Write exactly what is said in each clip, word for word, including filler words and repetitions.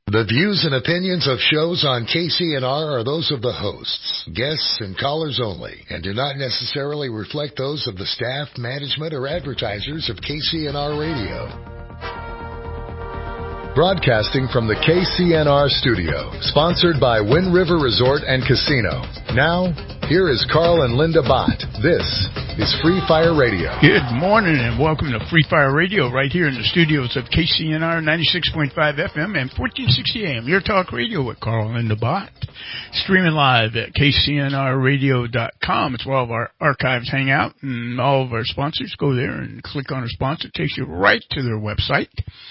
The views and opinions of shows on K C N R are those of the hosts, guests, and callers only, and do not necessarily reflect those of the staff, management, or advertisers of K C N R Radio. Broadcasting from the K C N R studio, sponsored by Wind River Resort and Casino. Now, here is Carl and Linda Bott. This is Free Fire Radio. Good morning and welcome to Free Fire Radio right here in the studios of K C N R ninety-six point five F M and fourteen sixty A M. Your talk radio with Carl and Linda Bott. Streaming live at K C N R radio dot com. It's where all of our archives hang out, and all of our sponsors go there and click on a sponsor. It takes you right to their website.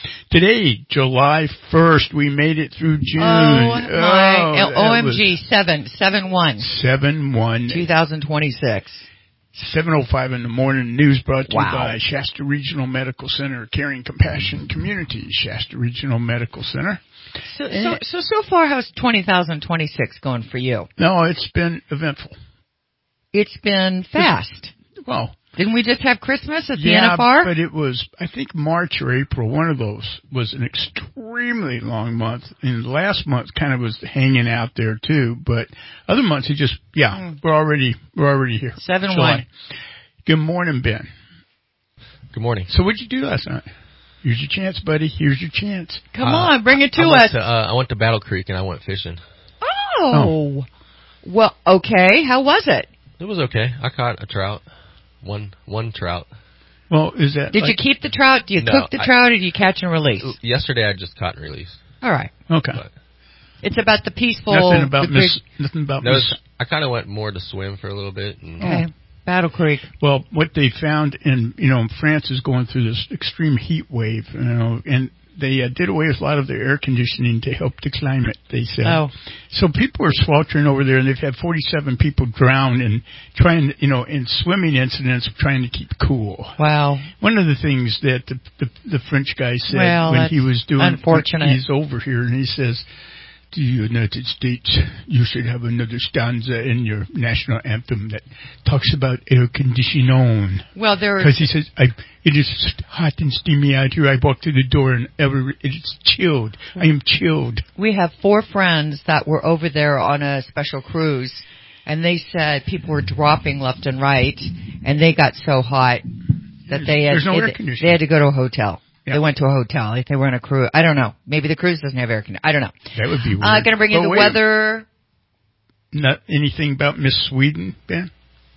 Today, July first, we made it through June. Oh, my. Oh, O M G, seven, seven one. seven one. twenty twenty-six. seven oh five in the morning. News brought to wow. you by Shasta Regional Medical Center, Caring Compassion Community. Shasta Regional Medical Center. So, so, so, so far, how's twenty twenty-six going for you? No, it's been eventful. It's been fast. Well, didn't we just have Christmas at the yeah, N F R? But it was, I think, March or April. One of those was an extremely long month. And last month kind of was hanging out there too. But other months, it just, yeah, mm. we're already, we're already here. seven one. Good morning, Ben. Good morning. So what'd you do last night? Here's your chance, buddy. Here's your chance. Come uh, on, bring it to I went us. To, uh, I went to Battle Creek and I went fishing. Oh. oh. Well, okay. How was it? It was okay. I caught a trout. One one trout. Well, is that... Did like, you keep the trout? Do you no, cook the I, trout or do you catch and release? Yesterday I just caught and released. All right. Okay. But it's about the peaceful... Nothing about Miss... Nothing about no, Miss... I kind of went more to swim for a little bit. And, okay. Battle Creek. Well, what they found in, you know, France is going through this extreme heat wave, you know, and they uh, did away with a lot of their air conditioning to help the climate, they said. Oh. So people are sweltering over there, and they've had forty-seven people drown in trying, you know, in swimming incidents of trying to keep cool. Wow. One of the things that the the, the French guy said well, when he was doing, unfortunate. He's over here, and he says, the United States, you should have another stanza in your national anthem that talks about air conditioning. Well, there because he says, I, it is hot and steamy out here. I walk through the door and every, it's chilled. I am chilled. We have four friends that were over there on a special cruise, and they said people were dropping left and right, and they got so hot that there's, they had, there's no air they, conditioning. they had to go to a hotel. Yeah. They went to a hotel. If they were on a cruise. I don't know. Maybe the cruise doesn't have air conditioning. I don't know. That would be weird. Uh, going to bring you but the wait, weather. Not anything about Miss Sweden, Ben?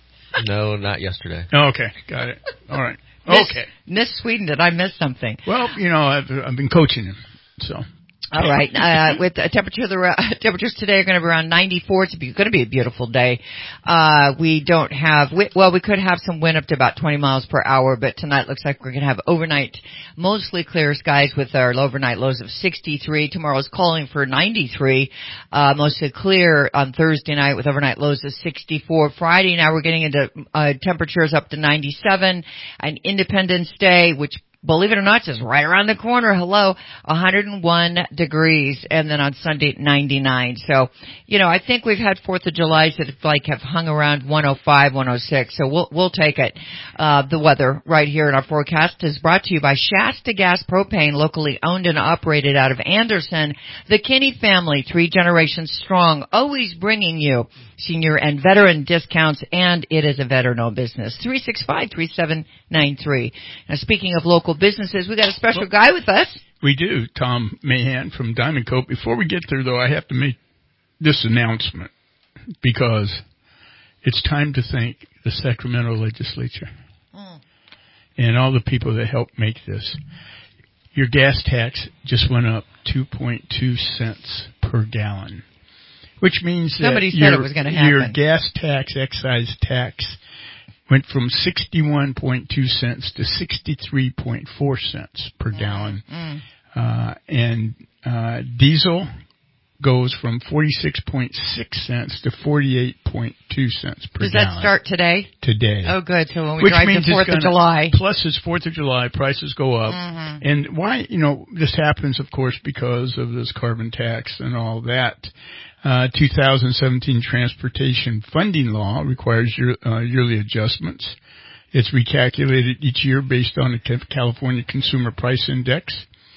No, not yesterday. Oh, okay. Got it. All right. Miss, Okay. Miss Sweden, did I miss something? Well, you know, I've, I've been coaching him, so... All right. Uh, with the temperature, the uh, temperatures today are going to be around ninety-four. It's going to be a beautiful day. Uh, we don't have, we, well, we could have some wind up to about twenty miles per hour, but tonight looks like we're going to have overnight, mostly clear skies with our overnight lows of sixty-three. Tomorrow's calling for ninety-three, uh, mostly clear on Thursday night with overnight lows of sixty-four. Friday, now we're getting into uh, temperatures up to ninety-seven. And Independence Day, which believe it or not, just right around the corner. Hello, one hundred one degrees, and then on Sunday, ninety-nine. So, you know, I think we've had Fourth of July's that like have hung around one oh five, one oh six. So we'll we'll take it. Uh, the weather right here in our forecast is brought to you by Shasta Gas Propane, locally owned and operated out of Anderson. The Kinney family, three generations strong, always bringing you senior and veteran discounts, and it is a veteran-owned business. three six five, three seven nine three. Now, speaking of local businesses, we got a special well, guy with us. We do, Tom Mahan from Diamond Coat. Before we get there, though, I have to make this announcement because it's time to thank the Sacramento legislature mm. and all the people that helped make this. Your gas tax just went up two point two cents per gallon. Which means Somebody that said your, it was going to happen. Your gas tax, excise tax, went from sixty-one point two cents to sixty-three point four cents per mm. gallon. Mm. Uh, and uh, diesel goes from forty-six point six cents to forty-eight point two cents per Does gallon. Does that start today? Today. Oh, good. So when we Which drive means to fourth of July. Plus it's fourth of July, prices go up. Mm-hmm. And why, you know, this happens, of course, because of this carbon tax and all that. Uh, two thousand seventeen transportation funding law requires year, uh, yearly adjustments. It's recalculated each year based on the California Consumer Price Index.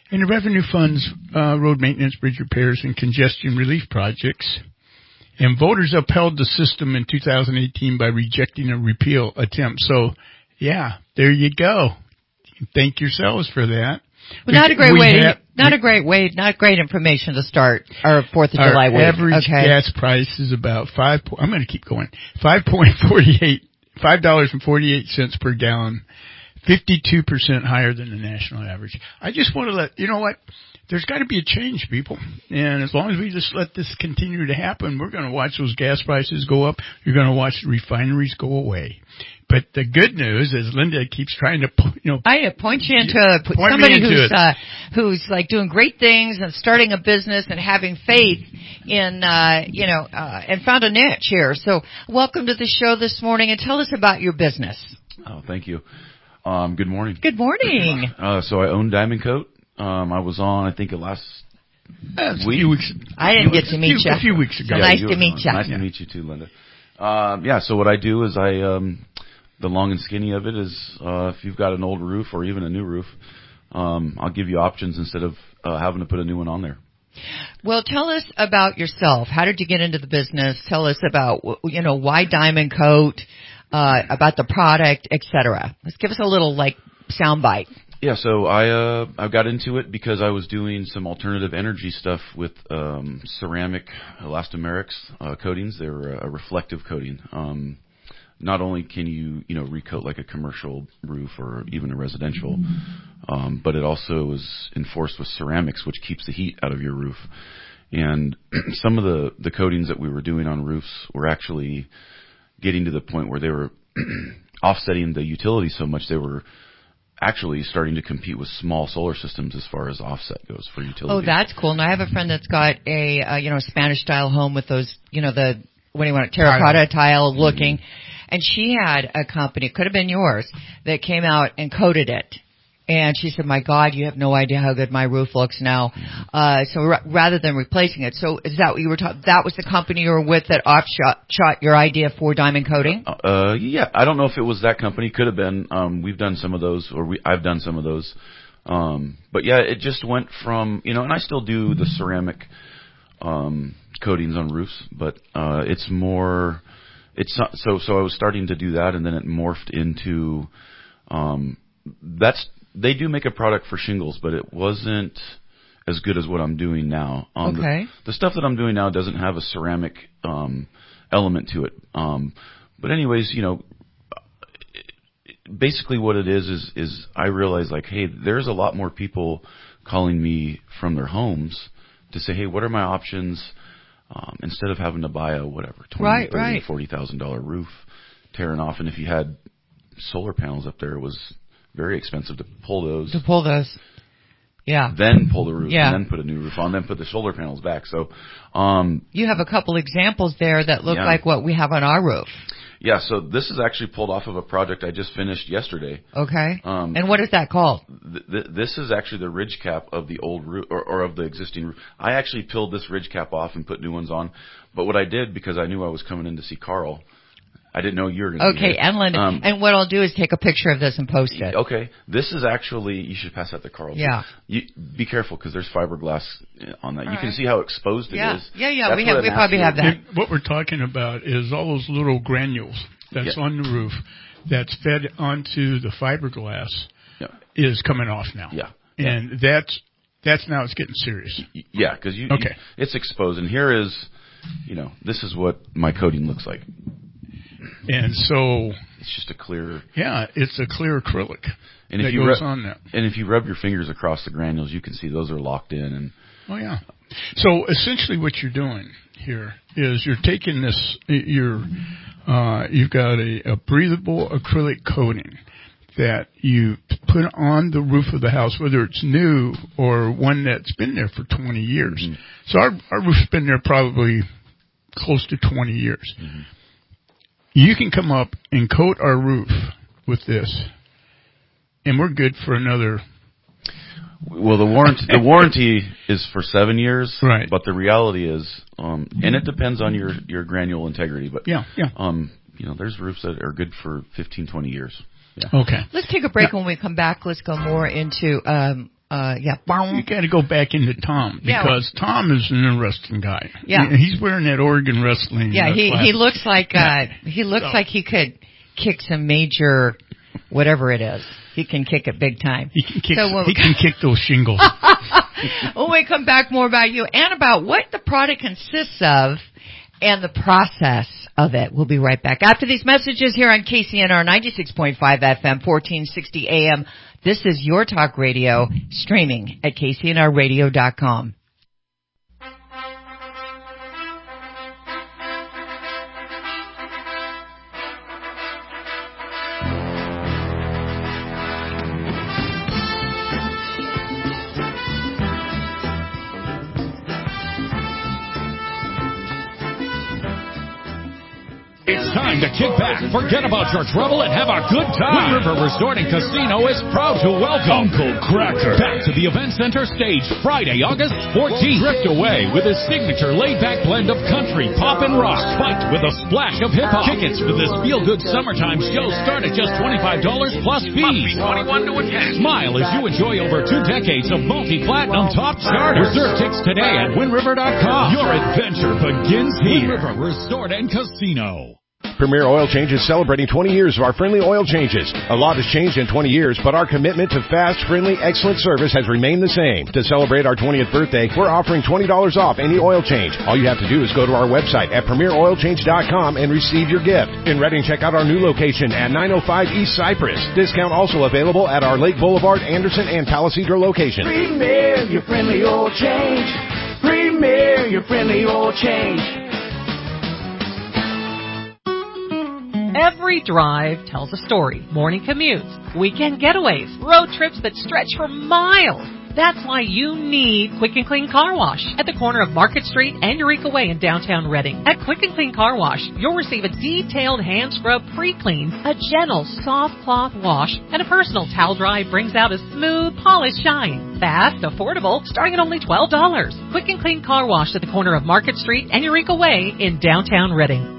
And the revenue funds uh, road maintenance, bridge repairs, and congestion relief projects. And voters upheld the system in two thousand eighteen by rejecting a repeal attempt. So, yeah, there you go. Thank yourselves for that. Well, not a great we way. To, have, not we, a great way. Not great information to start our Fourth of July week. Our average okay. gas price is about five. I'm going to keep going. Five point forty eight. Five dollars and forty eight cents per gallon. Fifty-two percent higher than the national average. I just want to let you know what. There's got to be a change, people. And as long as we just let this continue to happen, we're going to watch those gas prices go up. You're going to watch the refineries go away. But the good news is Linda keeps trying to, you know. I point you into a, point somebody me into who's, it. uh, who's like doing great things and starting a business and having faith in, uh, you know, uh, and found a niche here. So welcome to the show this morning and tell us about your business. Oh, thank you. Um, good morning. Good morning. Uh, so I own Diamond Coat. Um, I was on, I think, the last That's week. A few weeks. I didn't get to meet few, you. A few weeks ago. So Yeah, nice you to were meet on. you. Nice Yeah. to meet you too, Linda. Um, yeah, so what I do is I, um, the long and skinny of it is, uh, if you've got an old roof or even a new roof, um, I'll give you options instead of uh, having to put a new one on there. Well, tell us about yourself. How did you get into the business? Tell us about, you know, why Diamond Coat, uh, about the product, et cetera. Let's give us a little, like, soundbite. Yeah, so I uh I got into it because I was doing some alternative energy stuff with um ceramic elastomerics uh, coatings. They're a reflective coating. Um not only can you, you know, recoat like a commercial roof or even a residential, um but it also is enforced with ceramics, which keeps the heat out of your roof. And some of the the coatings that we were doing on roofs were actually getting to the point where they were offsetting the utility so much they were actually starting to compete with small solar systems as far as offset goes for utility. Oh, that's cool. And I have a friend that's got a, uh, you know, Spanish style home with those, you know, the, what do you want, terracotta tile, tile looking. Mm-hmm. And she had a company, it could have been yours, that came out and coated it. And she said, my God, you have no idea how good my roof looks now. Uh, so r- rather than replacing it. So is that what you were talking, that was the company you were with that offshot shot your idea for diamond coating? Uh, uh, yeah, I don't know if it was that company. Could have been. Um, we've done some of those, or we, I've done some of those. Um, but yeah, it just went from, you know, and I still do the ceramic, um, coatings on roofs, but, uh, it's more, it's not, so, so I was starting to do that and then it morphed into, um, that's, they do make a product for shingles, but it wasn't as good as what I'm doing now. Um, okay. The, the stuff that I'm doing now doesn't have a ceramic um, element to it. Um, but anyways, you know, basically what it is is is I realize like, hey, there's a lot more people calling me from their homes to say, hey, what are my options? Um, instead of having to buy a whatever twenty, right, thirty, right. forty thousand dollar roof tearing off, and if you had solar panels up there, it was very expensive to pull those. To pull those. Yeah. Then pull the roof yeah. and then put a new roof on, then put the solar panels back. So, um, you have a couple examples there that look yeah. like what we have on our roof. Yeah. So this is actually pulled off of a project I just finished yesterday. Okay. Um, and what is that called? Th- th- this is actually the ridge cap of the old roof or, or of the existing roof. I actually peeled this ridge cap off and put new ones on. But what I did, because I knew I was coming in to see Carl, I didn't know you were going to Okay, be and Linda. Um, and what I'll do is take a picture of this and post it. Okay. This is actually, you should pass that to Carl. Yeah. You, be careful because there's fiberglass on that. All you can right. see how exposed it yeah. is. Yeah, yeah, That's we what have, we an probably have asphalt- that. And what we're talking about is all those little granules that's Yeah. on the roof that's fed onto the fiberglass Yeah. is coming off now. Yeah. And yeah. that's that's now it's getting serious. Yeah, because you, okay. you, it's exposed. And here is, you know, this is what my coating looks like. And so it's just a clear. Yeah, it's a clear acrylic and that if you goes rub, on that. And if you rub your fingers across the granules, you can see those are locked in. And oh yeah. So essentially, what you're doing here is you're taking this. You're uh, you've got a, a breathable acrylic coating that you put on the roof of the house, whether it's new or one that's been there for twenty years. Mm-hmm. So our our roof's been there probably close to twenty years. Mm-hmm. You can come up and coat our roof with this, and we're good for another. Well, the warranty the warranty is for seven years, right? But the reality is, um, and it depends on your, your granule integrity. But yeah, yeah. Um, you know, there's roofs that are good for fifteen, twenty years. Yeah. Okay. Let's take a break. Now, when we come back, let's go more into um, Uh, yeah. You got to go back into Tom because yeah. Tom is an interesting guy. Yeah. He's wearing that Oregon wrestling. Yeah, uh, he class. he looks like uh he looks so. like he could kick some major whatever it is. He can kick it big time. He can kick. So he can kick those shingles. When we come back, more about you and about what the product consists of and the process of it. We'll be right back after these messages here on K C N R ninety-six point five F M, fourteen sixty A M. This is Your Talk Radio, streaming at K C N R radio dot com. It's time to kick back, forget about your trouble, and have a good time. Wind River Resort and Casino is proud to welcome Uncle Cracker back to the Event Center stage Friday, August fourteenth. Drift away with his signature laid-back blend of country, pop, and rock, spiked with a splash of hip-hop. Tickets for this feel-good summertime show start at just twenty-five dollars plus fees. twenty-one to attend. Smile as you enjoy over two decades of multi-platinum top charters. Reserve tickets today at wind river dot com. Your adventure begins here. Wind River Resort and Casino. Premier Oil Change is celebrating twenty years of our friendly oil changes. A lot has changed in twenty years, but our commitment to fast, friendly, excellent service has remained the same. To celebrate our twentieth birthday, we're offering twenty dollars off any oil change. All you have to do is go to our website at premier oil change dot com and receive your gift. In Redding, check out our new location at nine oh five East Cypress. Discount also available at our Lake Boulevard, Anderson, and Palisadro locations. Premier, your friendly oil change. Premier, your friendly oil change. Every drive tells a story. Morning commutes, weekend getaways, road trips that stretch for miles. That's why you need Quick and Clean Car Wash at the corner of Market Street and Eureka Way in downtown Redding. At Quick and Clean Car Wash, you'll receive a detailed hand scrub pre-clean, a gentle soft cloth wash, and a personal towel dry brings out a smooth, polished shine. Fast, affordable, starting at only twelve dollars. Quick and Clean Car Wash at the corner of Market Street and Eureka Way in downtown Redding.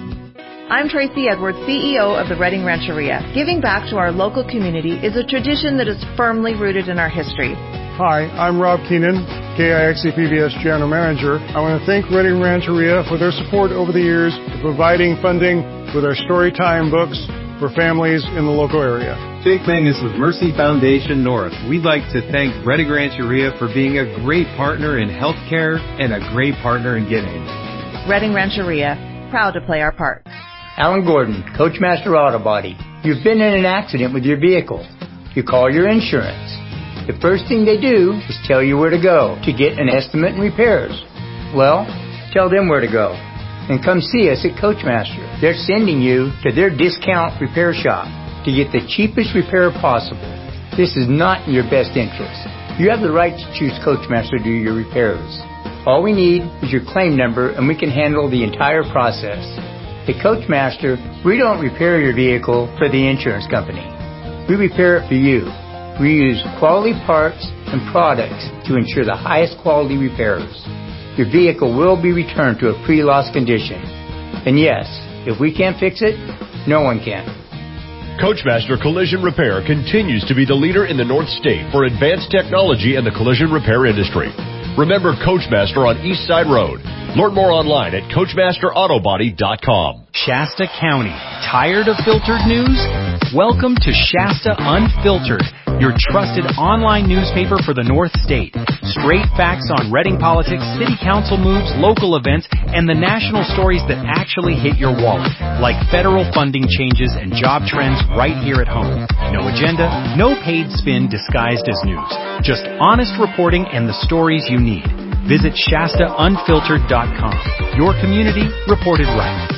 I'm Tracy Edwards, C E O of the Redding Rancheria. Giving back to our local community is a tradition that is firmly rooted in our history. Hi, I'm Rob Keenan, K I X C P B S General Manager. I want to thank Redding Rancheria for their support over the years, for providing funding with our story time books for families in the local area. Jake Mangus with Mercy Foundation North. We'd like to thank Redding Rancheria for being a great partner in healthcare and a great partner in giving. Redding Rancheria, proud to play our part. Alan Gordon, Coachmaster Auto Body. You've been in an accident with your vehicle. You call your insurance. The first thing they do is tell you where to go to get an estimate and repairs. Well, tell them where to go. And come see us at Coachmaster. They're sending you to their discount repair shop to get the cheapest repair possible. This is not in your best interest. You have the right to choose Coachmaster to do your repairs. All we need is your claim number and we can handle the entire process. At Coachmaster, we don't repair your vehicle for the insurance company. We repair it for you. We use quality parts and products to ensure the highest quality repairs. Your vehicle will be returned to a pre-loss condition. And yes, if we can't fix it, no one can. Coachmaster Collision Repair continues to be the leader in the North State for advanced technology in the collision repair industry. Remember Coachmaster on East Side Road. Learn more online at coachmaster auto body dot com. Shasta County. Tired of filtered news? Welcome to Shasta Unfiltered, your trusted online newspaper for the North State. Straight facts on Redding politics, city council moves, local events, and the national stories that actually hit your wallet, like federal funding changes and job trends right here at home. No agenda, no paid spin disguised as news. Just honest reporting and the stories you need. Visit Shasta Unfiltered dot com. Your community reported right.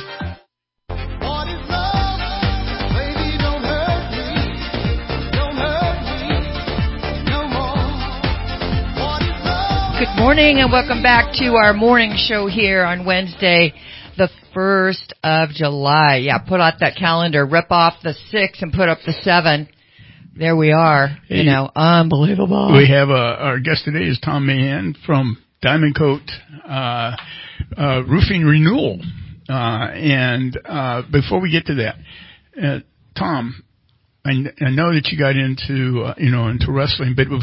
Good morning and welcome back to our morning show here on Wednesday, the first of July. Yeah, put out that calendar, rip off the six and put up the seven. There we are. Hey, you know, unbelievable. We have uh, our guest today is Tom Mahan from Diamond Coat uh, uh, Roofing Renewal. Uh, and uh, before we get to that, uh, Tom, I, I know that you got into uh, you know into wrestling, but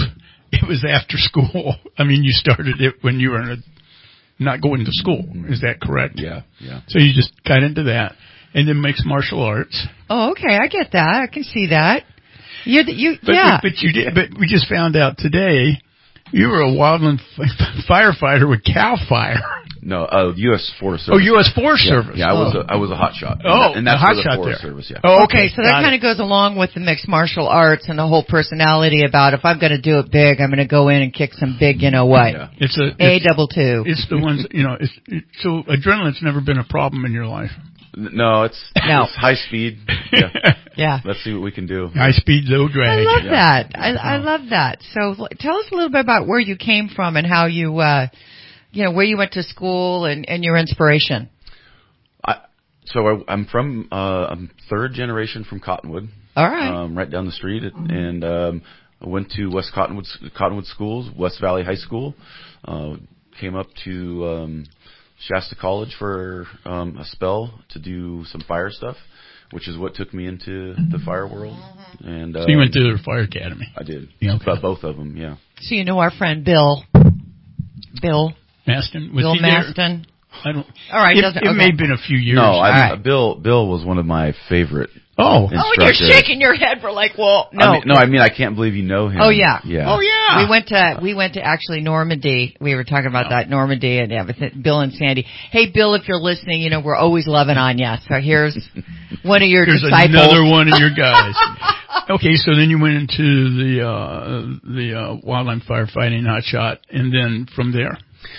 it was after school. I mean, you started it when you were in a, not going to school. Is that correct? Yeah, yeah. So you just got into that, and then mixed martial arts. Oh, okay, I get that. I can see that. You, you, but, yeah. But, but you did. But we just found out today you were a wildland f- firefighter with Cal Fire. No, uh, U S Forest Service. Oh, U S Forest yeah, Service. Yeah, I oh. was a, I was a hot shot. Oh, and, that, and that's a hot for the shot Forest there. Service. Yeah. Oh, okay, okay, so that kind of goes along with the mixed martial arts and the whole personality about if I'm going to do it big, I'm going to go in and kick some big, you know what? Yeah. It's a a it's, double two. It's the ones, you know. It's, it, so adrenaline's never been a problem in your life. No, it's, no. it's high speed. Yeah. yeah. Let's see what we can do. High speed, low drag. I love yeah. that. I, I love that. So tell us a little bit about where you came from and how you, uh, you know, where you went to school and, and your inspiration. I, so I, I'm from, uh, I'm third generation from Cottonwood. All right. Um, right down the street. And, um, I went to West Cottonwood, Cottonwood Schools, West Valley High School. Uh, came up to, um, Shasta College for um, a spell to do some fire stuff, which is what took me into the fire world. And so um, you went to the fire academy. I did. Yeah, okay. But both of them, yeah. So you know our friend Bill, Bill Maston. Was Bill he Maston. There? I don't. All right, it, doesn't, it okay. may have been a few years. No, I, right. Bill. Bill was one of my favorite. Oh, oh, and you're shaking your head for like, well, no, I mean, no. I mean, I can't believe you know him. Oh yeah, yeah. Oh yeah. We went to we went to actually Normandy. We were talking about oh. that Normandy and everything. Bill and Sandy. Hey, Bill, if you're listening, you know we're always loving on you. So here's one of your Here's disciples. another one of your guys. Okay, so then you went into the uh the uh, wildland firefighting hotshot, and then from there.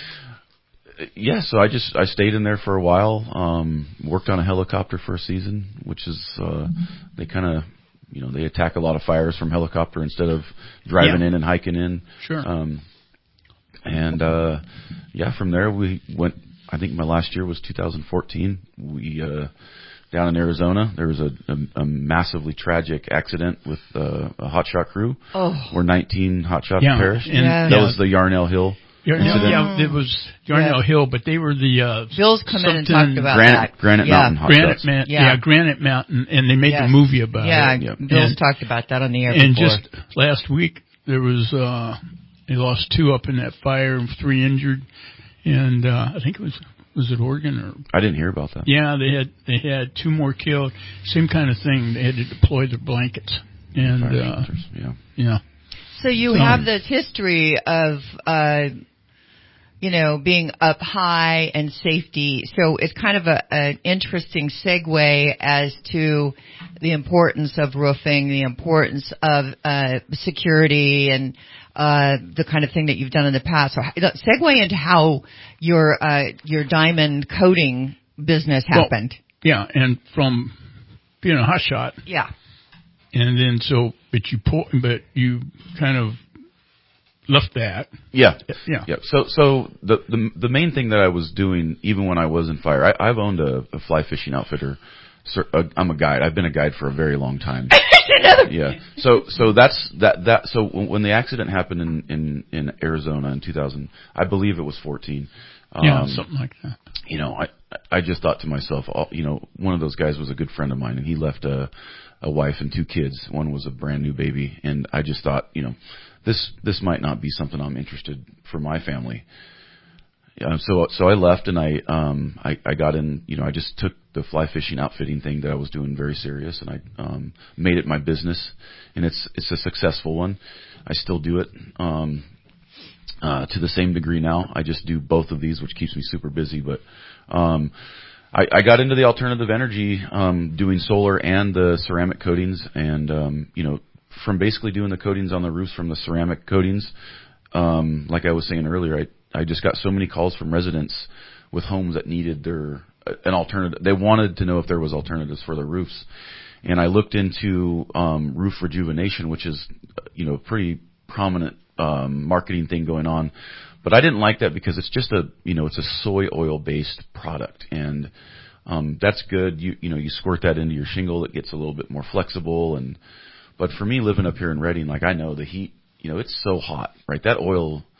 Yeah, so I just I stayed in there for a while. Um, worked on a helicopter for a season, which is uh, they kind of you know they attack a lot of fires from helicopter instead of driving yeah. in and hiking in. Sure. Um, and uh, yeah, from there we went. I think my last year was two thousand fourteen. We uh, down in Arizona, there was a, a, a massively tragic accident with uh, a hotshot crew, oh. where nineteen hotshots yeah. perished. And, yeah. That yeah. was the Yarnell Hill. Yarnell, yeah, it was Yarnell yeah. Hill, but they were the uh, Bill's come in and talked about Granite, that. Granite yeah. Mountain hot Granite shots. Man, yeah. yeah, Granite Mountain, and they made yes. the movie about yeah, it. Yeah, Bill's and, talked about that on the air and before. just last week there was uh, they lost two up in that fire, and three injured, and uh, I think it was was it Oregon or I didn't hear about that. Yeah, they had they had two more killed. Same kind of thing. They had to deploy their blankets and fire uh, shelters, yeah, yeah. So you so, have this history of. Uh, you know, being up high and safety. So it's kind of a, an interesting segue as to the importance of roofing, the importance of uh, security, and uh, the kind of thing that you've done in the past. So segue into how your uh, your diamond coating business happened. Well, yeah, and from being a hot shot. Yeah. And then so, but you pull, but you kind of. Left that. Yeah. Yeah. Yeah. So, so the, the, the main thing that I was doing, even when I was in fire, I, I've owned a, a fly fishing outfitter. So, uh, I'm a guide. I've been a guide for a very long time. Yeah. So, so that's, that, that, so when the accident happened in, in, in Arizona in two thousand, I believe it was fourteen. Um, yeah, something like that. You know, I, I just thought to myself, oh, you know, one of those guys was a good friend of mine, and he left a, a wife and two kids. One was a brand new baby. And I just thought, you know, This this might not be something I'm interested for my family. Uh, so so I left and I um I, I got in. You know, I just took the fly fishing outfitting thing that I was doing very serious, and I um made it my business, and it's it's a successful one. I still do it um uh to the same degree now. I just do both of these, which keeps me super busy. But um I, I got into the alternative energy, um doing solar and the ceramic coatings, and um you know. From basically doing the coatings on the roofs from the ceramic coatings, um, like I was saying earlier, I, I just got so many calls from residents with homes that needed their an alternative. They wanted to know if there was alternatives for their roofs, and I looked into um, roof rejuvenation, which is you know a pretty prominent um, marketing thing going on. But I didn't like that because it's just a you know it's a soy oil based product, and um, that's good. You you know you squirt that into your shingle, it gets a little bit more flexible and. But for me, living up here in Redding, like I know the heat, you know, it's so hot, right? That oil,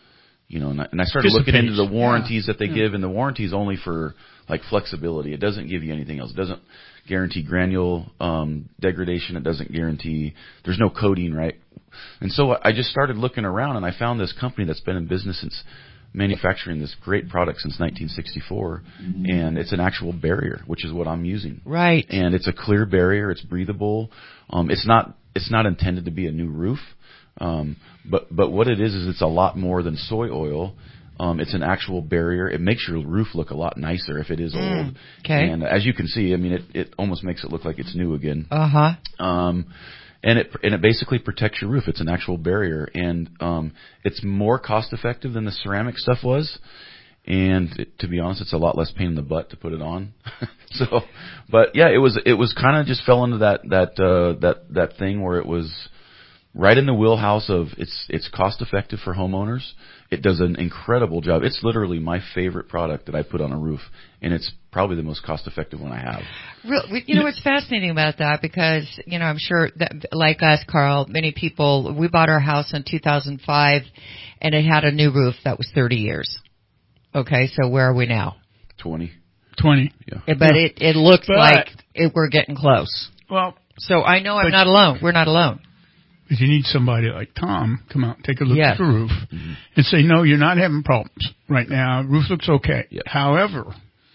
You know, and I, and I started looking into the warranties yeah. that they yeah. give, and the warranty's only for like flexibility. It doesn't give you anything else. It doesn't guarantee granule um, degradation. It doesn't guarantee. There's no coating, right? And so I just started looking around, and I found this company that's been in business since manufacturing this great product since nineteen sixty-four, mm-hmm. and it's an actual barrier, which is what I'm using. Right. And it's a clear barrier. It's breathable. Um, it's not. It's not intended to be a new roof. Um, but, but what it is, is it's a lot more than soy oil. Um, it's an actual barrier. It makes your roof look a lot nicer if it is mm, old. Okay. And as you can see, I mean, it, it almost makes it look like it's new again. Uh-huh. Um, and it, and it basically protects your roof. It's an actual barrier. And, um, it's more cost effective than the ceramic stuff was. And it, to be honest, it's a lot less pain in the butt to put it on. so, but yeah, it was, it was kind of just fell into that, that, uh, that, that thing where it was, right in the wheelhouse of it's it's cost effective for homeowners. It does an incredible job. It's literally my favorite product that I put on a roof, and it's probably the most cost effective one I have. Real, you know what's fascinating about that, because you know I'm sure that, like us, Carl, many people, we bought our house in two thousand five, and it had a new roof that was thirty years. Okay, so where are we now? Twenty. Twenty. Yeah. But it it looks but, like it, we're getting close. Well, so I know I'm but, not alone. We're not alone. If you need somebody like Tom, come out and take a look yes. at the roof mm-hmm. and say, no, you're not having problems right now. Roof looks okay. Yeah. However,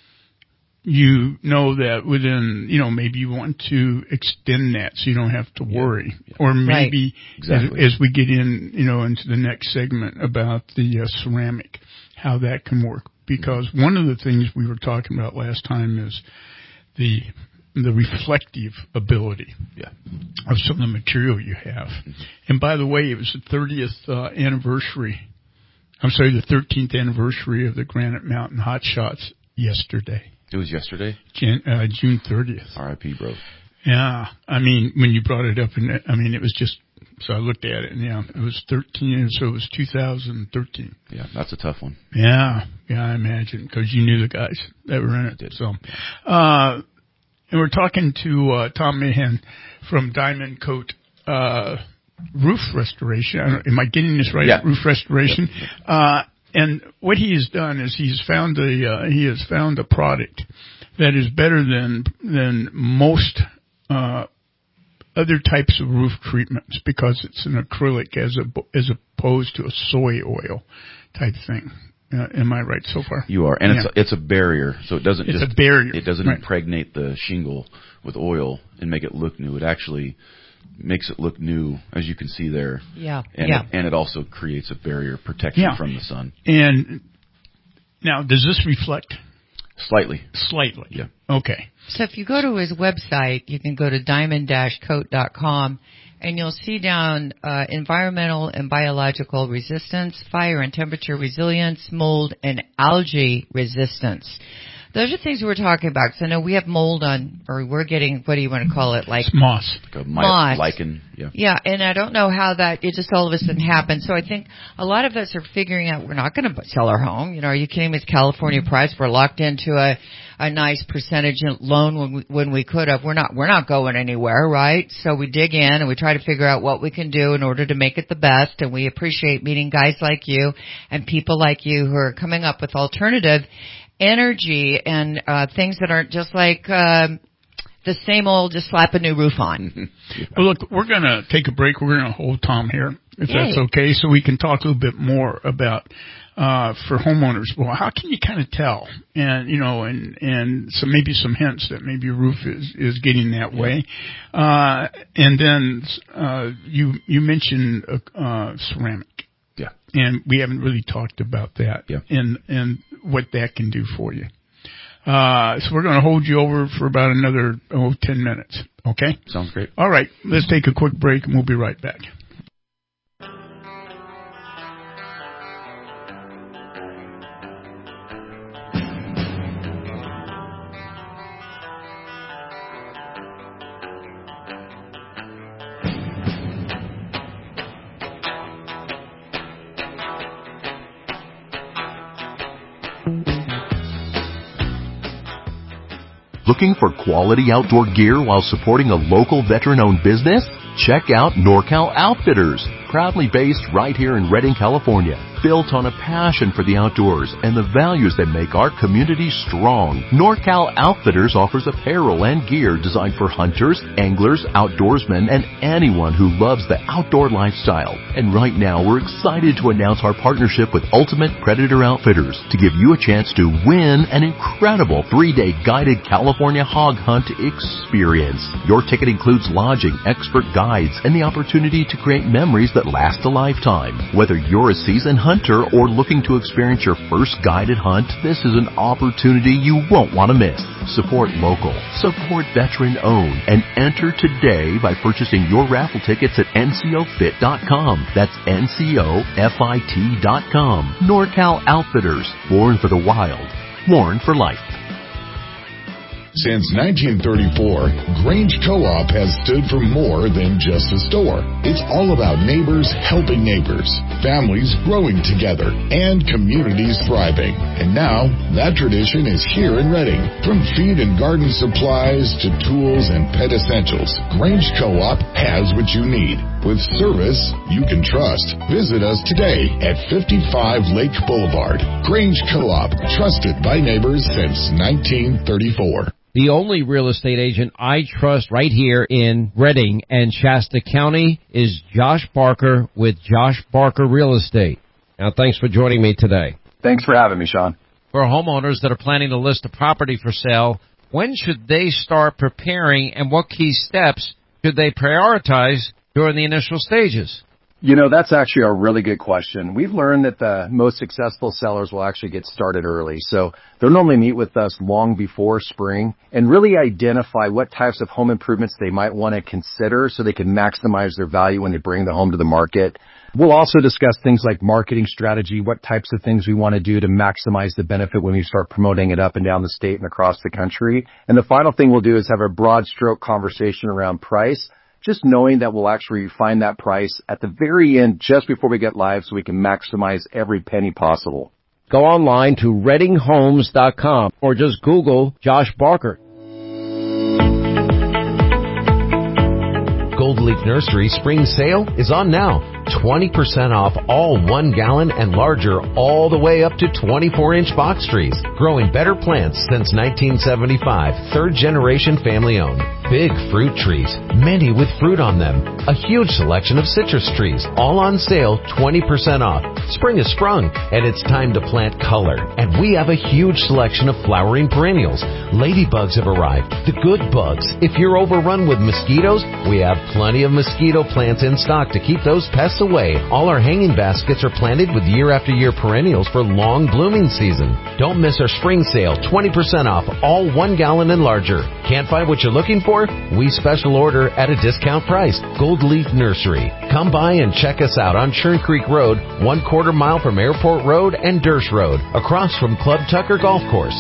you know that within, you know, maybe you want to extend that so you don't have to worry. Yeah. Yeah. Or maybe right. exactly. as, as we get in, you know, into the next segment about the uh, ceramic, how that can work. Because mm-hmm. one of the things we were talking about last time is the the reflective ability yeah. of some of the material you have. Mm-hmm. And by the way, it was the thirtieth uh, anniversary. I'm sorry, the thirteenth anniversary of the Granite Mountain Hot Shots yesterday. It was yesterday? Jan, uh, June thirtieth. R I P, bro. Yeah. I mean, when you brought it up, and I mean, it was just, so I looked at it, and yeah, it was thirteen, so it was two thousand thirteen. Yeah, that's a tough one. Yeah. Yeah, I imagine, because you knew the guys that were in it. Did. So, uh, and we're talking to uh, Tom Mahan from Diamond Coat uh, Roof Restoration. I don't, am I getting this right? Yeah. Roof Restoration. Yep. Uh, and what he has done is he's found a uh, he has found a product that is better than than most uh, other types of roof treatments, because it's an acrylic as a, as opposed to a soy oil type thing. Uh, am I right so far? You are, and yeah. it's a, it's a barrier, so it doesn't it's just a barrier. It doesn't right. impregnate the shingle with oil and make it look new. It actually makes it look new, as you can see there. Yeah, and yeah. It, and it also creates a barrier protection yeah. from the sun. And now, does this reflect? Slightly. Slightly. Yeah. Okay. So if you go to his website, you can go to diamond dash coat dot com, and you'll see down uh, environmental and biological resistance, fire and temperature resilience, mold and algae resistance. Those are things we're talking about. Because I know we have mold on, or we're getting, what do you want to call it? Like it's moss. Like a moss. Lichen. Yeah. Yeah, and I don't know how that, it just all of a sudden happened. So I think a lot of us are figuring out we're not going to sell our home. You know, are you kidding me? It's California price. We're locked into a, a nice percentage loan when we, when we could have. We're not, we're not going anywhere, right? So we dig in and we try to figure out what we can do in order to make it the best. And we appreciate meeting guys like you and people like you who are coming up with alternative energy and uh things that aren't just like um the same old just slap a new roof on. Well, look, we're going to take a break. We're going to hold Tom here, if Yay. that's okay, so we can talk a little bit more about uh for homeowners. Well, how can you kind of tell? And, you know, and and so maybe some hints that maybe your roof is is getting that yeah. way. Uh and then uh you you mentioned uh, uh ceramic. Yeah. And we haven't really talked about that. Yeah. And and what that can do for you. Uh, so we're going to hold you over for about another, oh, ten minutes. Okay? Sounds great. All right. Let's take a quick break and we'll be right back. Looking for quality outdoor gear while supporting a local veteran-owned business? Check out NorCal Outfitters, proudly based right here in Redding, California. built on a passion for the outdoors and the values that make our community strong. NorCal Outfitters offers apparel and gear designed for hunters, anglers, outdoorsmen, and anyone who loves the outdoor lifestyle. And right now, we're excited to announce our partnership with Ultimate Predator Outfitters to give you a chance to win an incredible three-day guided California hog hunt experience. Your ticket includes lodging, expert guides, and the opportunity to create memories that last a lifetime. Whether you're a seasoned hunter or looking to experience your first guided hunt, this is an opportunity you won't want to miss. Support local, support veteran-owned, and enter today by purchasing your raffle tickets at N C O fit dot com. That's N C O F I T dot com. NorCal Outfitters, born for the wild, worn for life. Since nineteen thirty-four, Grange Co-op has stood for more than just a store. It's all about neighbors helping neighbors, families growing together, and communities thriving. And now, that tradition is here in Redding. From feed and garden supplies to tools and pet essentials, Grange Co-op has what you need. With service you can trust. Visit us today at fifty-five Lake Boulevard. Grange Co-op, trusted by neighbors since nineteen thirty-four. The only real estate agent I trust right here in Redding and Shasta County is Josh Barker with Josh Barker Real Estate. Now, thanks for joining me today. Thanks for having me, Sean. For homeowners that are planning to list a property for sale, when should they start preparing, and what key steps should they prioritize during the initial stages? You know, that's actually a really good question. We've learned that the most successful sellers will actually get started early. So they'll normally meet with us long before spring and really identify what types of home improvements they might want to consider so they can maximize their value when they bring the home to the market. We'll also discuss things like marketing strategy, what types of things we want to do to maximize the benefit when we start promoting it up and down the state and across the country. And the final thing we'll do is have a broad stroke conversation around price, just knowing that we'll actually refine that price at the very end just before we get live so we can maximize every penny possible. Go online to redding homes dot com or just Google Josh Barker. Gold Leaf Nursery Spring Sale is on now. twenty percent off all one gallon and larger all the way up to twenty-four inch box trees. Growing better plants since nineteen seventy-five. Third generation family owned. Big fruit trees, many with fruit on them. A huge selection of citrus trees, all on sale, twenty percent off. Spring has sprung, and it's time to plant color. And we have a huge selection of flowering perennials. Ladybugs have arrived, the good bugs. If you're overrun with mosquitoes, we have plenty of mosquito plants in stock to keep those pests away. All our hanging baskets are planted with year after year perennials for long blooming season. Don't miss our spring sale, twenty percent off all one gallon and larger. Can't find what you're looking for? We special order at a discount price. Gold Leaf Nursery. Come by and check us out on Churn Creek Road, one quarter mile from Airport Road and Dersh Road, across from Club Tucker Golf Course.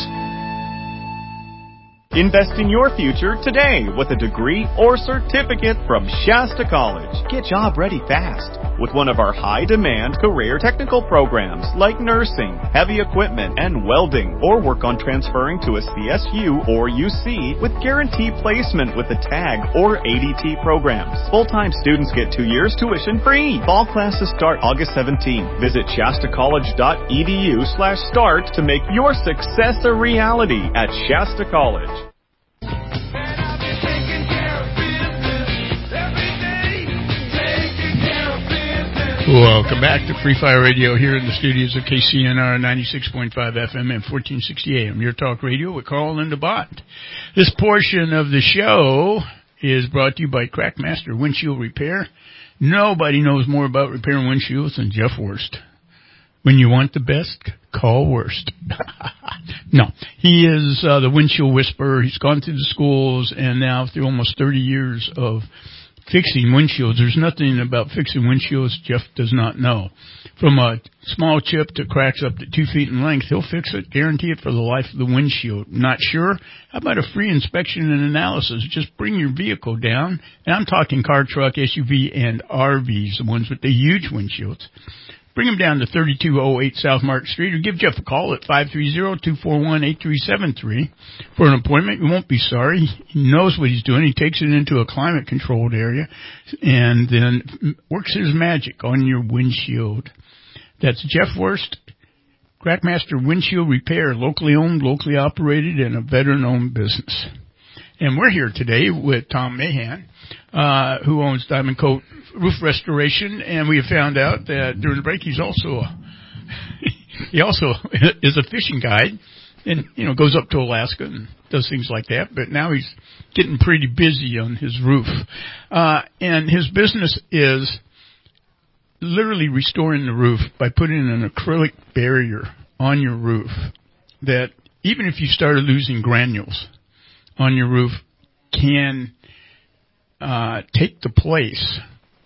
Invest in your future today with a degree or certificate from Shasta College. Get job ready fast with one of our high-demand career technical programs like nursing, heavy equipment, and welding, or work on transferring to a C S U or U C with guaranteed placement with the TAG or A D T programs. Full-time students get two years tuition free. Fall classes start August seventeenth. Visit shastacollege.edu slash start to make your success a reality at Shasta College. Welcome back to Free Fire Radio here in the studios of K C N R ninety-six point five F M and fourteen sixty A M. Your talk radio with Carl and Linda Bott. This portion of the show is brought to you by Crackmaster Windshield Repair. Nobody knows more about repairing windshields than Jeff Worst. When you want the best, call Worst. No, he is uh, the windshield whisperer. He's gone through the schools, and now through almost thirty years of fixing windshields, there's nothing about fixing windshields Jeff does not know. From a small chip to cracks up to two feet in length, he'll fix it, guarantee it for the life of the windshield. Not sure? How about a free inspection and analysis? Just bring your vehicle down, and I'm talking car, truck, S U V, and R Vs, the ones with the huge windshields. Bring him down to thirty-two oh eight South Market Street, or give Jeff a call at five three zero, two four one, eight three seven three for an appointment. You won't be sorry. He knows what he's doing. He takes it into a climate-controlled area and then works his magic on your windshield. That's Jeff Wurst, Crackmaster Windshield Repair, locally owned, locally operated, and a veteran-owned business. And we're here today with Tom Mahan, uh, who owns Diamond Coat Roof Restoration, and we have found out that during the break he's also a, he also is a fishing guide, and you know goes up to Alaska and does things like that. But now he's getting pretty busy on his roof, uh, and his business is literally restoring the roof by putting an acrylic barrier on your roof that even if you started losing granules on your roof can uh, take the place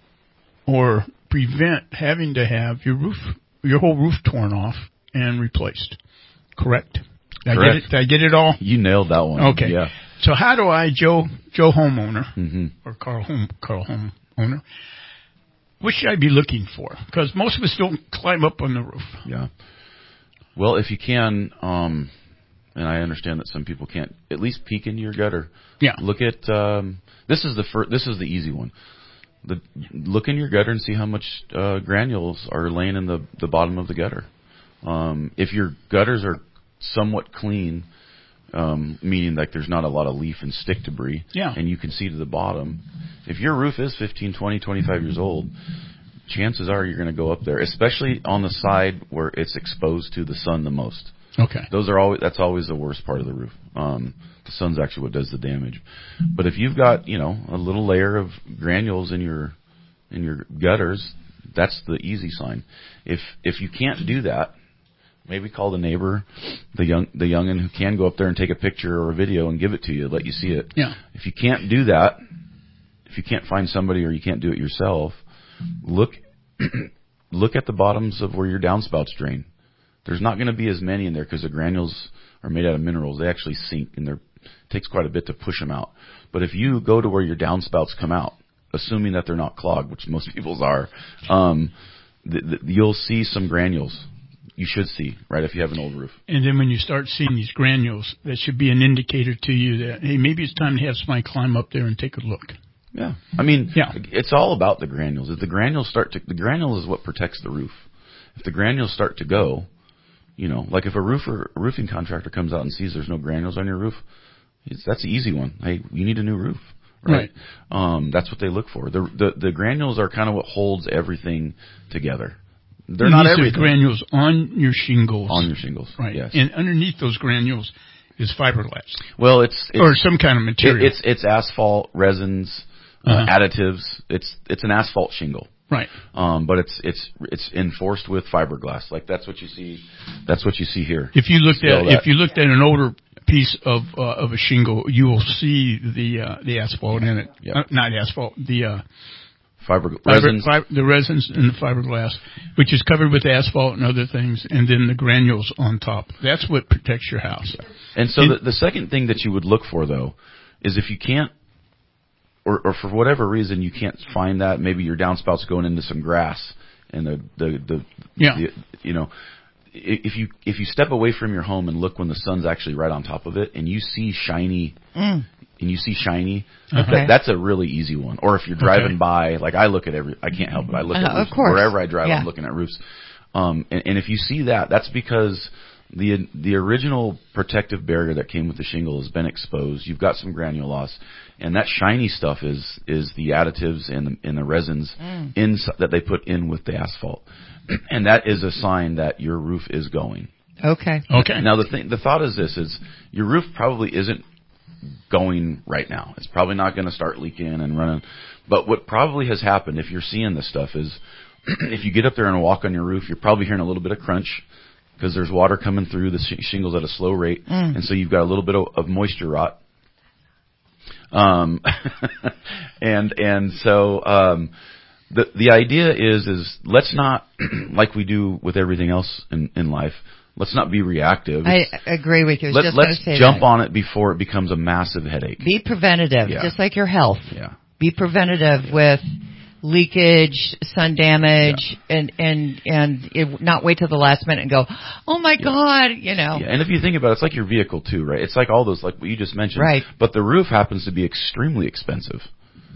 or prevent having to have your roof, your whole roof torn off and replaced. Correct? Did Correct. I get it? Did I get it all? You nailed that one. Okay. Yeah. So how do I, Joe, Joe homeowner, mm-hmm. or Carl home, Carl homeowner, what should I be looking for? Because most of us don't climb up on the roof. Yeah. Well, if you can, um, and I understand that some people can't, at least peek into your gutter. Yeah. Look at um, this is the fir- this is the easy one. The look in your gutter and see how much uh, granules are laying in the the bottom of the gutter. Um, if your gutters are somewhat clean, um, meaning like there's not a lot of leaf and stick debris, yeah. and you can see to the bottom. If your roof is fifteen, twenty, twenty-five years old, chances are you're going to go up there, especially on the side where it's exposed to the sun the most. Okay. Those are always that's always the worst part of the roof. Um, the sun's actually what does the damage. But if you've got, you know, a little layer of granules in your in your gutters, that's the easy sign. If if you can't do that, maybe call the neighbor, the young the youngin who can go up there and take a picture or a video and give it to you, let you see it. Yeah. If you can't do that, if you can't find somebody or you can't do it yourself, look look at the bottoms of where your downspouts drain. There's not going to be as many in there because the granules are made out of minerals. They actually sink, and it takes quite a bit to push them out. But if you go to where your downspouts come out, assuming that they're not clogged, which most people's are, um, the, the, you'll see some granules. You should see, right, if you have an old roof. And then when you start seeing these granules, that should be an indicator to you that, hey, maybe it's time to have somebody climb up there and take a look. Yeah. I mean, yeah. It's all about the granules. If the granules start to, the granules is what protects the roof. If the granules start to go, you know, like if a roofer, a roofing contractor comes out and sees there's no granules on your roof, it's, that's the easy one. Hey, you need a new roof, right? right. Um, that's what they look for. The, the the granules are kind of what holds everything together. They're and not these everything. Are granules on your shingles. On your shingles, right? Yes. And underneath those granules is fiberglass. Well, it's, it's or some kind of material. It, it's it's asphalt, resins, uh, uh-huh. additives. It's it's an asphalt shingle. Right. Um, but it's it's it's enforced with fiberglass. Like that's what you see. That's what you see here. If you looked at that. if you looked at an older piece of uh, of a shingle, you will see the uh, the asphalt in it. Yep. Uh, not asphalt. The uh, fiber, fiber resins. Fiber, the resins and the fiberglass, which is covered with asphalt and other things, and then the granules on top. That's what protects your house. And so and, the, the second thing that you would look for though is if you can't. Or, or for whatever reason you can't find that, maybe your downspouts going into some grass, and the the, the, yeah. the you know, if you if you step away from your home and look when the sun's actually right on top of it, and you see shiny, mm. and you see shiny, okay. that, that's a really easy one. Or if you're driving okay. by, like I look at every, I can't help it, I look uh, at roofs. Of course. Wherever I drive, yeah. I'm looking at roofs. Um, and, and if you see that, that's because the the original protective barrier that came with the shingle has been exposed. You've got some granule loss, and that shiny stuff is is the additives and the, and the resins mm. in, that they put in with the asphalt, and that is a sign that your roof is going. Okay. Okay. Now the thing, the thought is this: is your roof probably isn't going right now. It's probably not going to start leaking and running. But what probably has happened, if you're seeing this stuff, is if you get up there and walk on your roof, you're probably hearing a little bit of crunch. Because there's water coming through the sh- shingles at a slow rate, mm. and so you've got a little bit of, of moisture rot. Um, and and so um, the the idea is is let's not like we do with everything else in, in life. Let's not be reactive. I agree with you. Let, just let's say jump that. on it before it becomes a massive headache. Be preventative, yeah. just like your health. Yeah. Be preventative yeah. with leakage, sun damage, yeah. and and and it, not wait till the last minute and go, oh my yeah. God, you know. Yeah. And if you think about it, it's like your vehicle too, right? It's like all those, like what you just mentioned. Right. But the roof happens to be extremely expensive.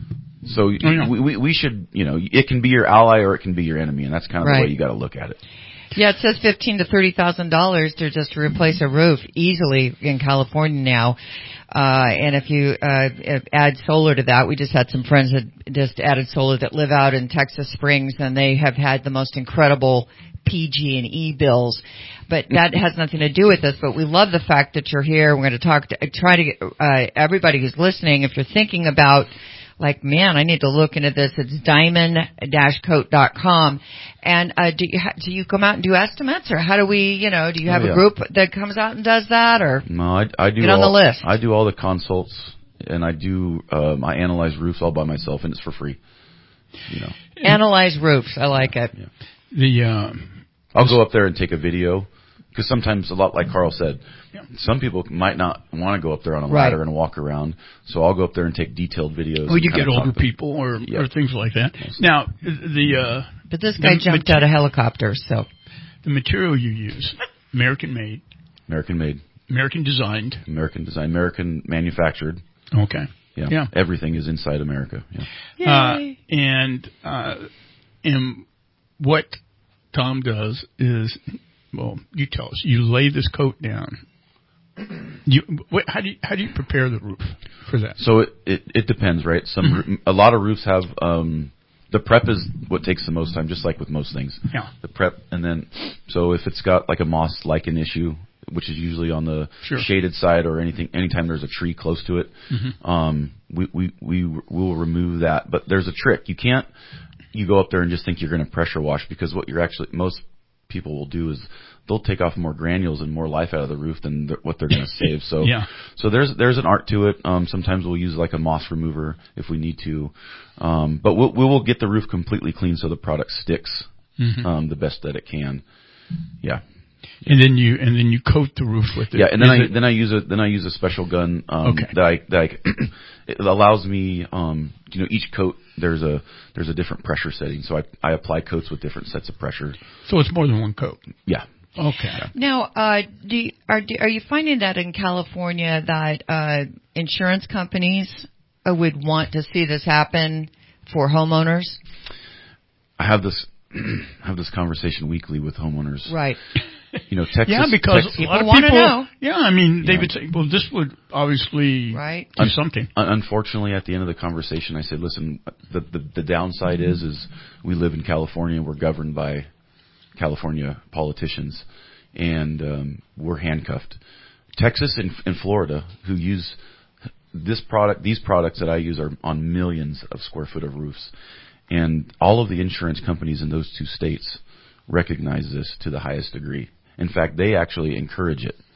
So oh, yeah. we, we we should, you know, it can be your ally or it can be your enemy, and that's kind of right. the way you got to look at it. Yeah, it says fifteen to thirty thousand dollars to just replace a roof easily in California now. Uh, and if you uh, add solar to that, we just had some friends that just added solar that live out in Texas Springs, and they have had the most incredible P G and E bills. But that has nothing to do with this. But we love the fact that you're here. We're going to talk to try to get uh, everybody who's listening. If you're thinking about, like, man, I need to look into this, it's diamond dash coat dot com. And uh, do you ha- do you come out and do estimates, or how do we, you know, do you have oh, yeah. a group that comes out and does that, or no? I, I do get on all, the list. I do all the consults, and I do um, I analyze roofs all by myself, and it's for free. You know, analyze roofs. I like it. Yeah. The um, I'll go up there and take a video, because sometimes, a lot like Carl said, yeah. some people might not want to go up there on a Right. ladder and walk around. So I'll go up there and take detailed videos. Well, you and get kinda older talk to them. people or, Yep. or things like that. Now, the uh, But this guy the jumped mate- out of helicopter, so the material you use, American made, American made, American designed. American design, American manufactured. Okay. Yeah. Yeah. Everything is inside America. Yeah. Uh, and uh, and what Tom does is, well, you tell us. You lay this coat down. You what, how do you how do you prepare the roof for that? So it it, it depends, right? Some Mm-hmm. a lot of roofs have um, the prep is what takes the most time, just like with most things. Yeah. The prep, and then so if it's got like a moss lichen issue, which is usually on the Sure. shaded side, or anything, anytime there's a tree close to it, Mhm. um, we we we will remove that. But there's a trick. You can't you go up there and just think you're going to pressure wash, because what you're actually most people will do is they'll take off more granules and more life out of the roof than th- what they're going to save. So, Yeah. so there's there's an art to it. Um, sometimes we'll use like a moss remover if we need to, um, but we'll, we will get the roof completely clean so the product sticks Mhm. um, the best that it can. Yeah. And then you and then you coat the roof with it. Yeah, and then Is I it- then I use a then I use a special gun um, Okay. that I that I, it allows me um, you know each coat there's a there's a different pressure setting, so I I apply coats with different sets of pressure. So it's more than one coat. Yeah. Okay. now, uh, do you, are do, are you finding that in California that uh, insurance companies uh, would want to see this happen for homeowners? I have this I have this conversation weekly with homeowners. Right. You know, Texas. Yeah, because Texas, a lot of wanna people. know. Yeah, I mean, they Yeah. would say, "Well, this would obviously Right. do something." Un- unfortunately, at the end of the conversation, I said, "Listen, the, the the downside is is we live in California. We're governed by California politicians, and um, we're handcuffed. Texas and, and Florida, who use this product, these products that I use are on millions of square foot of roofs, and all of the insurance companies in those two states recognize this to the highest degree. In fact, they actually encourage it.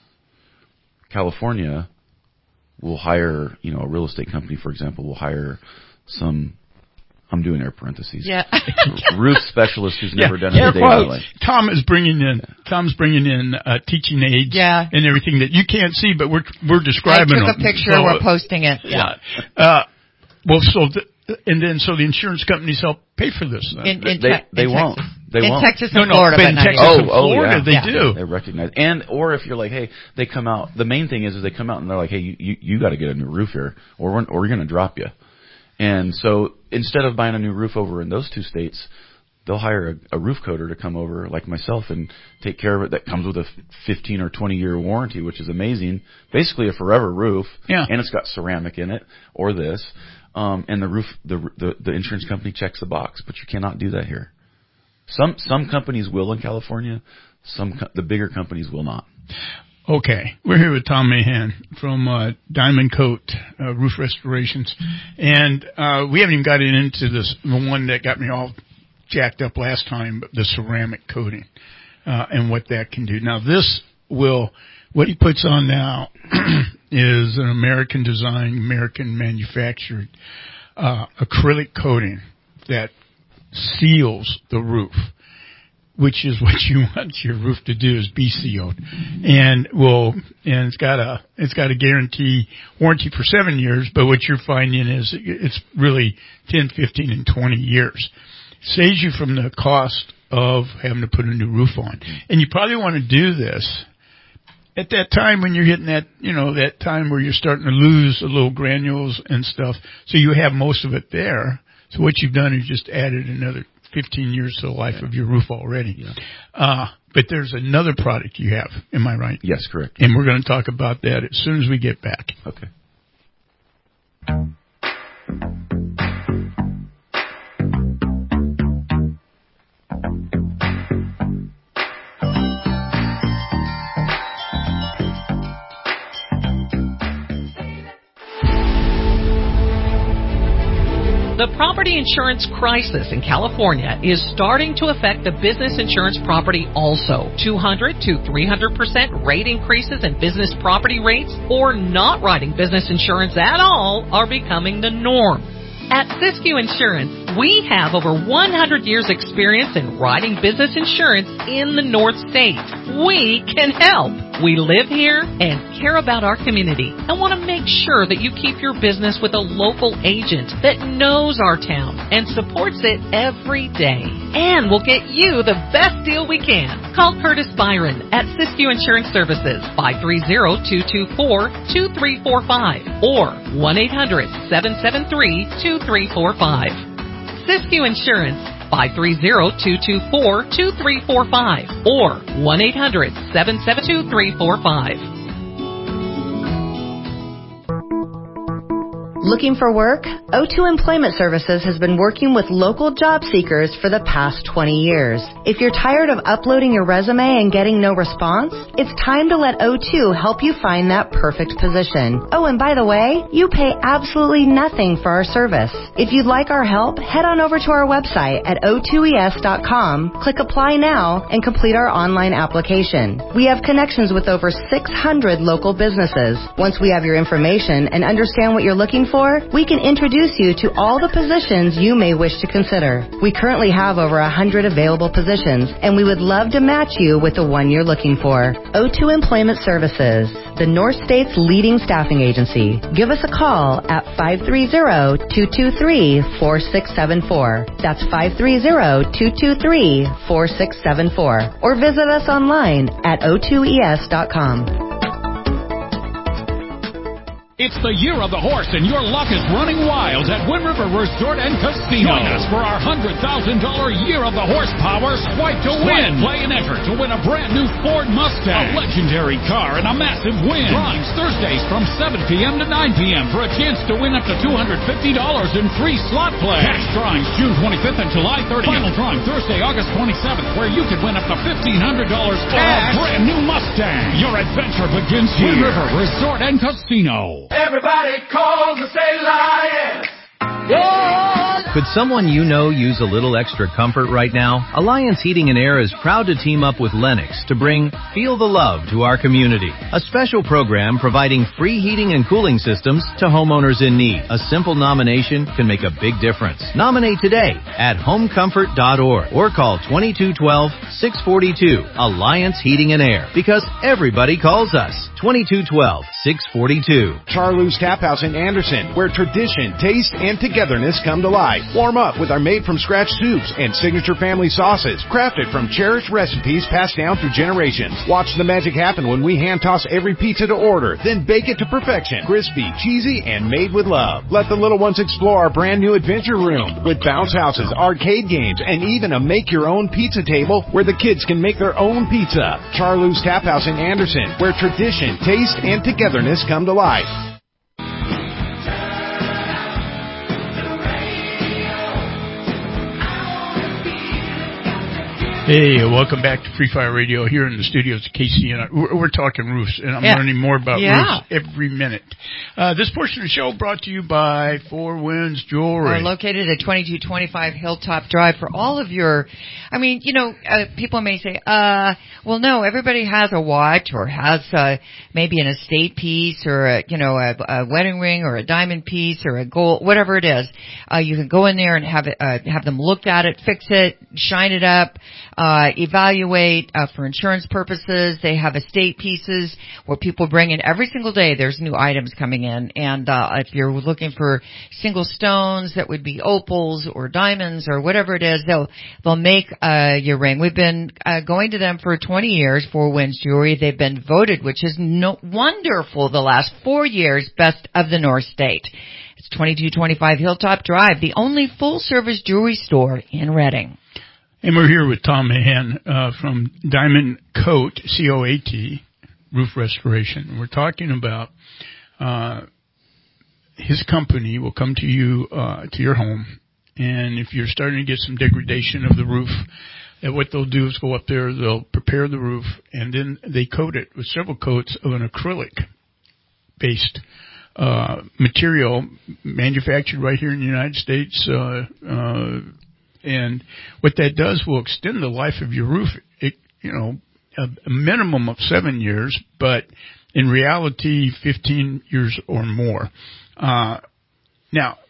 California will hire, you know, a real estate company, for example, will hire some, I'm doing air parentheses, Yeah. roof specialist who's never done it air a day in my quotes. life. Tom is bringing in Tom's bringing in uh, teaching aids Yeah. and everything that you can't see, but we're we're I describing took a them. picture. So, We're posting it. yeah. Uh, well, so the, and then so the insurance companies help pay for this. Then. In, in, They- Te- they in won't. Texas. They in won't. Texas No, and no, Florida, but but in not Texas here. and Florida, they Yeah. do. They recognize. And, or if you're like, hey, they come out, the main thing is, is they come out and they're like, hey, you, you, you got to get a new roof here, or we're, or we're going to drop you. And so instead of buying a new roof over in those two states, they'll hire a, a roof coater to come over like myself and take care of it. That comes with a fifteen or twenty year warranty, which is amazing. Basically a forever roof. Yeah. And it's got ceramic in it or this. Um, and the roof, the, the, the insurance company checks the box, but you cannot do that here. Some, some companies will in California. Some, co- the bigger companies will not. Okay, we're here with Tom Mahan from uh, Diamond Coat uh, Roof Restorations, and uh, we haven't even gotten into this, the one that got me all jacked up last time, the ceramic coating uh, and what that can do. Now, this will, what he puts on now is an American designed, American manufactured uh, acrylic coating that seals the roof, which is what you want your roof to do, is be sealed. And will, and it's got a, it's got a guarantee warranty for seven years, but what you're finding is it's really ten, fifteen, and twenty years. Saves you from the cost of having to put a new roof on. And you probably want to do this at that time when you're hitting that, you know, that time where you're starting to lose a little granules and stuff. So you have most of it there. So what you've done is just added another fifteen years to the life of your roof already. Yeah. Uh, But there's another product you have. Am I right? Yes, correct. And we're going to talk about that as soon as we get back. Okay. The property insurance crisis in California is starting to affect the business insurance property also. two hundred to three hundred percent rate increases in business property rates or not writing business insurance at all are becoming the norm. At Siskiyou Insurance, we have over one hundred years experience in writing business insurance in the North State. We can help. We live here and care about our community and want to make sure that you keep your business with a local agent that knows our town and supports it every day. And we'll get you the best deal we can. Call Curtis Byron at Siskiyou Insurance Services, five three zero, two two four, two three four five or one eight hundred, seven seven three, two three four five. Siskiyou Insurance, five three zero, two two four, two three four five or one eight hundred, seven seven two, three four five. Looking for work? O two Employment Services has been working with local job seekers for the past twenty years. If you're tired of uploading your resume and getting no response, it's time to let O two help you find that perfect position. Oh, and by the way, you pay absolutely nothing for our service. If you'd like our help, head on over to our website at O two E S dot com, click Apply Now, and complete our online application. We have connections with over six hundred local businesses. Once we have your information and understand what you're looking for, we can introduce you to all the positions you may wish to consider. We currently have over one hundred available positions, and we would love to match you with the one you're looking for. O two Employment Services, the North State's leading staffing agency. Give us a call at five three zero, two two three, four six seven four. That's five three zero, two two three, four six seven four. Or visit us online at O two E S dot com. It's the year of the horse, and your luck is running wild at Wind River Resort and Casino. Join us for our one hundred thousand dollars Year of the Horsepower Swipe to Win. Play and enter to win a brand new Ford Mustang, a legendary car, and a massive win. Drawings Thursdays from seven p.m. to nine p.m. for a chance to win up to two hundred fifty dollars in free slot play. Cash drawings June twenty-fifth and July thirtieth. Final drawing Thursday, August twenty-seventh, where you could win up to fifteen hundred dollars cash for a brand new Mustang. Your adventure begins here. Wind River Resort and Casino. Everybody calls and say lion. Yeah. Could someone you know use a little extra comfort right now? Alliance Heating and Air is proud to team up with Lennox to bring Feel the Love to our community. A special program providing free heating and cooling systems to homeowners in need. A simple nomination can make a big difference. Nominate today at home comfort dot org or call twenty-two twelve, six forty-two. Alliance Heating and Air, because everybody calls us. twenty-two twelve, six forty-two. Charlie's Tap House in Anderson, where tradition, taste, and togetherness come to life. Warm up with our made-from-scratch soups and signature family sauces, crafted from cherished recipes passed down through generations. Watch the magic happen when we hand-toss every pizza to order, then bake it to perfection. Crispy, cheesy, and made with love. Let the little ones explore our brand-new adventure room with bounce houses, arcade games, and even a make-your-own pizza table where the kids can make their own pizza. Charlie's Tap House in Anderson, where tradition, taste, and togetherness come to life. Hey, welcome back to Free Fire Radio here in the studios at K C N R. We're, we're talking roofs, and I'm yeah. learning more about yeah. roofs every minute. Uh, this portion of the show brought to you by Four Winds Jewelry. We're located at twenty-two twenty-five Hilltop Drive for all of your, I mean, you know, uh, people may say, uh, well, no, everybody has a watch or has uh, maybe an estate piece or, a, you know, a, a wedding ring or a diamond piece or a gold, whatever it is. Uh, you can go in there and have it, uh, have them look at it, fix it, shine it up. Uh, evaluate, uh, for insurance purposes. They have estate pieces where people bring in every single day. There's new items coming in. And, uh, if you're looking for single stones that would be opals or diamonds or whatever it is, they'll, they'll make, uh, your ring. We've been, uh, going to them for twenty years, Four Winds Jewelry. They've been voted, which is no, wonderful, the last four years, best of the North State. It's twenty-two twenty-five Hilltop Drive, the only full service jewelry store in Redding. And we're here with Tom Mahan uh, from Diamond Coat, C O A T, Roof Restoration. We're talking about uh, his company will come to you, uh, to your home, and if you're starting to get some degradation of the roof, and what they'll do is go up there, they'll prepare the roof, and then they coat it with several coats of an acrylic-based uh, material manufactured right here in the United States, uh, uh and what that does will extend the life of your roof, it, you know, a, a minimum of seven years, but in reality, fifteen years or more. Uh, now,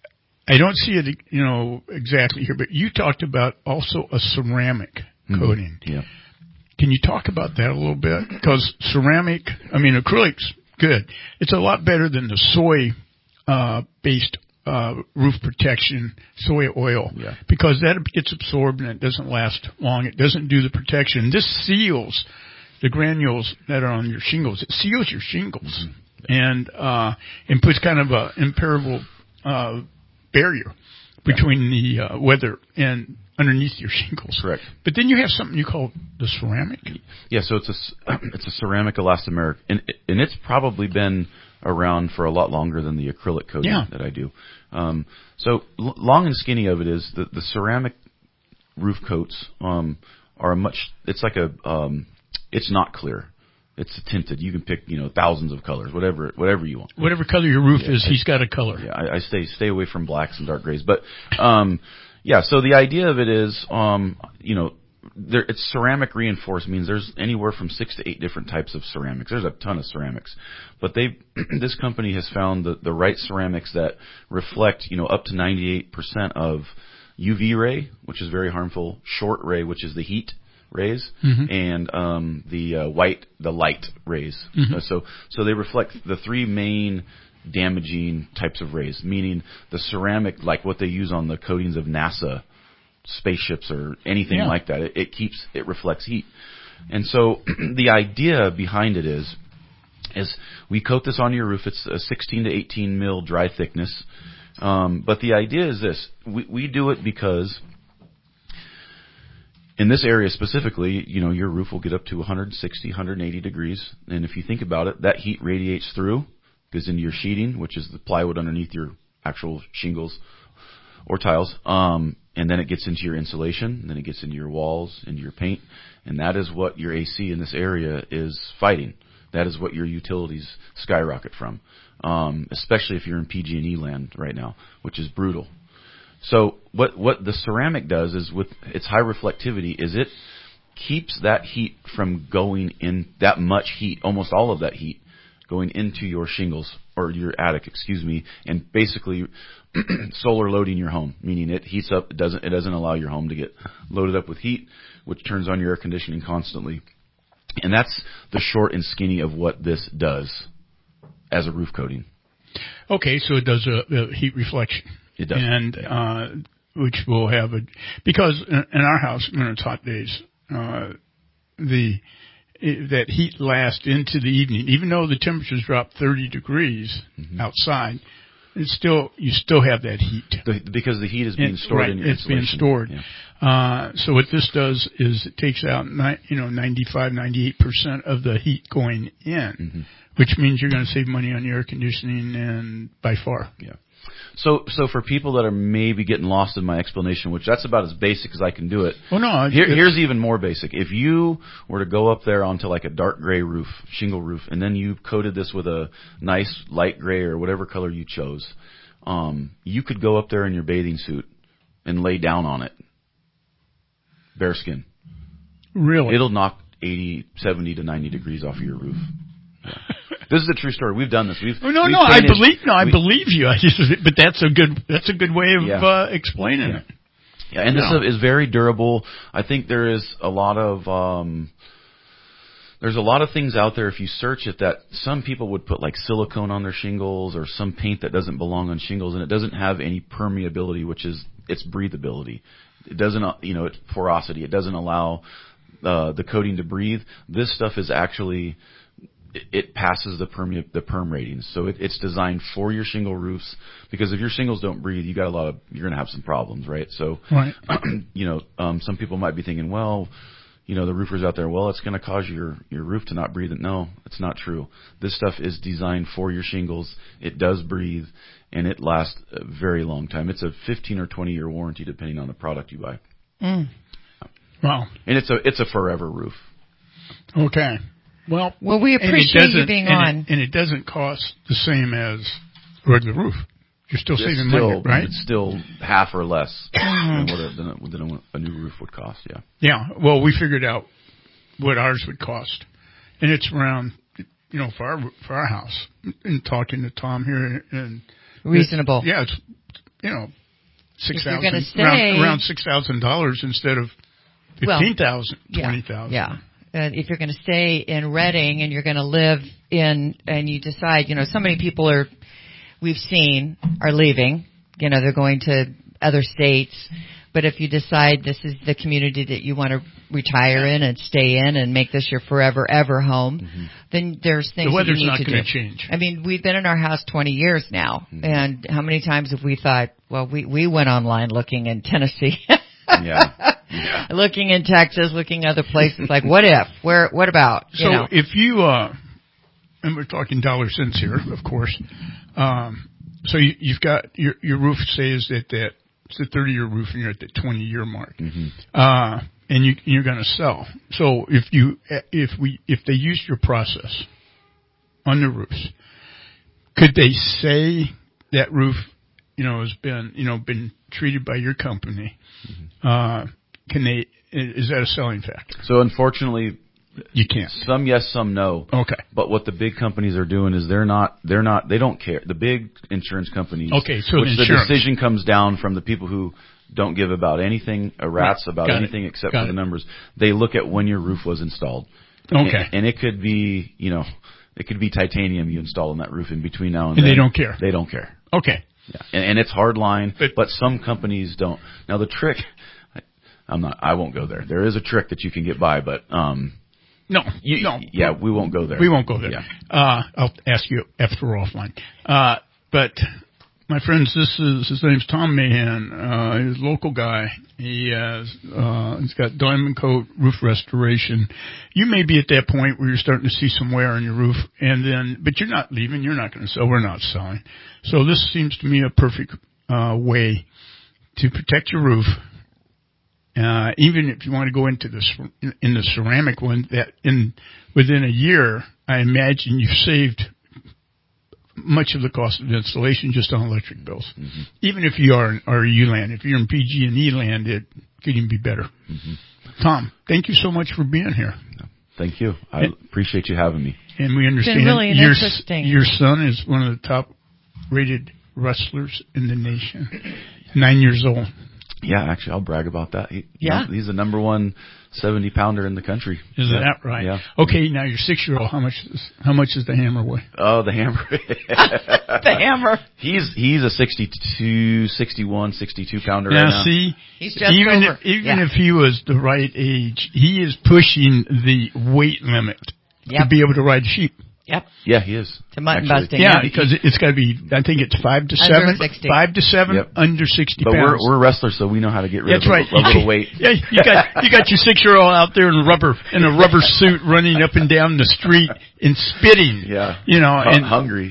I don't see it, you know, exactly here, but you talked about also a ceramic mm-hmm. coating. Yeah. Can you talk about that a little bit? Because ceramic, I mean, acrylic's good. It's a lot better than the soy, uh, based Uh, roof protection, soy oil, yeah. because that gets absorbed and it doesn't last long. It doesn't do the protection. This seals the granules that are on your shingles. It seals your shingles mm-hmm. and uh, and puts kind of a impermeable uh, barrier between the uh, weather and underneath your shingles. Correct. But then you have something you call the ceramic. Yeah, so it's a it's a ceramic elastomeric, and and it's probably been around for a lot longer than the acrylic coating yeah. that I do. Um, so l- long and skinny of it is that the ceramic roof coats um, are a much. It's like a. Um, it's not clear. It's tinted. You can pick, you know, thousands of colors, whatever whatever you want. Whatever color your roof yeah, is, I, he's got a color. Yeah, I, I stay stay away from blacks and dark grays. But um, yeah, so the idea of it is, um, you know. There, it's ceramic reinforced, means there's anywhere from six to eight different types of ceramics. There's a ton of ceramics, but they this company has found the, the right ceramics that reflect, you know, up to ninety-eight percent of U V ray, which is very harmful, short ray, which is the heat rays, mm-hmm. and um, the uh, white, the light rays. Mm-hmm. Uh, so, so they reflect the three main damaging types of rays, meaning the ceramic, like what they use on the coatings of NASA spaceships or anything yeah. like that. It, it keeps, it reflects heat. And so the idea behind it is, is we coat this on your roof. It's a sixteen to eighteen mil dry thickness. Um, but the idea is this, we, we do it because in this area specifically, you know, your roof will get up to one sixty, one eighty degrees. And if you think about it, that heat radiates through, goes into your sheeting, which is the plywood underneath your actual shingles or tiles. Um, And then it gets into your insulation, and then it gets into your walls, into your paint, and that is what your A C in this area is fighting. That is what your utilities skyrocket from, um, especially if you're in P G and E land right now, which is brutal. So what what the ceramic does is, with its high reflectivity, is it keeps that heat from going in, that much heat, almost all of that heat, going into your shingles or your attic, excuse me, and basically solar loading your home, meaning it heats up. It doesn't it doesn't allow your home to get loaded up with heat, which turns on your air conditioning constantly. And that's the short and skinny of what this does as a roof coating. Okay, so it does a, a heat reflection. It does, and uh, which will have a, because in our house when it's hot days, uh, the It, that heat lasts into the evening, even though the temperatures drop thirty degrees mm-hmm. outside. It's still you still have that heat the, because the heat is being and, stored right, in your it's insulation. being stored. Yeah. Uh, so what this does is it takes out ni- you know ninety-five, ninety-eight percent of the heat going in, mm-hmm. which means you're going to save money on your air conditioning and by far. Yeah. So, so for people that are maybe getting lost in my explanation, which that's about as basic as I can do it. Well, no. Here, here's even more basic. If you were to go up there onto like a dark gray roof, shingle roof, and then you coated this with a nice light gray or whatever color you chose, um, you could go up there in your bathing suit and lay down on it. Bare skin. Really? It'll knock eighty, seventy to ninety degrees off of your roof. Yeah. This is a true story. We've done this. We've oh, no, we've no, I finished, believe no, I we, believe you. I just, but that's a good that's a good way of yeah. uh, explaining yeah. it. Yeah, and no. this stuff is very durable. I think there is a lot of um, there's a lot of things out there. If you search it, that some people would put like silicone on their shingles or some paint that doesn't belong on shingles, and it doesn't have any permeability, which is its breathability. It doesn't, you know, it's porosity. It doesn't allow uh, the coating to breathe. This stuff is actually it, it passes the perm the perm ratings. So it, it's designed for your shingle roofs, because if your shingles don't breathe, you got a lot of you're going to have some problems, right? So, right. you know, um, some people might be thinking, well, you know, the roofers out there, well, it's going to cause your your roof to not breathe. No, it's not true. This stuff is designed for your shingles. It does breathe, and it lasts a very long time. It's a fifteen or twenty year warranty depending on the product you buy. Mm. Wow. And it's a it's a forever roof. Okay. Well, well, we appreciate you being and on. It, and it doesn't cost the same as a regular roof. You're still It's saving still, money, right? It's still half or less than, what a, than, a, than a new roof would cost, yeah. Yeah. Well, we figured out what ours would cost. And it's around, you know, for our, for our house. And talking to Tom here. and Reasonable. It, yeah, it's, you know, six thousand You're going to stay around, around six thousand dollars instead of fifteen thousand, well, twenty thousand. Yeah. Yeah. And if you're going to stay in Redding and you're going to live in, and you decide, you know, so many people are, we've seen, are leaving. You know, they're going to other states. But if you decide this is the community that you want to retire in and stay in and make this your forever ever home, mm-hmm. then there's things the that you weather's need not to going do. to change. I mean, we've been in our house twenty years now, mm-hmm. and how many times have we thought, well, we we went online looking in Tennessee, yeah. yeah, looking in Texas, looking other places. Like, what if? Where? What about? You so know? if you, uh, and we're talking dollar cents here, of course. Um, so you, you've got your your roof says that that it's a thirty year roof and you're at the twenty year mark, mm-hmm. uh, and you you're going to sell. So if you if we if they use your process on the roofs, could they say that roof, you know, has been you know been treated by your company? Mm-hmm. Uh, can they? Is that a selling factor? So unfortunately, you can't. Some yes, some no. Okay. But what the big companies are doing is they're not, they're not, they don't care. The big insurance companies. Okay, so which the, the decision comes down from the people who don't give about anything, a rat's right. about Got anything it. except Got for it. the numbers. They look at when your roof was installed. Okay. And, and it could be, you know, it could be titanium you install in that roof in between now and, and then. they don't care. They don't care. Okay. Yeah. And, and it's hard line, but, but some companies don't. Now the trick, I'm not, I won't go there. There is a trick that you can get by, but, um, No, you, no. Yeah, we won't go there. We won't go there. Yeah. Uh, I'll ask you after we're offline. Uh, but my friends, this is, his name's Tom Mahan. Uh, he's a local guy. He has, uh, he's got Diamond Coat Roof Restoration. You may be at that point where you're starting to see some wear on your roof, and then, but you're not leaving. You're not going to sell. We're not selling. So this seems to me a perfect, uh, way to protect your roof. Uh, even if you want to go into the, in the ceramic one, that in, within a year, I imagine you've saved much of the cost of installation just on electric bills. Mm-hmm. Even if you are in R E U land, if you're in P G and E land, it could even be better. Mm-hmm. Tom, thank you so much for being here. Thank you. I and, appreciate you having me. And we understand it's been really your, interesting. your son is one of the top rated wrestlers in the nation. Nine years old. Yeah, actually, I'll brag about that. He, yeah. He's the number one seventy pounder in the country. Is yeah. that right? Yeah. Okay, now your six-year-old, how much is, how much is the hammer weigh? Oh, the hammer. the hammer. He's he's a sixty-two, sixty-one, sixty-two pounder now, right now. see, He's just even over. If, even yeah. if he was the right age, he is pushing the weight limit yep. to be able to ride sheep. Yep. Yeah, he is. To mutton actually. busting. Yeah, yeah. because it's got to be, I think it's five to under seven. sixty. Five to seven, yep. under sixty but pounds. But we're, we're wrestlers, so we know how to get rid That's of right. a, a little weight. Yeah, you got, you got your six-year-old out there in rubber, in a rubber suit running up and down the street and spitting. Yeah. You know, H- and hungry.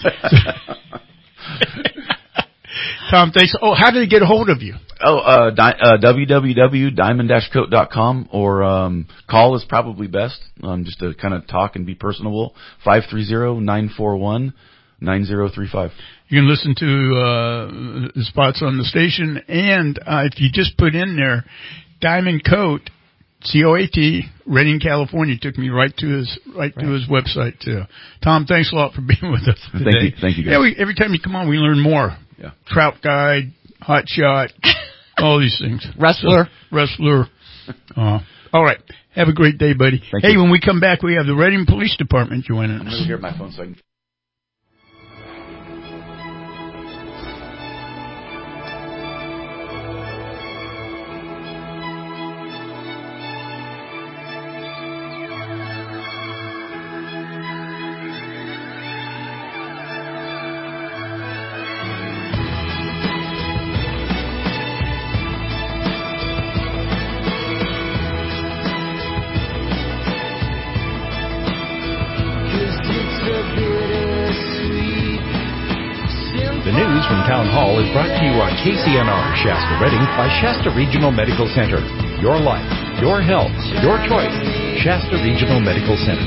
Tom, thanks. Oh, how did they get a hold of you? Oh, uh, di- uh, w w w dot diamond dash coat dot com or um, call is probably best, um, just to kind of talk and be personable. five three zero, nine four one, nine zero three five. You can listen to uh, the spots on the station, and uh, if you just put in there Diamond Coat, C O A T, Redding, California, took me right to his right, right to his website too. Tom, thanks a lot for being with us today. Thank you, thank you guys. Yeah, we, every time you come on, we learn more. Yeah. Trout guide, hot shot, all these things. Wrestler. So, wrestler. Uh, all right. Have a great day, buddy. Thank hey, you. when we come back, we have the Redding Police Department joining us. I'm going to hear my phone so I can... news from Town Hall is brought to you on K C N R Shasta Redding by Shasta Regional Medical Center. Your life, your health, your choice. Shasta Regional Medical Center.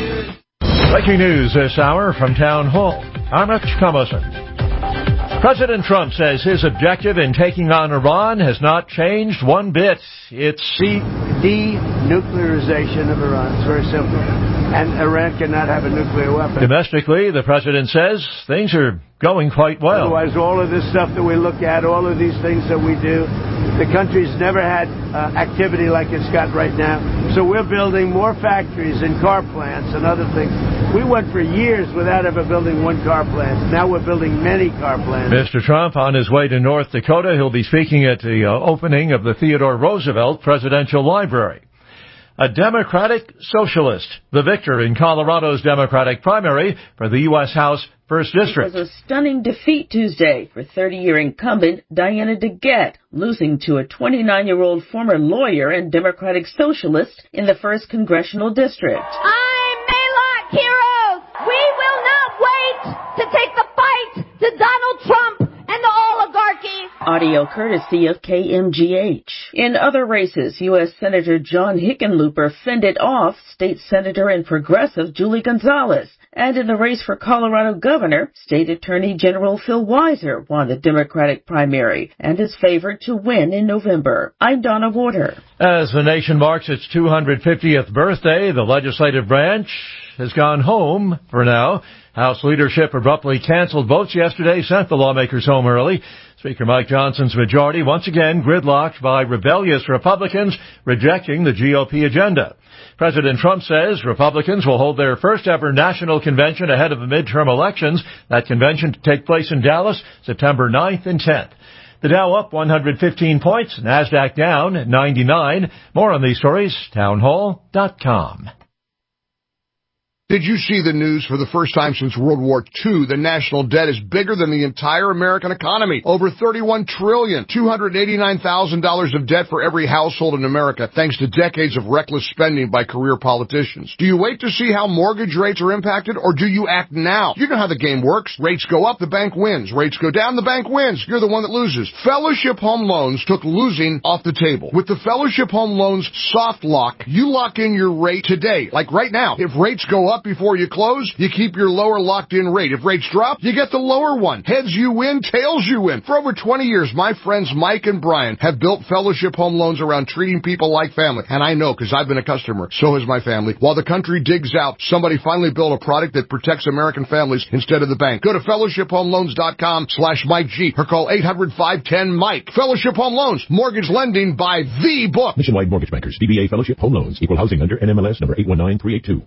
Breaking news this hour from Town Hall. I'm Rich Thomason. President Trump says his objective in taking on Iran has not changed one bit. It's the denuclearization of Iran. It's very simple. And Iran cannot have a nuclear weapon. Domestically, the president says things are going quite well. Otherwise, all of this stuff that we look at, all of these things that we do, the country's never had uh, activity like it's got right now. So we're building more factories and car plants and other things. We went for years without ever building one car plant. Now we're building many car plants. Mister Trump, on his way to North Dakota, he'll be speaking at the uh, opening of the Theodore Roosevelt Presidential Library. A Democratic socialist, the victor in Colorado's Democratic primary for the U S House first District. It was a stunning defeat Tuesday for thirty-year incumbent Diana DeGette, losing to a twenty-nine-year-old former lawyer and Democratic socialist in the first Congressional District. I'm Maylock Heroes! We will not wait to take the fight to Donald Trump and the oligarchy. Audio courtesy of K M G H. In other races, U S Senator John Hickenlooper fended off State Senator and Progressive Julie Gonzalez. And in the race for Colorado governor, State Attorney General Phil Weiser won the Democratic primary and is favored to win in November. I'm Donna Warder. As the nation marks its two hundred fiftieth birthday, the legislative branch has gone home for now. House leadership abruptly canceled votes yesterday, sent the lawmakers home early. Speaker Mike Johnson's majority once again gridlocked by rebellious Republicans rejecting the G O P agenda. President Trump says Republicans will hold their first ever national convention ahead of the midterm elections. That convention to take place in Dallas September ninth and tenth. The Dow up one hundred fifteen points, NASDAQ down ninety-nine. More on these stories, townhall dot com. Did you see the news? For the first time since World War Two, the national debt is bigger than the entire American economy. Over thirty-one trillion dollars, two hundred eighty-nine thousand dollars of debt for every household in America, thanks to decades of reckless spending by career politicians. Do you wait to see how mortgage rates are impacted, or do you act now? You know how the game works. Rates go up, the bank wins. Rates go down, the bank wins. You're the one that loses. Fellowship Home Loans took losing off the table. With the Fellowship Home Loans soft lock, you lock in your rate today. Like right now, if rates go up before you close, you keep your lower locked-in rate. If rates drop, you get the lower one. Heads you win, tails you win. For over twenty years, my friends Mike and Brian have built Fellowship Home Loans around treating people like family. And I know, because I've been a customer. So has my family. While the country digs out, somebody finally built a product that protects American families instead of the bank. Go to fellowship home loans dot com slash Mike G or call eight hundred, five one zero, Mike. Fellowship Home Loans. Mortgage lending by the book. Nationwide Mortgage Bankers. D B A Fellowship Home Loans. Equal housing lender. N M L S number eight one nine three eight two.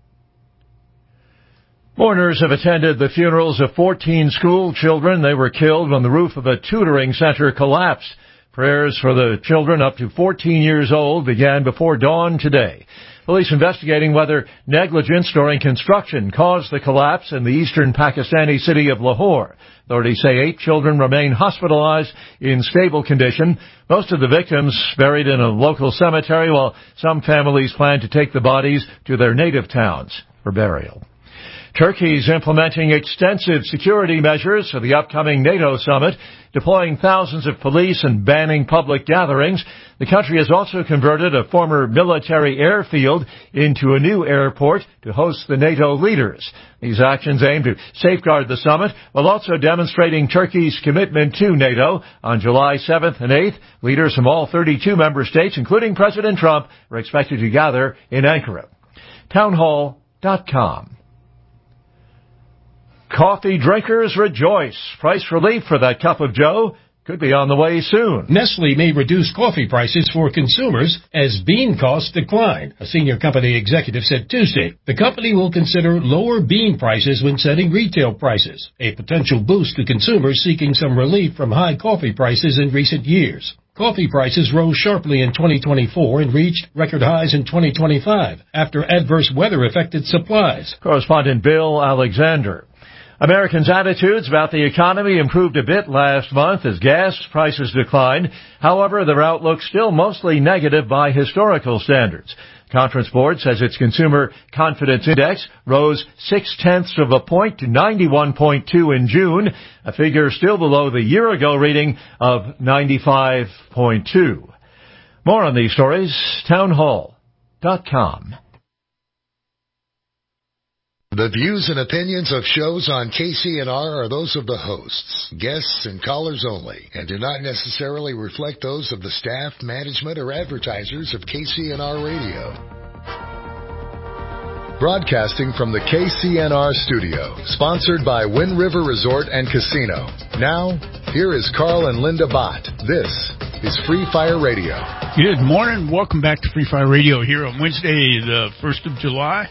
Mourners have attended the funerals of fourteen school children. They were killed when the roof of a tutoring center collapsed. Prayers for the children up to fourteen years old began before dawn today. Police investigating whether negligence during construction caused the collapse in the eastern Pakistani city of Lahore. Authorities say eight children remain hospitalized in stable condition. Most of the victims buried in a local cemetery, while some families plan to take the bodies to their native towns for burial. Turkey's implementing extensive security measures for the upcoming NATO summit, deploying thousands of police and banning public gatherings. The country has also converted a former military airfield into a new airport to host the NATO leaders. These actions aim to safeguard the summit while also demonstrating Turkey's commitment to NATO. On July seventh and eighth, leaders from all thirty-two member states, including President Trump, are expected to gather in Ankara. townhall dot com. Coffee drinkers rejoice. Price relief for that cup of joe could be on the way soon. Nestle may reduce coffee prices for consumers as bean costs decline, a senior company executive said Tuesday. The company will consider lower bean prices when setting retail prices, a potential boost to consumers seeking some relief from high coffee prices in recent years. Coffee prices rose sharply in twenty twenty-four and reached record highs in twenty twenty-five after adverse weather affected supplies. Correspondent Bill Alexander. Americans' attitudes about the economy improved a bit last month as gas prices declined. However, their outlook still mostly negative by historical standards. Conference Board says its Consumer Confidence Index rose six-tenths of a point to ninety-one point two in June, a figure still below the year-ago reading of ninety-five point two. More on these stories, townhall dot com. The views and opinions of shows on K C N R are those of the hosts, guests, and callers only, and do not necessarily reflect those of the staff, management, or advertisers of K C N R Radio. Broadcasting from the K C N R studio, sponsored by Wind River Resort and Casino. Now, here is Carl and Linda Bott. This is Free Fire Radio. Good morning. Welcome back to Free Fire Radio here on Wednesday, the first of July.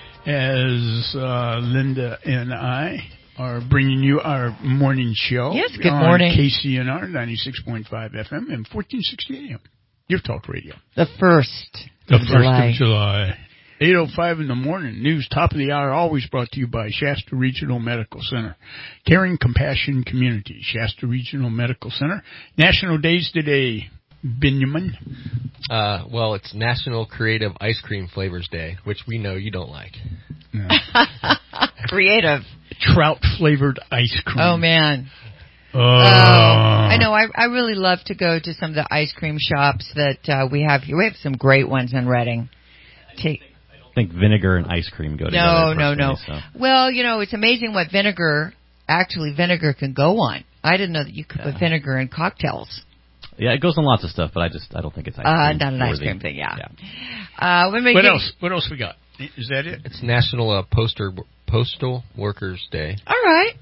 As uh, Linda and I are bringing you our morning show. Yes, good on morning. K C N R ninety-six point five F M and fourteen sixty A M. Your talk radio. The first The of first July. of July. eight oh five in the morning. News top of the hour, always brought to you by Shasta Regional Medical Center. Caring Compassion Community. Shasta Regional Medical Center. National Days today. Benjamin. Uh, well, it's National Creative Ice Cream Flavors Day, which we know you don't like. No. Creative. Trout flavored ice cream. Oh, man. Oh. oh. I know. I, I really love to go to some of the ice cream shops that uh, we have here. We have some great ones in Reading. Take, I think vinegar and ice cream go together. No, no, no. So. Well, you know, it's amazing what vinegar, actually vinegar can go on. I didn't know that you could Yeah. put vinegar in cocktails. Yeah, it goes on lots of stuff, but I just I don't think it's ice Uh, cream. not an ice worthy. cream thing, yeah. yeah. Uh, we may What give- else? What else we got? Is that it? It's National uh, Poster Postal Workers Day. All right.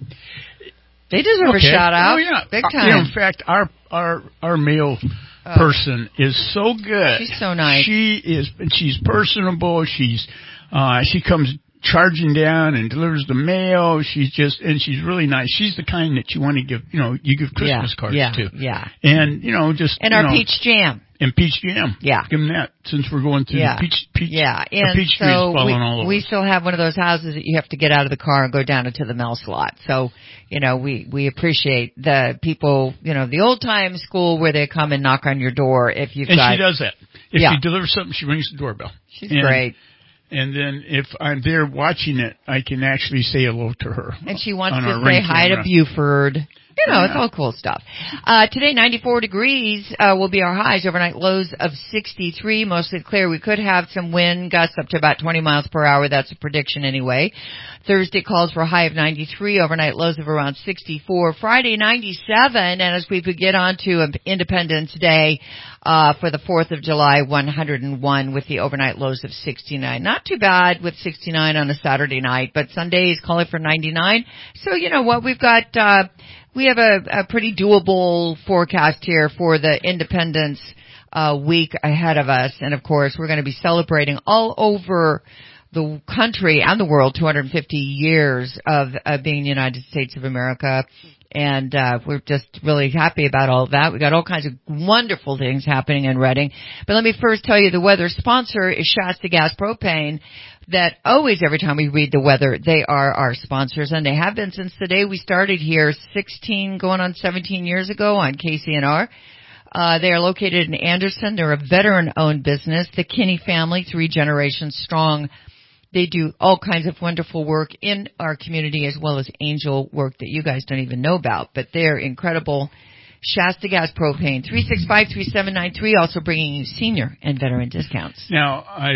They deserve a Okay. shout out. Oh, yeah. Big Uh, time. you know, in fact, our our our mail Oh. person is so good. She's so nice. She is. She's personable. She's. Uh, she comes charging down and delivers the mail. She's just, and she's really nice. She's the kind that you want to give, you know, you give Christmas yeah, cards yeah, to. Yeah. And, you know, just. And you our know, peach jam. And peach jam. Yeah. Give them that since we're going through Yeah. the peach, peach. Yeah. the And peach tree is so falling we, all over. we still have one of those houses that you have to get out of the car and go down into the mail slot. So, you know, we, we appreciate the people, you know, the old time school where they come and knock on your door if you've and got. she does that. If Yeah. she delivers something, she rings the doorbell. She's and, great. And then if I'm there watching it, I can actually say hello to her. And she wants on to our say ring hi to camera. Buford. You know, Yeah. it's all cool stuff. Uh, today, ninety-four degrees uh, will be our highs. Overnight lows of sixty-three, mostly clear. We could have some wind gusts up to about twenty miles per hour. That's a prediction anyway. Thursday calls for a high of ninety-three, overnight lows of around sixty-four. Friday, ninety-seven, and as we get on to Independence Day uh, for the fourth of July, one hundred one with the overnight lows of sixty-nine. Not too bad with sixty-nine on a Saturday night, but Sunday is calling for ninety-nine. So, you know what, we've got... Uh, We have a, a pretty doable forecast here for the Independence uh, week ahead of us. And, of course, we're going to be celebrating all over the country and the world two hundred fifty years of uh, being the United States of America. And uh, we're just really happy about all of that. We've got all kinds of wonderful things happening in Reading. But let me first tell you the weather sponsor is Shasta Gas Propane. That always, every time we read the weather, they are our sponsors, and they have been since the day we started here sixteen, going on seventeen years ago on K C N R. Uh, they are located in Anderson. They're a veteran-owned business. The Kinney family, three generations strong. They do all kinds of wonderful work in our community as well as angel work that you guys don't even know about, but they're incredible. Shasta Gas Propane, three six five, three seven nine three, also bringing you senior and veteran discounts. Now, I...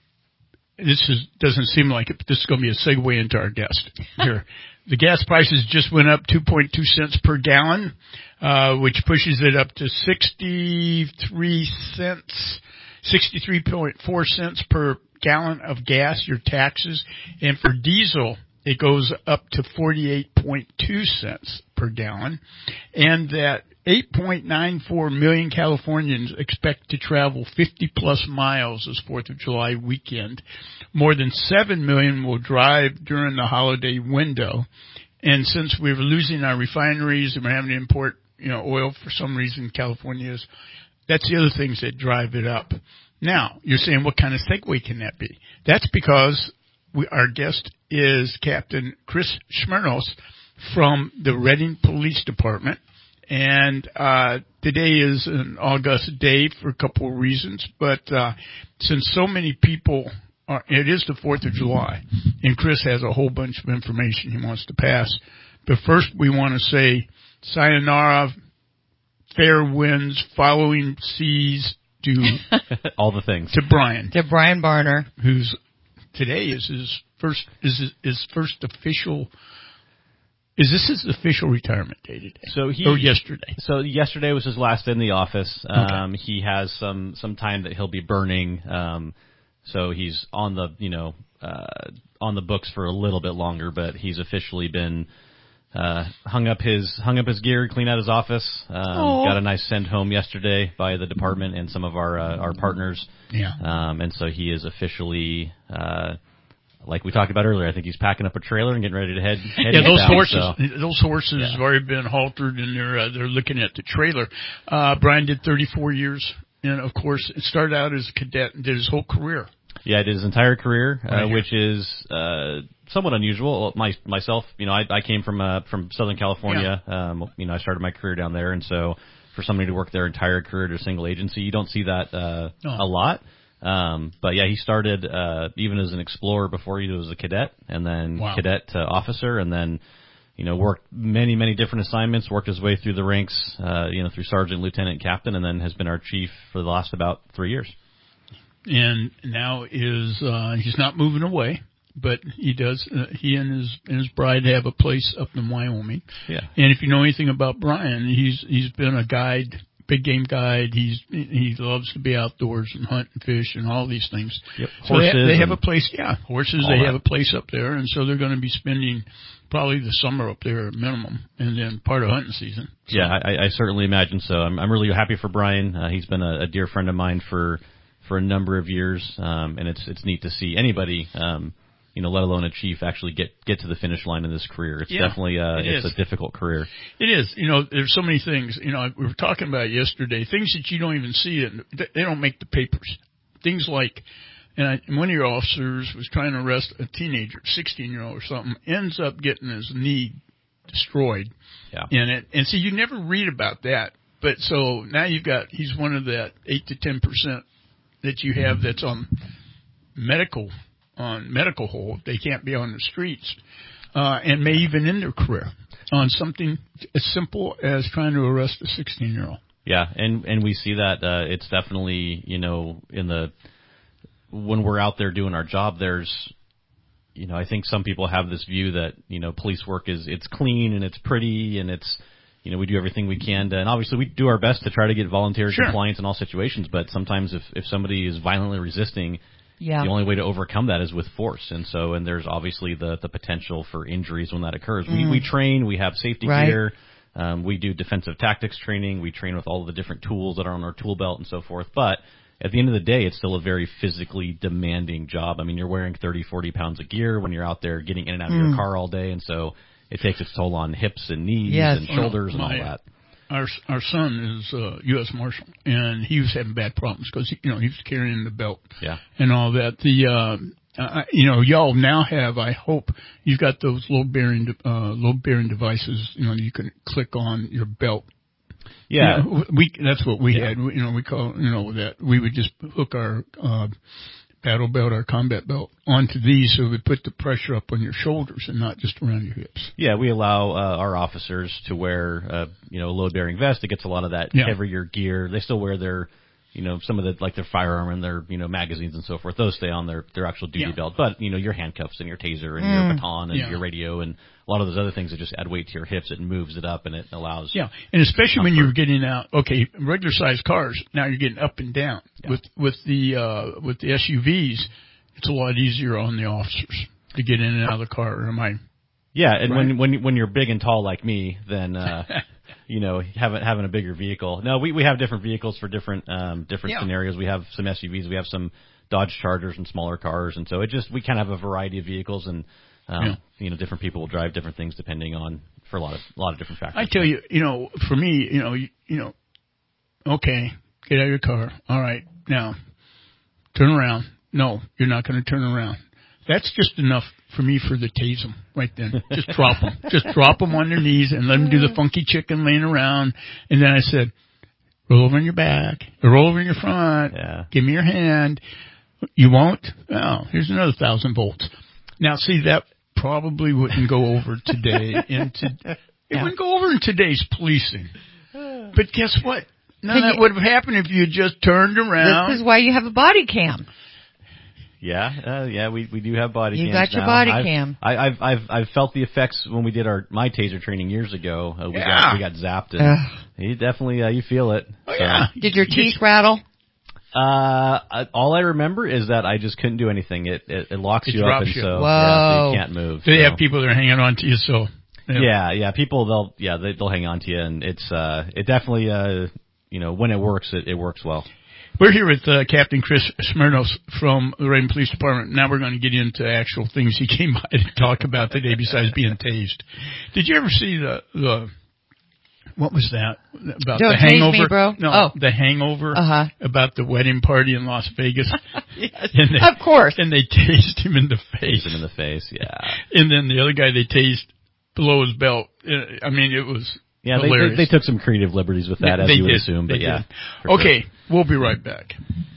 This is, doesn't seem like it, but this is going to be a segue into our guest here. The gas prices just went up two point two cents per gallon, uh, which pushes it up to sixty-three cents, sixty-three point four cents per gallon of gas, your taxes. And for diesel, it goes up to forty-eight point two cents per gallon. And that eight point nine four million Californians expect to travel fifty plus miles this fourth of July weekend. More than seven million will drive during the holiday window. And since we're losing our refineries and we're having to import, you know, oil for some reason, California is, that's the other things that drive it up. Now, you're saying what kind of segue can that be? That's because we, our guest is Captain Chris Smirnos from the Reading Police Department. And uh today is an august day for a couple of reasons, but uh since so many people are, it is the fourth of July, and Chris has a whole bunch of information he wants to pass. But first we want to say sayonara, fair winds, following seas to all the things. To Brian. To Brian Barner. Who's today is his first is his, his first official Is this his official retirement day today? So he, or yesterday? So yesterday was his last day in the office. Um, okay. He has some, some time that he'll be burning. Um, so he's on the, you know, uh, on the books for a little bit longer, but he's officially been, uh, hung up his, hung up his gear, cleaned out his office. Um, got a nice send home yesterday by the department and some of our, uh, our partners. Yeah. Um, and so he is officially, uh, like we talked about earlier, I think he's packing up a trailer and getting ready to head. head yeah, those down, horses, so. those horses yeah. have already been haltered, and they're uh, they're looking at the trailer. Uh, Brian did thirty-four years, and of course, it started out as a cadet and did his whole career. Yeah, I did his entire career, right uh, which is uh, somewhat unusual. My myself, you know, I, I came from uh, from Southern California. Yeah. Um, you know, I started my career down there, and so for somebody to work their entire career to a single agency, you don't see that uh, oh. a lot. Um, but yeah, he started, uh, even as an explorer before he was a cadet, and then wow. cadet to officer, and then, you know, worked many, many different assignments, worked his way through the ranks, uh, you know, through sergeant, lieutenant, captain, and then has been our chief for the last about three years. And now is, uh, he's not moving away, but he does, uh, he and his, and his bride have a place up in Wyoming. Yeah. And if you know anything about Brian, he's, he's been a guide, big game guide. He's he loves to be outdoors and hunt and fish and all these things. Yep. So horses. They, they have a place, yeah, horses. They that. have a place up there, and so they're going to be spending probably the summer up there at minimum, and then part of hunting season. So. Yeah, I, I certainly imagine so. I'm, I'm really happy for Brian. Uh, he's been a, a dear friend of mine for for a number of years, um, and it's it's neat to see anybody. Um, You know, let alone a chief, actually get get to the finish line in this career. It's yeah, definitely uh, it it's is. a difficult career. It is. You know, there's so many things. You know, we were talking about yesterday, things that you don't even see, and they don't make the papers. Things like, and, I, and one of your officers was trying to arrest a teenager, sixteen-year-old or something, ends up getting his knee destroyed. Yeah. In it, and so you never read about that. But so now you've got, he's one of that eight to ten percent that you have that's on medical. on medical hold. They can't be on the streets, uh, and may even end their career on something as simple as trying to arrest a sixteen-year-old. Yeah, and, and we see that, uh, it's definitely, you know, in the, when we're out there doing our job, there's, you know, I think some people have this view that, you know, police work is, it's clean and it's pretty and it's, you know, we do everything we can to, and obviously we do our best to try to get voluntary sure. compliance in all situations, but sometimes if, if somebody is violently resisting, yeah. the only way to overcome that is with force. And so, and there's obviously the, the potential for injuries when that occurs. Mm. We, we train, we have safety right. gear, um, we do defensive tactics training, we train with all of the different tools that are on our tool belt and so forth. But at the end of the day, it's still a very physically demanding job. I mean, you're wearing thirty, forty pounds of gear when you're out there getting in and out of mm. your car all day. And so it takes its toll on hips and knees yes. and shoulders oh, no, and my, all that. Our our son is uh, U S Marshal, and he was having bad problems because you know he was carrying the belt, yeah. and all that. The uh, uh, you know y'all now have, I hope you've got those load bearing uh, load bearing devices. You know you can click on your belt. Yeah, you know, we that's what we yeah. had. You know we call you know that we would just hook our uh, battle belt, our combat belt, onto these so we put the pressure up on your shoulders and not just around your hips. Yeah, we allow uh, our officers to wear, uh, you know, a load-bearing vest. It gets a lot of that yeah. heavier gear. They still wear their, you know, some of the, like their firearm and their, you know, magazines and so forth. Those stay on their, their actual duty yeah. belt. But, you know, your handcuffs and your taser and mm. your baton and yeah. your radio and a lot of those other things that just add weight to your hips. It moves it up and it allows. Yeah, and especially comfort. when you're getting out. Okay, regular sized cars. Now you're getting up and down yeah. with with the uh, with the S U Vs. It's a lot easier on the officers to get in and out of the car. Or am I? Yeah, and right? when when when you're big and tall like me, then uh, you know having having a bigger vehicle. No, we we have different vehicles for different um, different yeah. scenarios. We have some S U Vs, we have some Dodge Chargers and smaller cars, and so it just we kind of have a variety of vehicles, and um, yeah. you know different people will drive different things depending on for a lot of a lot of different factors. I tell you, you know, for me, you know, you, you know, okay, get out of your car. All right, now turn around. No, you're not going to turn around. That's just enough for me for the tase them right then. Just drop them. Just drop them on their knees and let them do the funky chicken laying around. And then I said, roll over on your back, or roll over in your front. Yeah. Give me your hand. You won't? Oh, here's another thousand volts. Now, see, that probably wouldn't go over today. Into, it yeah. wouldn't go over in today's policing. But guess what? None of that you, would have happened if you just turned around. This is why you have a body cam. Yeah, uh, yeah, we we do have body cams. You got your now. body I've, cam. I, I've I've I've felt the effects when we did our my taser training years ago. Uh, we yeah. got we got zapped, and uh, you definitely uh, you feel it. Oh so. yeah. Did your teeth rattle? Uh, all I remember is that I just couldn't do anything. It it, it locks it you up, and you. so, Whoa. yeah, so you can't move. They so. have people that are hanging on to you, so yeah, yeah, yeah people they'll yeah they, they'll hang on to you, and it's uh it definitely uh you know when it works it, it works well. We're here with uh, Captain Chris Smirnos from the Reading Police Department. Now we're going to get into actual things he came by to talk about today besides being tased. Did you ever see the, the what was that? About Don't the hangover? Me, bro. No, oh. the hangover uh-huh. about the wedding party in Las Vegas. Yes, and they, of course. And they tased him in the face. Tased him in the face, yeah. And then the other guy they tased below his belt. I mean, it was... Yeah, they, they, they took some creative liberties with that, they, as they you would did. assume. But they yeah. Okay, sure. We'll be right back.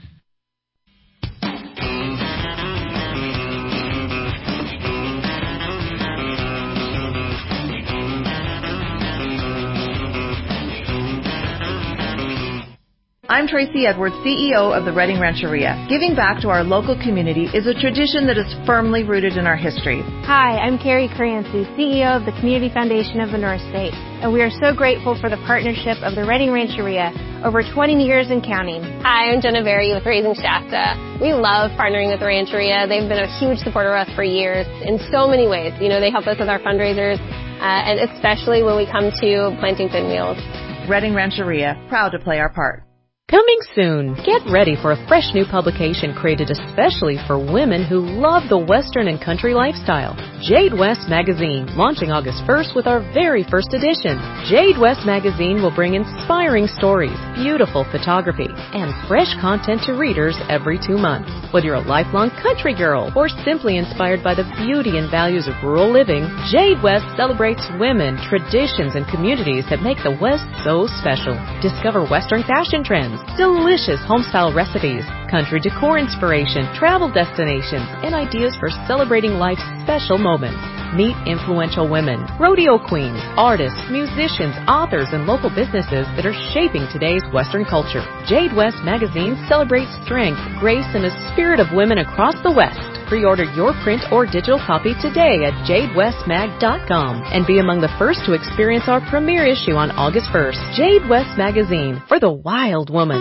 I'm Tracy Edwards, C E O of the Reading Rancheria. Giving back to our local community is a tradition that is firmly rooted in our history. Hi, I'm Carrie Crancy, C E O of the Community Foundation of the North State, and we are so grateful for the partnership of the Reading Rancheria over twenty years and counting. Hi, I'm Jenna Berry with Raising Shasta. We love partnering with the Rancheria. They've been a huge supporter of us for years in so many ways. You know, they help us with our fundraisers, uh, and especially when we come to planting thin meals. Reading Rancheria, proud to play our part. Coming soon, get ready for a fresh new publication created especially for women who love the Western and country lifestyle. Jade West Magazine, launching August first with our very first edition. Jade West Magazine will bring inspiring stories, beautiful photography, and fresh content to readers every two months. Whether you're a lifelong country girl or simply inspired by the beauty and values of rural living, Jade West celebrates women, traditions, and communities that make the West so special. Discover Western fashion trends, delicious homestyle recipes, country decor inspiration, travel destinations, and ideas for celebrating life's special moments. Meet influential women, rodeo queens, artists, musicians, authors, and local businesses that are shaping today's Western culture. Jade West Magazine celebrates strength, grace, and the spirit of women across the West. Pre-order your print or digital copy today at jade west mag dot com and be among the first to experience our premiere issue on August first. Jade West Magazine, for the wild woman.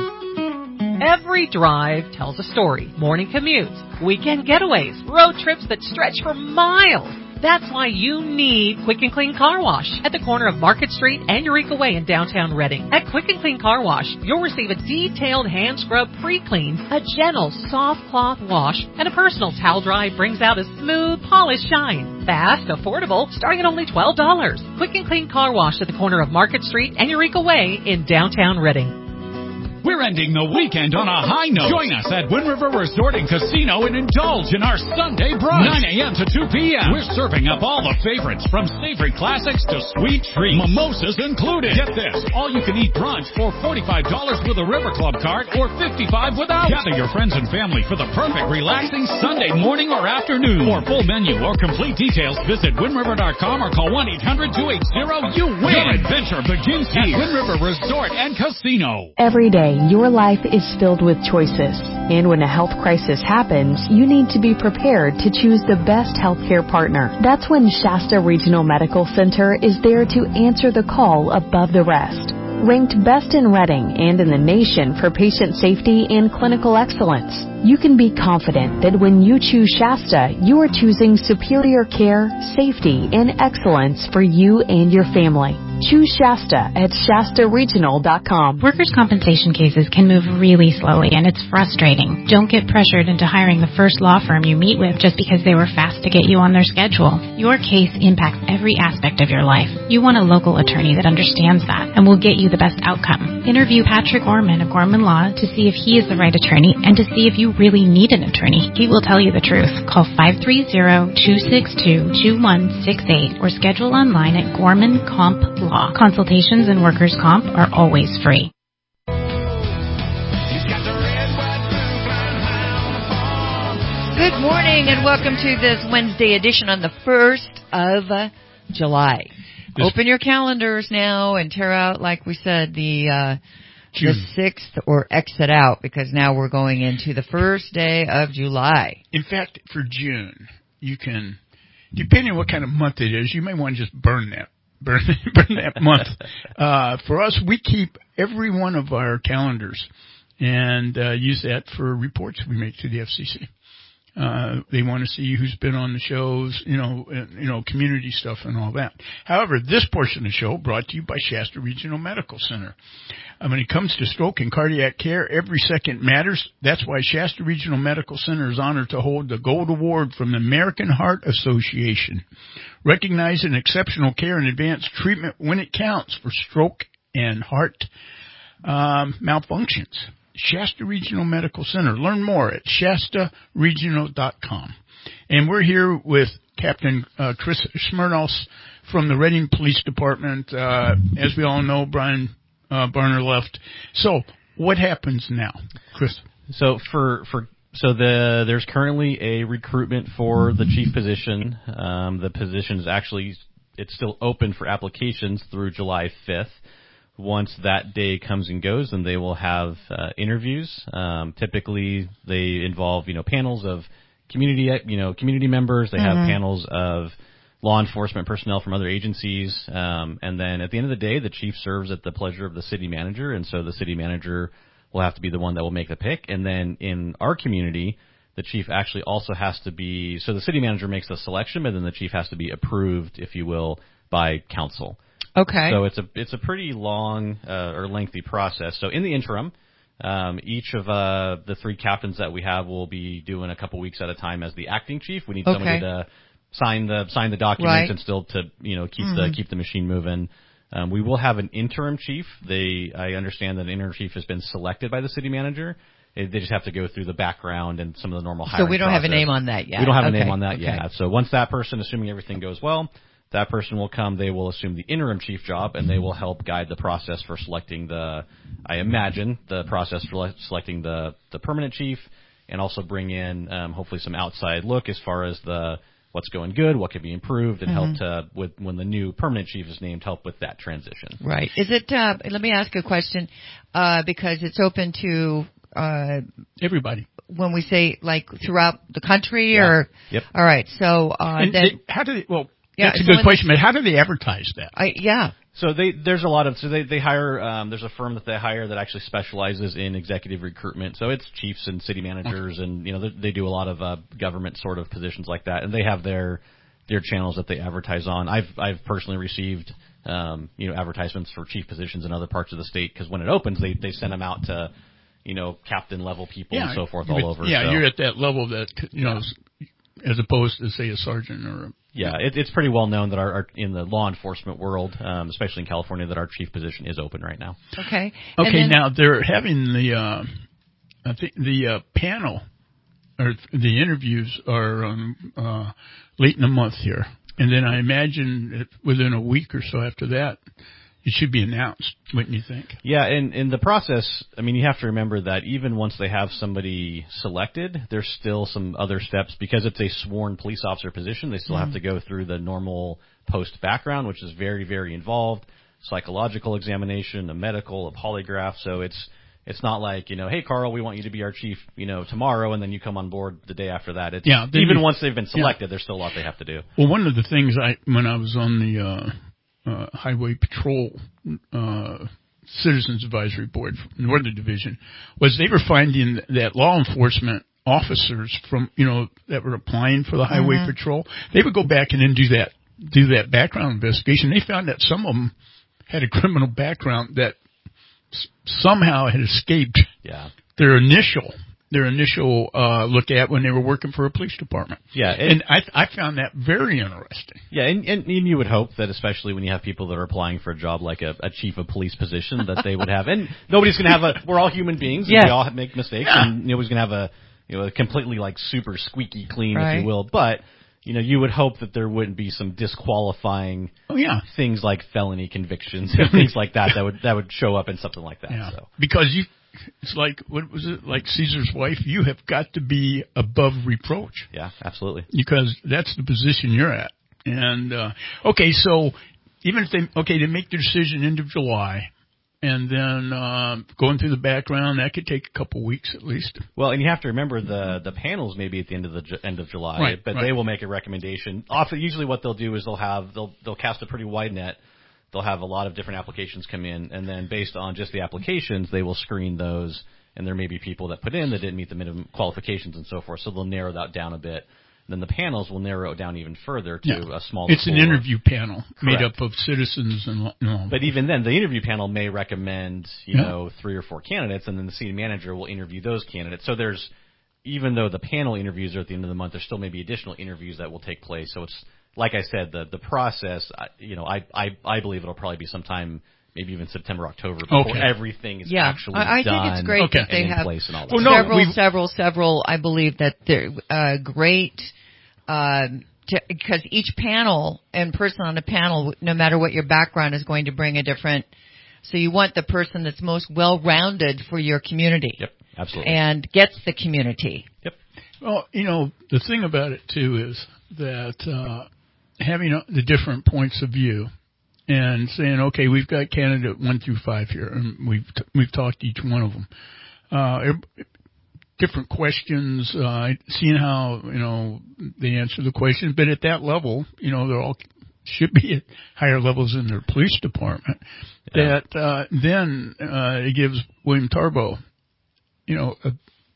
Every drive tells a story. Morning commutes, weekend getaways, road trips that stretch for miles. That's why you need Quick and Clean Car Wash at the corner of Market Street and Eureka Way in downtown Reading. At Quick and Clean Car Wash, you'll receive a detailed hand scrub pre-clean, a gentle soft cloth wash, and a personal towel dry brings out a smooth, polished shine. Fast, affordable, starting at only twelve dollars. Quick and Clean Car Wash at the corner of Market Street and Eureka Way in downtown Reading. We're ending the weekend on a high note. Join us at Wind River Resort and Casino and indulge in our Sunday brunch. nine a.m. to two p.m. We're serving up all the favorites from savory classics to sweet treats. Mimosas included. Get this, all-you-can-eat brunch for forty-five dollars with a River Club card or fifty-five dollars without. Gather your friends and family for the perfect relaxing Sunday morning or afternoon. For full menu or complete details, visit wind river dot com or call one eight hundred two eight zero you win. Your adventure begins here. Wind River Resort and Casino. Every day, your life is filled with choices. And when a health crisis happens, you need to be prepared to choose the best healthcare partner. That's when Shasta Regional Medical Center is there to answer the call above the rest. Ranked best in Reading and in the nation for patient safety and clinical excellence, you can be confident that when you choose Shasta, you are choosing superior care, safety, and excellence for you and your family. Choose Shasta at Shasta Regional dot com. Workers' compensation cases can move really slowly, and it's frustrating. Don't get pressured into hiring the first law firm you meet with just because they were fast to get you on their schedule. Your case impacts every aspect of your life. You want a local attorney that understands that and will get you the best outcome. Interview Patrick Gorman of Gorman Law to see if he is the right attorney and to see if you really need an attorney. He will tell you the truth. Call five three zero, two six two, two one six eight or schedule online at Gorman Comp Law. Consultations and workers' comp are always free. Good morning and welcome to this Wednesday edition on the first of July. This Open your calendars now and tear out, like we said, the uh, the sixth or exit out, because now we're going into the first day of July. In fact, for June, you can, depending on what kind of month it is, you may want to just burn that. Burn, burn that month. Uh, for us, we keep every one of our calendars and uh, use that for reports we make to the F C C. Uh, they want to see who's been on the shows, you know, and, you know, community stuff and all that. However, this portion of the show brought to you by Shasta Regional Medical Center. Uh, when it comes to stroke and cardiac care, every second matters. That's why Shasta Regional Medical Center is honored to hold the Gold Award from the American Heart Association, recognizing exceptional care and advanced treatment when it counts for stroke and heart um, malfunctions. Shasta Regional Medical Center. Learn more at Shasta Regional dot com. And we're here with Captain uh, Chris Smirnos from the Reading Police Department. Uh, as we all know, Brian uh, Barner left. So what happens now, Chris? So for for so the there's currently a recruitment for the chief position. Um, the position is actually it's still open for applications through July fifth. Once that day comes and goes, then they will have uh, interviews. Um, typically, they involve you know panels of community you know community members. They have mm-hmm. panels of law enforcement personnel from other agencies, um, and then at the end of the day, the chief serves at the pleasure of the city manager, and so the city manager will have to be the one that will make the pick. And then in our community, the chief actually also has to be so the city manager makes the selection, but then the chief has to be approved, if you will, by council. Okay. So it's a it's a pretty long uh, or lengthy process. So in the interim, um, each of uh, the three captains that we have will be doing a couple weeks at a time as the acting chief. We need okay. somebody to sign the sign the documents right. and still to you know keep mm-hmm. the keep the machine moving. Um, we will have an interim chief. They I understand that an interim chief has been selected by the city manager. They just have to go through the background and some of the normal hiring So we don't process. have a name on that yet. We don't have okay. a name on that okay. yet. So once that person, assuming everything goes well, that person will come, they will assume the interim chief job, and they will help guide the process for selecting the, I imagine, the process for le- selecting the, the permanent chief, and also bring in um, hopefully some outside look as far as the what's going good, what can be improved, and mm-hmm. help to, with, when the new permanent chief is named, help with that transition. Right. Is it, uh, let me ask a question, uh, because it's open to uh, everybody. When we say, like, throughout the country, yeah. or? Yep. All right, so uh, and then... They, how do they, well... Yeah, that's a good question, but how do they advertise that? I, yeah. So they, there's a lot of, so they, they hire, um, there's a firm that they hire that actually specializes in executive recruitment. So it's chiefs and city managers okay. and, you know, they, they do a lot of, uh, government sort of positions like that. And they have their, their channels that they advertise on. I've, I've personally received, um, you know, advertisements for chief positions in other parts of the state because when it opens, they, they send them out to, you know, captain level people yeah, and so forth all all over. Yeah, so. You're at that level that, you know, as opposed to, say, a sergeant or a Yeah, it, it's pretty well known that our, our in the law enforcement world, um, especially in California, that our chief position is open right now. Okay. Okay. Then, now they're having the uh, I think the uh, panel or the interviews are um, uh, late in the month here, and then I imagine that within a week or so after that, it should be announced, wouldn't you think? Yeah, and in the process, I mean, you have to remember that even once they have somebody selected, there's still some other steps because it's a sworn police officer position. They still mm-hmm. have to go through the normal post background, which is very, very involved, psychological examination, a medical, a polygraph. So it's it's not like, you know, hey, Carl, we want you to be our chief, you know, tomorrow, and then you come on board the day after that. It's, yeah, even you, once they've been selected, yeah. there's still a lot they have to do. Well, one of the things I when I was on the uh, Uh, Highway Patrol uh, Citizens Advisory Board, Northern Division, was they were finding that law enforcement officers from, you know, that were applying for the Highway mm-hmm. Patrol, they would go back and then do that, do that background investigation. They found that some of them had a criminal background that s- somehow had escaped Yeah. their initial their initial uh, look at when they were working for a police department. Yeah, and, and I, I found that very interesting. Yeah, and, and, and you would hope that, especially when you have people that are applying for a job like a, a chief of police position, that they would have. And nobody's going to have a. We're all human beings. And Yeah. we all make mistakes, Yeah. and nobody's going to have a you know a completely like super squeaky clean, Right. if you will. But you know, you would hope that there wouldn't be some disqualifying Oh yeah, things like felony convictions and things like that that would that would show up in something like that. yeah. So. Because you, it's like what was it like Caesar's wife? You have got to be above reproach. Yeah, absolutely. Because that's the position you're at. And uh, okay, so even if they okay, they make their decision end of July. And then um, going through the background, that could take a couple weeks at least. Well, and you have to remember the the panels may be at the end of the ju- end of July, Right, but right. they will make a recommendation. Often, usually, what they'll do is they'll have they'll they'll cast a pretty wide net. They'll have a lot of different applications come in, and then based on just the applications, they will screen those. And there may be people that put in that didn't meet the minimum qualifications and so forth, so they'll narrow that down a bit. Then the panels will narrow it down even further to Yeah. a smaller. It's an pool. interview panel made Correct. up of citizens and you know. But even then, the interview panel may recommend, you Yeah. know, three or four candidates, and then the city manager will interview those candidates. So there's, even though the panel interviews are at the end of the month, there still may be additional interviews that will take place. So it's, like I said, the the process, I- you know, I I, I believe it'll probably be sometime, maybe even September, October, before Okay. everything is Yeah, actually I, I done think it's great Okay. that they and in have place and all that. Well, no, several, we've- several, several. I believe that they're uh, great um, to, because each panel and person on the panel, no matter what your background, is going to bring a different. So you want the person that's most well-rounded for your community. Yep, absolutely. And gets the community. Yep. Well, you know, the thing about it too is that uh, having uh, the different points of view and saying, okay, we've got candidate one through five here, and we've t- we've talked to each one of them. Uh, ev- different questions, uh, seeing how you know they answer the questions, but at that level, you know, they're all should be at higher levels in their police department. Yeah. That uh, then uh, it gives William Tarbo, you know, a,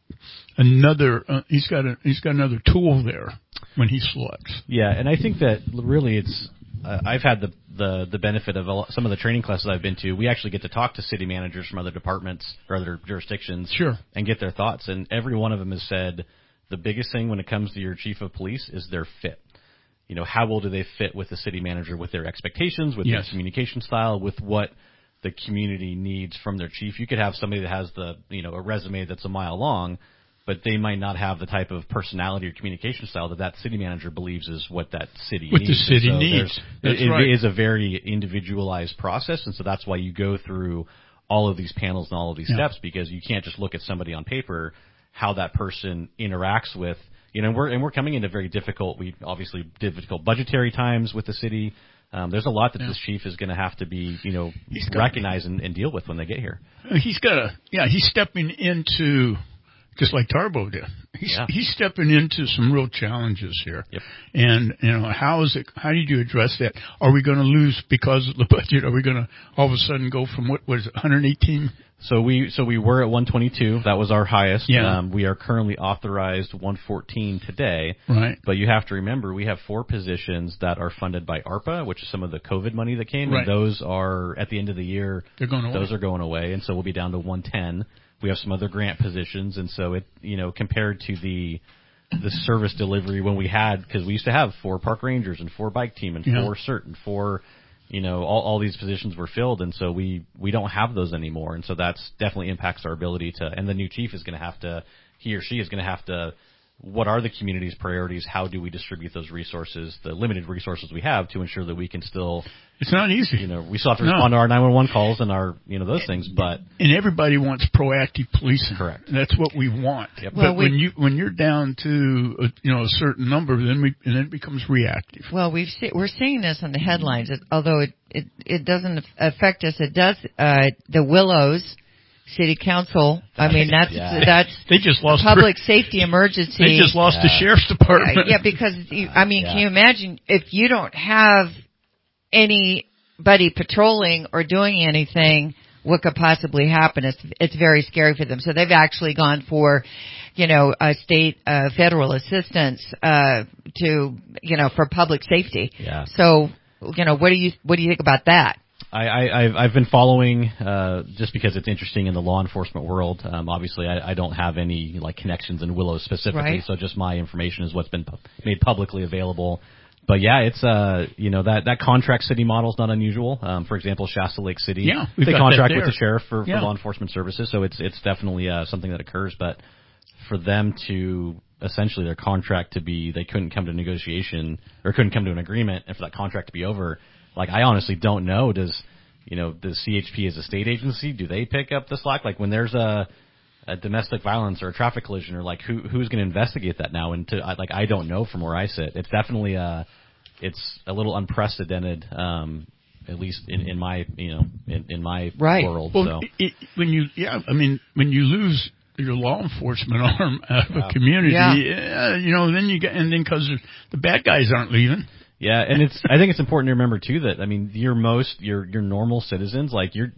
another. Uh, he's got a he's got another tool there when he selects. Yeah, and I think that really it's. Uh, I've had the, the the benefit of a lot, some of the training classes I've been to. We actually get to talk to city managers from other departments or other jurisdictions, Sure. and get their thoughts. And every one of them has said the biggest thing when it comes to your chief of police is their fit. You know, how well do they fit with the city manager, with their expectations, with Yes. their communication style, with what the community needs from their chief. You could have somebody that has the you know a resume that's a mile long, but they might not have the type of personality or communication style that that city manager believes is what that city What needs. the city And so needs. there's- That's it, right. it is a very individualized process, and so that's why you go through all of these panels and all of these Yeah. steps, because you can't just look at somebody on paper, how that person interacts with, you know, we're, and we're coming into very difficult, we obviously difficult budgetary times with the city. Um, there's a lot that Yeah. this chief is going to have to be, you know, He's got- recognize and, and deal with when they get here. He's got a yeah. He's stepping into just like Tarbo did. He's Yeah. he's stepping into some real challenges here. Yep. And you know, how is it? How did you address that? Are we going to lose because of the budget? Are we going to all of a sudden go from what was it, one hundred eighteen? So we so we were at one twenty-two. That was our highest. Yeah. Um, we are currently authorized one fourteen today. Right. But you have to remember, we have four positions that are funded by ARPA, which is some of the COVID money that came, Right. and those are at the end of the year. They're going away. Those are going away, and so we'll be down to one ten. We have some other grant positions, and so it you know compared to the the service delivery when we had, because we used to have four park rangers and four bike team and Yeah. four cert and four. You know, all, all these positions were filled, and so we, we don't have those anymore, and so that's definitely impacts our ability to. And the new chief is going to have to, he or she is going to have to. What are the community's priorities? How do we distribute those resources, the limited resources we have, to ensure that we can still? It's not easy. You know, we still have to No. respond to our nine one one calls and our, you know, those things, but And everybody wants proactive policing. Correct. That's what we want. Yep. But Well, we- when you when you're down to a, you know a certain number, then we and then it becomes reactive. Well, we've see, we're seeing this on the headlines. It, although it, it it doesn't affect us, it does. Uh, the Willows City Council. I mean, that's Yeah. that's They just a lost public safety emergency. They just lost the Yeah. sheriff's department. Yeah, because you, I mean, Yeah. can you imagine if you don't have anybody patrolling or doing anything? What could possibly happen? It's it's very scary for them. So they've actually gone for, you know, a state uh, federal assistance uh, to, you know, for public safety. Yeah. So, you know, what do you what do you think about that? I, I, I've, I've been following uh, just because it's interesting in the law enforcement world. Um, obviously, I, I don't have any like connections in Willow specifically, right. so just my information is what's been pu- made publicly available. But yeah, it's uh, you know that, that contract city model is not unusual. Um, for example, Shasta Lake City, yeah, they contract with the sheriff for, yeah. for law enforcement services, so it's it's definitely uh, something that occurs. But for them to essentially their contract to be, they couldn't come to negotiation or couldn't come to an agreement, and for that contract to be over, like I honestly don't know. Does you know the C H P as a state agency, do they pick up the slack? Like when there's a a domestic violence or a traffic collision, or like who who's going to investigate that now? And to like I don't know from where I sit. It's definitely a it's a little unprecedented, um, at least in, in my you know in, in my right. world. Well, so. it, when you yeah, I mean when you lose your law enforcement arm out of yeah. a community, yeah. yeah, you know, then you get and then because the bad guys aren't leaving. Yeah, and it's I think it's important to remember too that I mean your most your your normal citizens, like you're.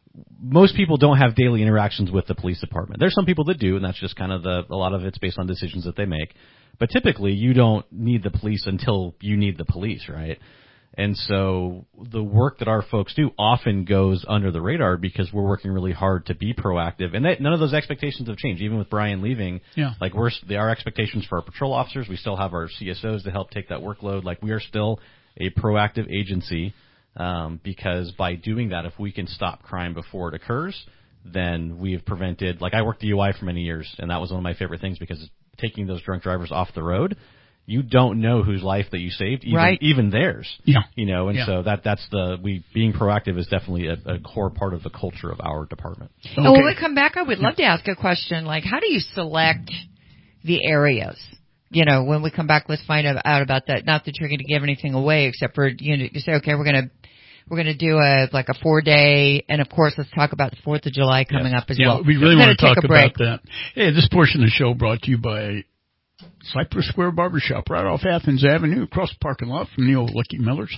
Most people don't have daily interactions with the police department. There's some people that do, and that's just kind of the, a lot of it's based on decisions that they make. But typically, you don't need the police until you need the police, right? And so the work that our folks do often goes under the radar because we're working really hard to be proactive. And that, none of those expectations have changed. Even with Brian leaving, yeah. like we're, our expectations for our patrol officers, we still have our C S Os to help take that workload. Like we are still a proactive agency. Um, because by doing that, if we can stop crime before it occurs, then we've prevented, like I worked the U I for many years, and that was one of my favorite things because taking those drunk drivers off the road, you don't know whose life that you saved, even, right. even theirs. Yeah. You know, and yeah. so that, that's the, we, being proactive is definitely a, a core part of the culture of our department. Okay. And when we come back, I would love to ask a question like, how do you select the areas? You know, when we come back, let's find out about that. Not that you're going to give anything away, except for, you know, you say, okay, we're going to, We're going to do a like a four day, and of course, let's talk about the Fourth of July coming yes. up as yeah, well. We really we're want to talk about break. that. Hey, this portion of the show brought to you by Cypress Square Barbershop, right off Athens Avenue, across the parking lot from the old Lucky Millers.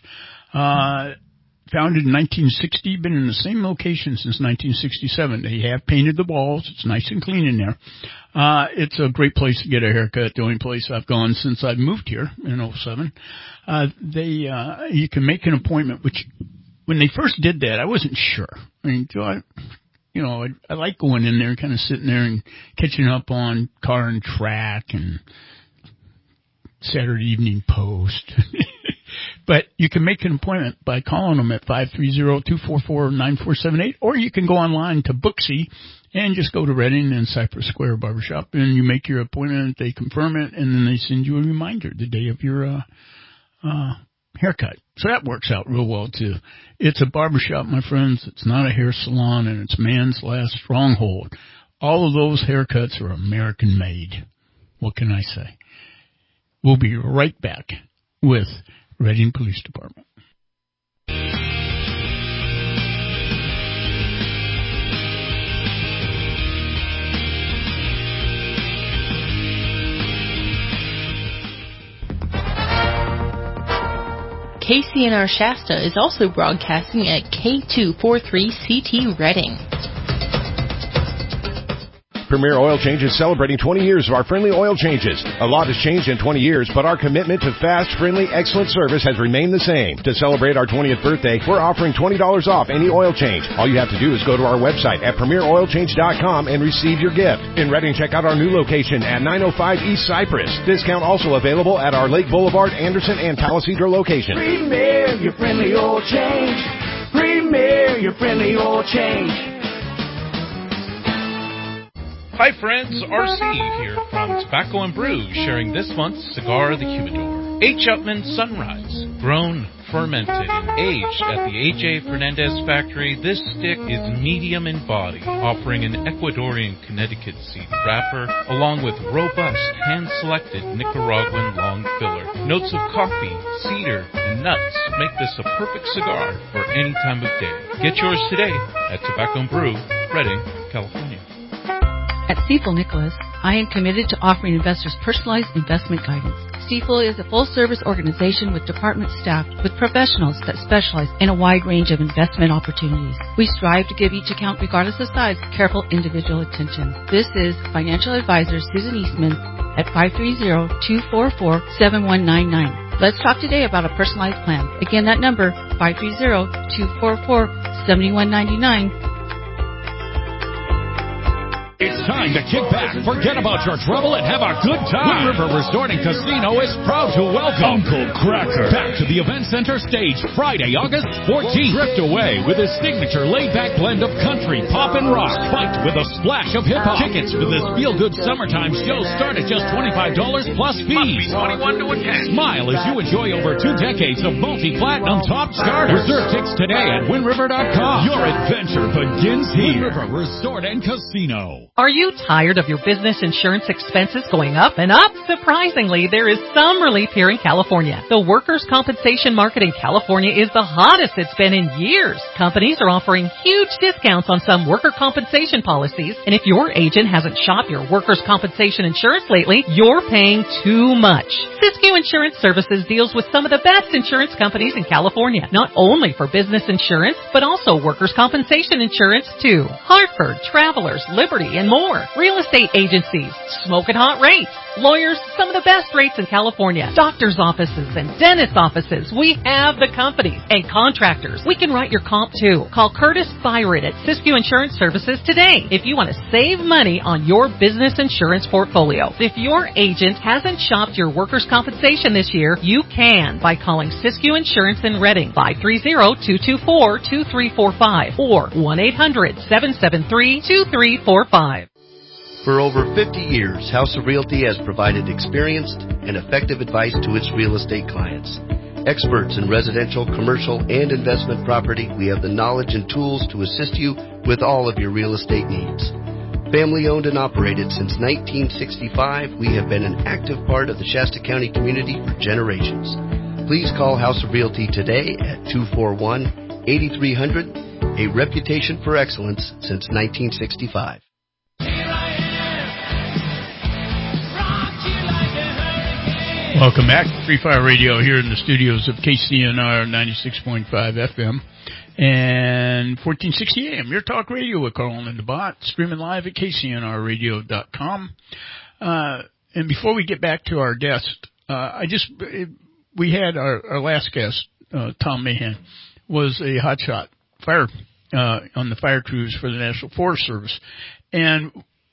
Uh, founded in nineteen sixty, been in the same location since nineteen sixty-seven. They have painted the walls. It's nice and clean in there. Uh, it's a great place to get a haircut. The only place I've gone since I moved here in oh seven. Uh, they, uh, you can make an appointment, which when they first did that, I wasn't sure. I mean, do I, you know, I, I like going in there and kind of sitting there and catching up on Car and Track and Saturday Evening Post. But you can make an appointment by calling them at five three zero, two four four, nine four seven eight, or you can go online to Booksy and just go to Redding and Cypress Square Barbershop, and you make your appointment, they confirm it, and then they send you a reminder the day of your uh, uh, haircut. So that works out real well, too. It's a barbershop, my friends. It's not a hair salon, and it's man's last stronghold. All of those haircuts are American-made. What can I say? We'll be right back with Redding Police Department. K C N R Shasta is also broadcasting at K two forty-three C T Redding. Premier Oil Change is celebrating twenty years of our friendly oil changes. A lot has changed in twenty years, but our commitment to fast, friendly, excellent service has remained the same. To celebrate our twentieth birthday, we're offering twenty dollars off any oil change. All you have to do is go to our website at premier oil change dot com and receive your gift. In Redding, check out our new location at nine oh five East Cypress. Discount also available at our Lake Boulevard, Anderson, and Palisadro locations. Premier, your friendly oil change. Premier, your friendly oil change. Hi friends, R C here from Tobacco and Brew, sharing this month's Cigar of the Humidor. H. Upmann Sunrise, grown, fermented, and aged at the A J Fernandez factory, this stick is medium in body, offering an Ecuadorian Connecticut seed wrapper, along with robust, hand-selected Nicaraguan long filler. Notes of coffee, cedar, and nuts make this a perfect cigar for any time of day. Get yours today at Tobacco and Brew, Redding, California. At Stifel Nicholas, I am committed to offering investors personalized investment guidance. Stifel is a full-service organization with department staffed with professionals that specialize in a wide range of investment opportunities. We strive to give each account, regardless of size, careful individual attention. This is financial advisor Susan Eastman at five three zero, two four four, seven one nine nine. Let's talk today about a personalized plan. Again, that number, five three zero, two four four, seven one nine nine. It's time to kick back, forget about your trouble, and have a good time. Wind River Resort and Casino is proud to welcome Uncle Cracker back to the Event Center stage Friday, August fourteenth. Drift away with his signature laid-back blend of country, pop, and rock, spiked with a splash of hip-hop. Tickets for this feel-good summertime show start at just twenty-five dollars plus fees. twenty-one to attend. Smile as you enjoy over two decades of multi-platinum top starters. Reserve tickets today at wind river dot com. Your adventure begins here. Wind River Resort and Casino. Are you tired of your business insurance expenses going up and up? Surprisingly, there is some relief here in California. The workers' compensation market in California is the hottest it's been in years. Companies are offering huge discounts on some worker compensation policies, and if your agent hasn't shopped your workers' compensation insurance lately, you're paying too much. Siskiyou Insurance Services deals with some of the best insurance companies in California, not only for business insurance, but also workers' compensation insurance too. Hartford, Travelers, Liberty, and more. Real estate agencies, smoking hot rates. Lawyers, some of the best rates in California. Doctors' offices and dentist offices. We have the companies. And contractors. We can write your comp too. Call Curtis Byron at Siskiyou Insurance Services today if you want to save money on your business insurance portfolio. If your agent hasn't shopped your workers' compensation this year, you can by calling Siskiyou Insurance in Redding, five three zero, two two four, two three four five or one eight hundred, seven seven three, two three four five. For over fifty years, House of Realty has provided experienced and effective advice to its real estate clients. Experts in residential, commercial, and investment property, we have the knowledge and tools to assist you with all of your real estate needs. Family owned and operated since nineteen sixty-five, we have been an active part of the Shasta County community for generations. Please call House of Realty today at two four one, eight three zero zero, a reputation for excellence since nineteen sixty-five. Welcome back to Free Fire Radio here in the studios of K C N R ninety-six point five F M and fourteen sixty A M. Your talk radio with Carl and the Bot, streaming live at K C N R radio dot com. Uh, and before we get back to our guest, uh, I just, it, we had our, our last guest, uh, Tom Mahan, was a hotshot fire, uh, on the fire crews for the National Forest Service. And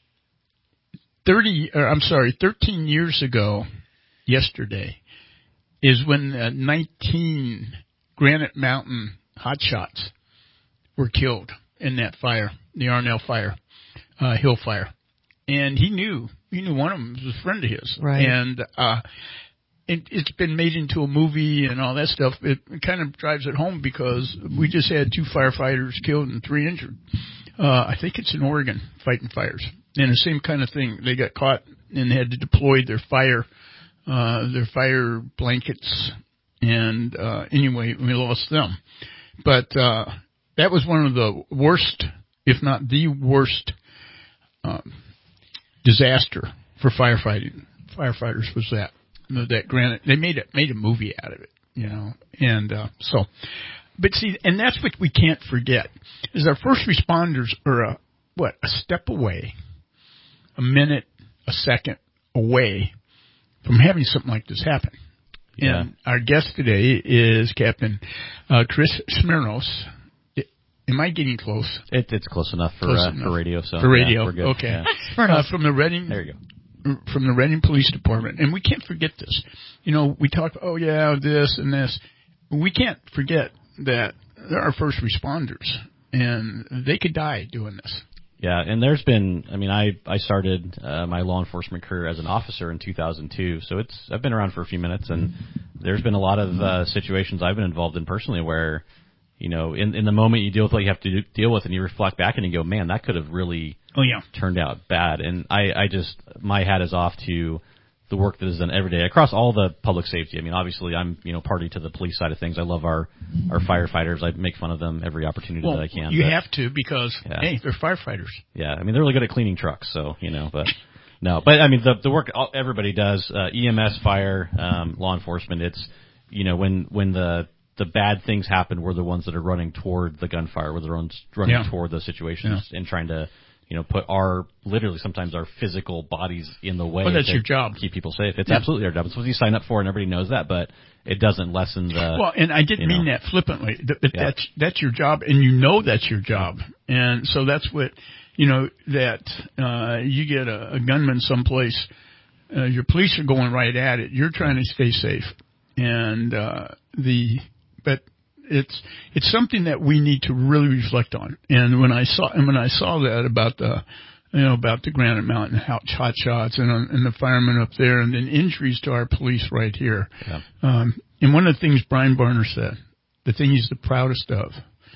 thirty, or I'm sorry, thirteen years ago, yesterday, is when uh, nineteen Granite Mountain hotshots were killed in that fire, the Arnell fire, uh, Hill fire. And he knew, he knew one of them was a friend of his. Right. And, uh, it, it's been made into a movie and all that stuff. It, it kind of drives it home because we just had two firefighters killed and three injured. Uh, I think it's in Oregon, fighting fires. And the same kind of thing. They got caught and had to deploy their fire Uh, their fire blankets, and uh, anyway, we lost them. But uh, that was one of the worst, if not the worst, um, disaster for firefighting. Firefighters was that. You know, that granite. They made it made a movie out of it, you know, and uh, so. But see, and that's what we can't forget is our first responders are a, what a step away, a minute, a second away from having something like this happen. Yeah. And our guest today is Captain uh, Chris Smirnos. It, am I getting close? It, it's close enough for close uh, enough. for radio. So for radio, yeah, we're good. okay. Yeah. Uh, from the Redding, there you go. From the Redding Police Department, and we can't forget this. You know, we talk, oh yeah, this and this. We can't forget that they're our first responders, and they could die doing this. Yeah, and there's been, I mean, I, I started uh, my law enforcement career as an officer in two thousand two, so it's I've been around for a few minutes, and there's been a lot of uh, situations I've been involved in personally where, you know, in, in the moment you deal with what you have to do, deal with, and you reflect back and you go, man, that could have really oh, yeah. turned out bad. And I, I just, my hat is off to the work that is done every day across all the public safety. I mean, obviously, I'm, you know, party to the police side of things. I love our, our firefighters. I make fun of them every opportunity well, that I can. You but, have to because, yeah. hey, they're firefighters. Yeah, I mean, they're really good at cleaning trucks, so, you know, but no. But, I mean, the the work everybody does, uh, E M S, fire, um, law enforcement, it's, you know, when, when the, the bad things happen, we're the ones that are running toward the gunfire. We're the ones running yeah. toward those situations yeah. and trying to, you know, put our, literally sometimes our physical bodies in the way. Well, that's to your job. Keep people safe. It's yeah. absolutely our job. It's what you sign up for, and everybody knows that, but it doesn't lessen the. Well, and I didn't mean know. that flippantly. That, that yeah. That's, that's your job, and you know that's your job. And so that's what, you know, that uh, you get a, a gunman someplace, uh, your police are going right at it. You're trying to stay safe. And uh, the, but it's it's something that we need to really reflect on. And when I saw and when I saw that about the, you know, about the Granite Mountain hot shots and and the firemen up there, and then injuries to our police right here. Yeah. Um, and one of the things Brian Barner said, the thing he's the proudest of,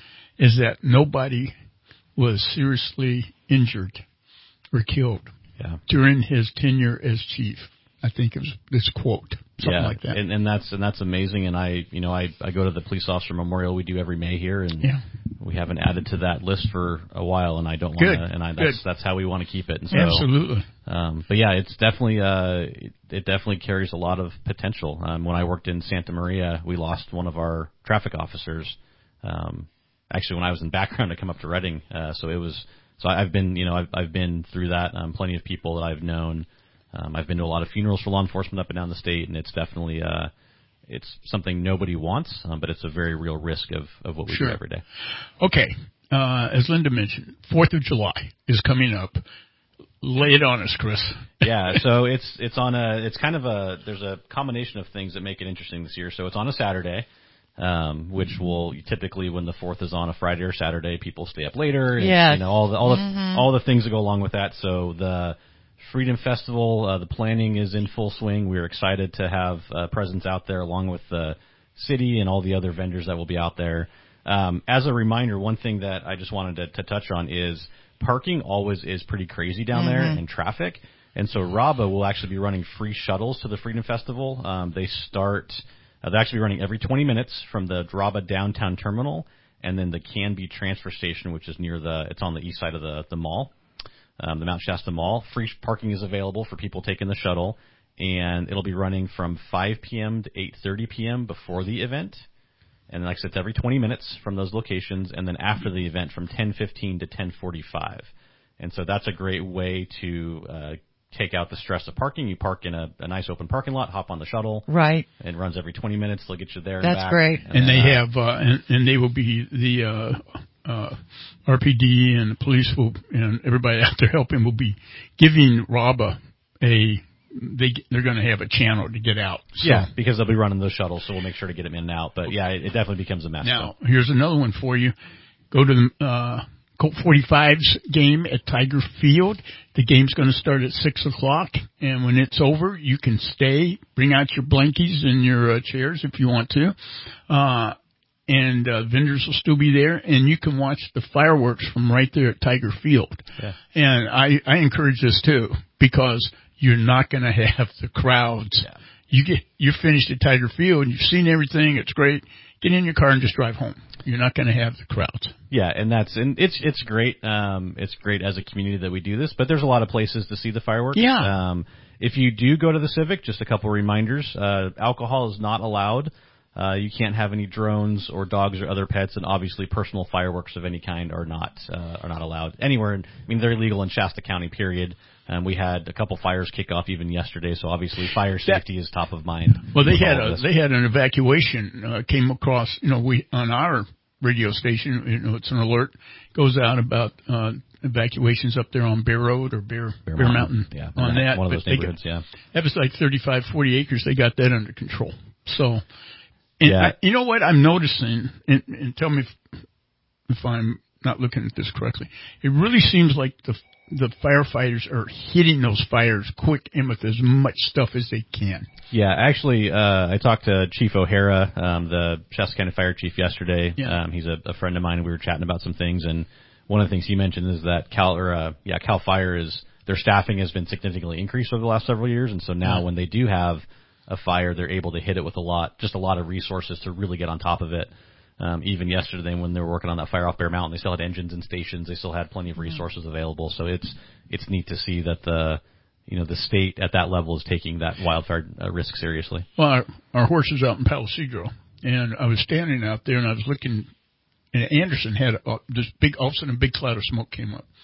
is that nobody was seriously injured or killed yeah. during his tenure as chief. I think it was this quote, something yeah, like that. And, and that's and that's amazing. And I, you know, I, I go to the police officer memorial we do every May here, and yeah. we haven't added to that list for a while. And I don't want to. And I, that's Good. that's how we want to keep it. And so, absolutely. Um, but yeah, it's definitely uh, it, it definitely carries a lot of potential. Um, when I worked in Santa Maria, we lost one of our traffic officers. Um, actually, when I was in background to come up to Reading, uh, so it was. So I've been, you know, I've I've been through that. Um, plenty of people that I've known. Um, I've been to a lot of funerals for law enforcement up and down the state, and it's definitely uh, it's something nobody wants, um, but it's a very real risk of, of what we sure. do every day. Okay, uh, as Linda mentioned, Fourth of July is coming up. Lay it on us, Chris. Yeah, so it's it's on a it's kind of a there's a combination of things that make it interesting this year. So it's on a Saturday, um, which will typically when the Fourth is on a Friday or Saturday, people stay up later. And, yeah, you know all the all the mm-hmm. all the things that go along with that. So the Freedom Festival, uh, the planning is in full swing. We're excited to have a presence out there along with the city and all the other vendors that will be out there. Um, as a reminder, one thing that I just wanted to, to touch on is parking always is pretty crazy down mm-hmm. there and traffic. And so RABA will actually be running free shuttles to the Freedom Festival. Um, they start, uh, they're actually running every twenty minutes from the RABA downtown terminal and then the Canby transfer station, which is near the, it's on the east side of the, the mall. Um, the Mount Shasta Mall. Free parking is available for people taking the shuttle, and it'll be running from five p.m. to eight thirty p.m. before the event. And like I said, it's every twenty minutes from those locations, and then after the event from ten fifteen to ten forty-five. And so that's a great way to uh, take out the stress of parking. You park in a, a nice open parking lot, hop on the shuttle. Right. It runs every twenty minutes. They'll get you there and That's back. great. And, and they uh, have, uh, and, and they will be the uh, uh, R P D and the police will, and everybody out there helping will be giving RABA a, they, they're going to have a channel to get out. So. Yeah, because they'll be running those shuttles, so we'll make sure to get them in and out. But yeah, it, it definitely becomes a mess. Now, so. Here's another one for you. Go to the, uh, Colt forty-five's game at Tiger Field. The game's going to start at six o'clock, and when it's over, you can stay, bring out your blankies and your uh, chairs if you want to, uh, and uh, vendors will still be there, and you can watch the fireworks from right there at Tiger Field. Yeah. And I, I encourage this too, because you're not going to have the crowds. Yeah. You get, you're finished at Tiger Field, and you've seen everything, it's great. Get in your car and just drive home. You're not going to have the crowds. Yeah, and that's and it's it's great. Um, it's great as a community that we do this, but there's a lot of places to see the fireworks. Yeah. Um, if you do go to the Civic, just a couple reminders: uh, alcohol is not allowed. Uh, you can't have any drones or dogs or other pets, and obviously personal fireworks of any kind are not uh, are not allowed anywhere. I mean, they're illegal in Shasta County. Period. Um, we had a couple fires kick off even yesterday, so obviously fire safety that, is top of mind. Well, they had a, they had an evacuation uh, came across. You know, we on our radio station. You know, it's an alert goes out about uh, evacuations up there on Bear Road or Bear Bear, Bear Mountain. Mountain. Yeah, on that one of those neighborhoods. Got, yeah, that was like thirty-five, forty acres. They got that under control. So, and yeah. I, you know what I'm noticing, and, and tell me if, if I'm not looking at this correctly. It really seems like the the firefighters are hitting those fires quick and with as much stuff as they can. Yeah, actually, uh, I talked to Chief O'Hara, um, the Shasta County Fire Chief, yesterday. Yeah. Um, he's a, a friend of mine, and we were chatting about some things. And one of the things he mentioned is that Cal, or uh, yeah, Cal Fire is their staffing has been significantly increased over the last several years, and so now yeah. when they do have a fire, they're able to hit it with a lot, just a lot of resources to really get on top of it. Um, even yesterday when they were working on that fire off Bear Mountain, they still had engines and stations. They still had plenty of resources available. So it's it's neat to see that the you know the state at that level is taking that wildfire uh, risk seriously. Well, our, our horse is out in Palo Cedro, and I was standing out there and I was looking, and Anderson had a, this big, all of a sudden a big cloud of smoke came up.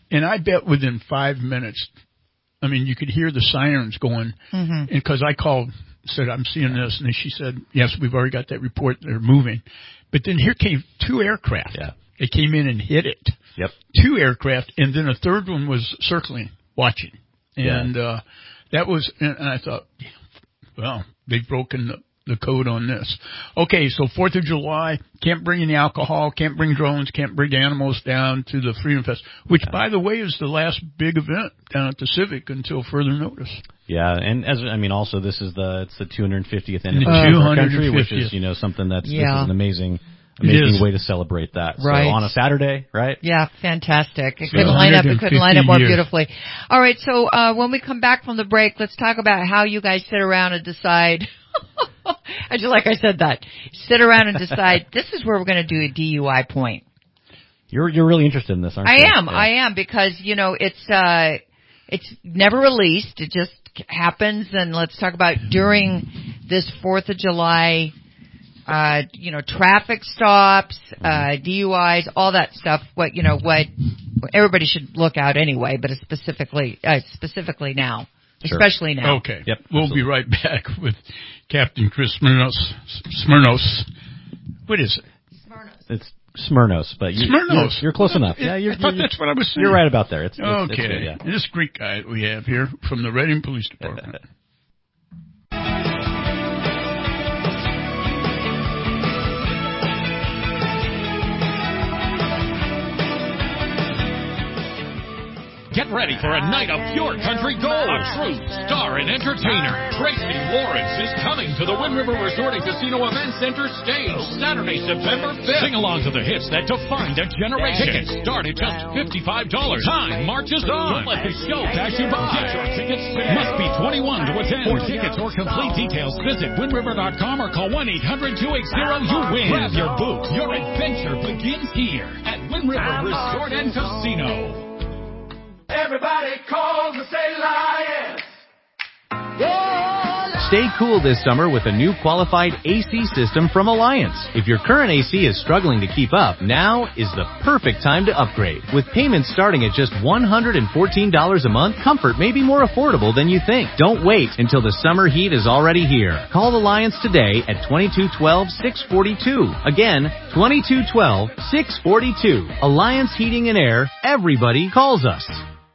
And I bet within five minutes, I mean, you could hear the sirens going. Mm-hmm. And because I called, said, I'm seeing this. And then she said, yes, we've already got that report. They're moving. But then here came two aircraft. Yeah. They came in and hit it. Yep. Two aircraft. And then a third one was circling, watching. And yeah. uh, that was, and I thought, well, they've broken the, the code on this. Okay, so fourth of July, can't bring any alcohol, can't bring drones, can't bring animals down to the Freedom Fest, which, yeah. by the way, is the last big event down at the Civic until further notice. Yeah, and as I mean, also this is the it's the two hundred fiftieth anniversary of our country, which is you know something that's yeah. this is an amazing. Amazing way to celebrate that. Right. So on a Saturday, right? Yeah, fantastic. It couldn't line up. It couldn't line up more years. beautifully. All right. So uh, when we come back from the break, let's talk about how you guys sit around and decide. I just like I said that. Sit around and decide. This is where we're going to do a D U I point. You're you're really interested in this, aren't I you? I am. Yeah. I am because you know it's uh it's never released. It just happens. And let's talk about during this Fourth of July. Uh, you know, traffic stops, uh, D U Is, all that stuff. What you know, what everybody should look out anyway, but specifically, uh, specifically now, sure. especially now. Okay. Yep. We'll absolutely. be right back with Captain Chris Smirnos. Smirnos. What is it? Smirnos. It's Smirnos, but you, Smirnos. You're, you're close enough. It, yeah, you're, I thought you're, that's what I was saying. You're right about there. It's, it's okay. It's good, yeah. And this Greek guy we have here from the Reading Police Department. Get ready for a night of pure country gold. A true star and entertainer, Tracy Lawrence, is coming to the Wind River Resort and Casino Event Center stage Saturday, September fifth. Sing along to the hits that defined a generation. Tickets start at just fifty-five dollars. Time marches on. Don't let the show pass you by. Get your tickets today. Must be twenty-one to attend. For tickets or complete details, visit wind river dot com or call one eight hundred two eight zero you win. Grab your boots. Your adventure begins here at Wind River Resort and Casino. Everybody calls and say Lions. Stay cool this summer with a new qualified A C system from Alliance. If your current A C is struggling to keep up, now is the perfect time to upgrade. With payments starting at just one hundred fourteen dollars a month, comfort may be more affordable than you think. Don't wait until the summer heat is already here. Call Alliance today at twenty-two twelve, six forty-two. Again, twenty-two twelve, six forty-two. Alliance Heating and Air. Everybody calls us.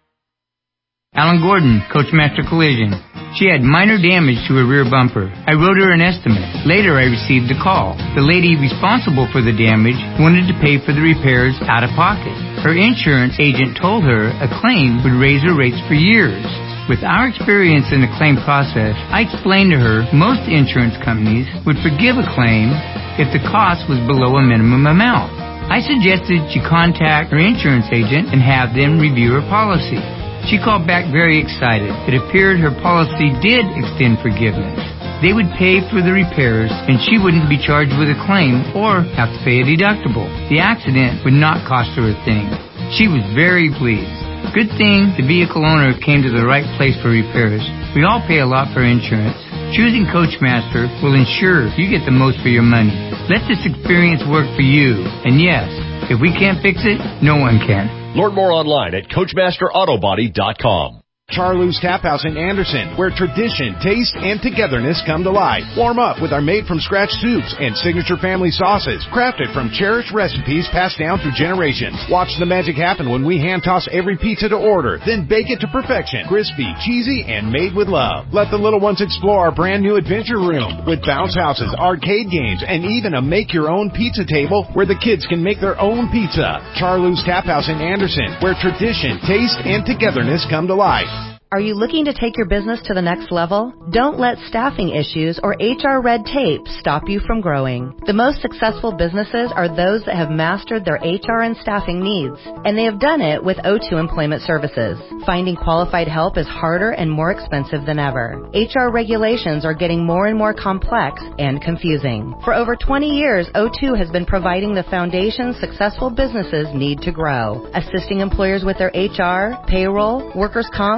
Alan Gordon, Coachmaster Collision. She had minor damage to her rear bumper. I wrote her an estimate. Later, I received a call. The lady responsible for the damage wanted to pay for the repairs out of pocket. Her insurance agent told her a claim would raise her rates for years. With our experience in the claim process, I explained to her most insurance companies would forgive a claim if the cost was below a minimum amount. I suggested she contact her insurance agent and have them review her policy. She called back very excited. It appeared her policy did extend forgiveness. They would pay for the repairs, and she wouldn't be charged with a claim or have to pay a deductible. The accident would not cost her a thing. She was very pleased. Good thing the vehicle owner came to the right place for repairs. We all pay a lot for insurance. Choosing Coachmaster will ensure you get the most for your money. Let this experience work for you. And yes, if we can't fix it, no one can. Learn more online at coachmaster auto body dot com. Charloo's Tap House in Anderson, where tradition, taste, and togetherness come to life. Warm up with our made-from-scratch soups and signature family sauces, crafted from cherished recipes passed down through generations. Watch the magic happen when we hand-toss every pizza to order, then bake it to perfection. Crispy, cheesy, and made with love. Let the little ones explore our brand-new adventure room with bounce houses, arcade games, and even a make-your-own pizza table where the kids can make their own pizza. Charloo's Tap House in Anderson, where tradition, taste, and togetherness come to life. Are you looking to take your business to the next level? Don't let staffing issues or H R red tape stop you from growing. The most successful businesses are those that have mastered their H R and staffing needs, and they have done it with O two Employment Services. Finding qualified help is harder and more expensive than ever. H R regulations are getting more and more complex and confusing. For over twenty years, O two has been providing the foundation successful businesses need to grow, assisting employers with their H R, payroll, workers' comp, benefits,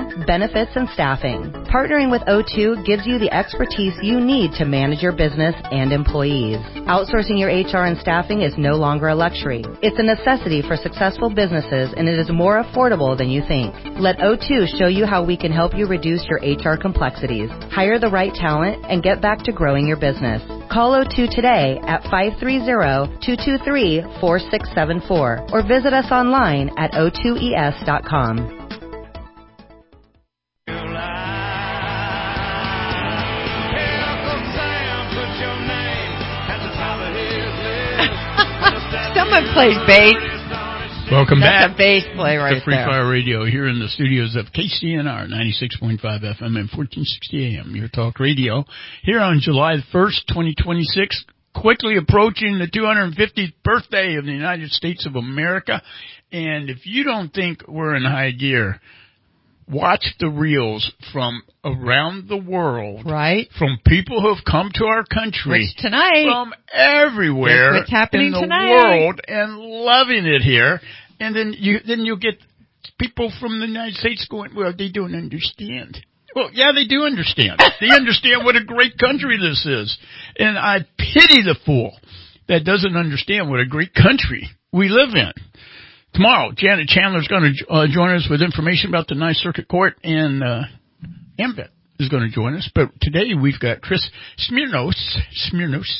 benefits, and staffing. Partnering with O two gives you the expertise you need to manage your business and employees. Outsourcing your H R and staffing is no longer a luxury. It's a necessity for successful businesses, and it is more affordable than you think. Let O two show you how we can help you reduce your H R complexities, hire the right talent, and get back to growing your business. Call O two today at five three zero, two two three, four six seven four or visit us online at O two E S dot com. Someone plays bass. Welcome That's back. a bass play right to Free there. Fire Radio here in the studios of K C N R ninety-six point five F M and fourteen sixty A M, your talk radio, here on July first, twenty twenty-six, quickly approaching the two hundred fiftieth birthday of the United States of America. And if you don't think we're in high gear, watch the reels from around the world. Right. From people who have come to our country. Which tonight. From everywhere. That's what's happening in the tonight. world and loving it here. And then you, then you'll get people from the United States going, well, they don't understand. Well, yeah, they do understand. They understand what a great country this is. And I pity the fool that doesn't understand what a great country we live in. Tomorrow, Janet Chandler's going to uh, join us with information about the Ninth Circuit Court, and uh, Ambet is going to join us. But today we've got Chris Smirnos, Smirnos,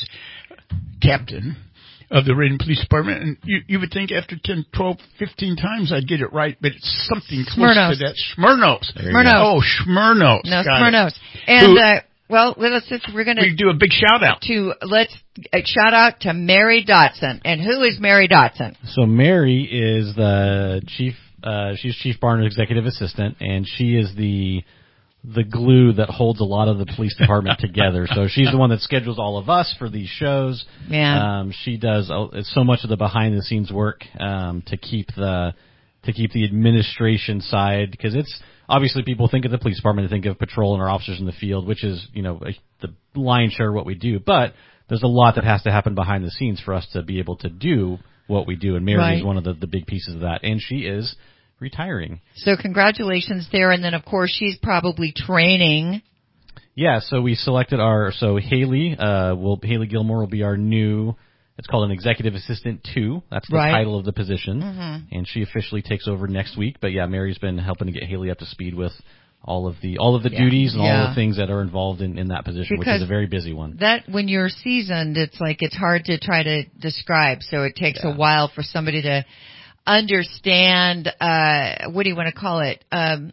captain of the Reading Police Department. And you, you would think after ten, twelve, fifteen times I'd get it right, but it's something close Smirnos. to that. Smirnos. Smirnos. Oh, Smirnos. No, Got Smirnos. it. And, Who- uh, well, let's just, we're going to we do a big shout out. To, let's, a shout out to Mary Dotson. And who is Mary Dotson? So Mary is the chief, uh, she's Chief Barner's executive assistant, and she is the, the glue that holds a lot of the police department together. So she's the one that schedules all of us for these shows. Yeah. Um, she does uh, so much of the behind the scenes work, um, to keep the, to keep the administration side, because it's, obviously people think of the police department, they think of patrol and our officers in the field, which is, you know, the lion's share of what we do, but there's a lot that has to happen behind the scenes for us to be able to do what we do, and Mary Right. is one of the, the big pieces of that, and she is retiring. So congratulations there. And then, of course, she's probably training. Yeah, so we selected our, so Haley, uh, will, Haley Gilmore will be our new, it's called an executive assistant two. That's the Right. title of the position. Mhm. And she officially takes over next week. But yeah, Mary's been helping to get Haley up to speed with all of the, all of the Yeah. duties and all Yeah. the things that are involved in, in that position, which Because is a very busy one. That, when you're seasoned, it's like, it's hard to try to describe. So it takes a while for somebody to understand, uh, what do you want to call it? Um,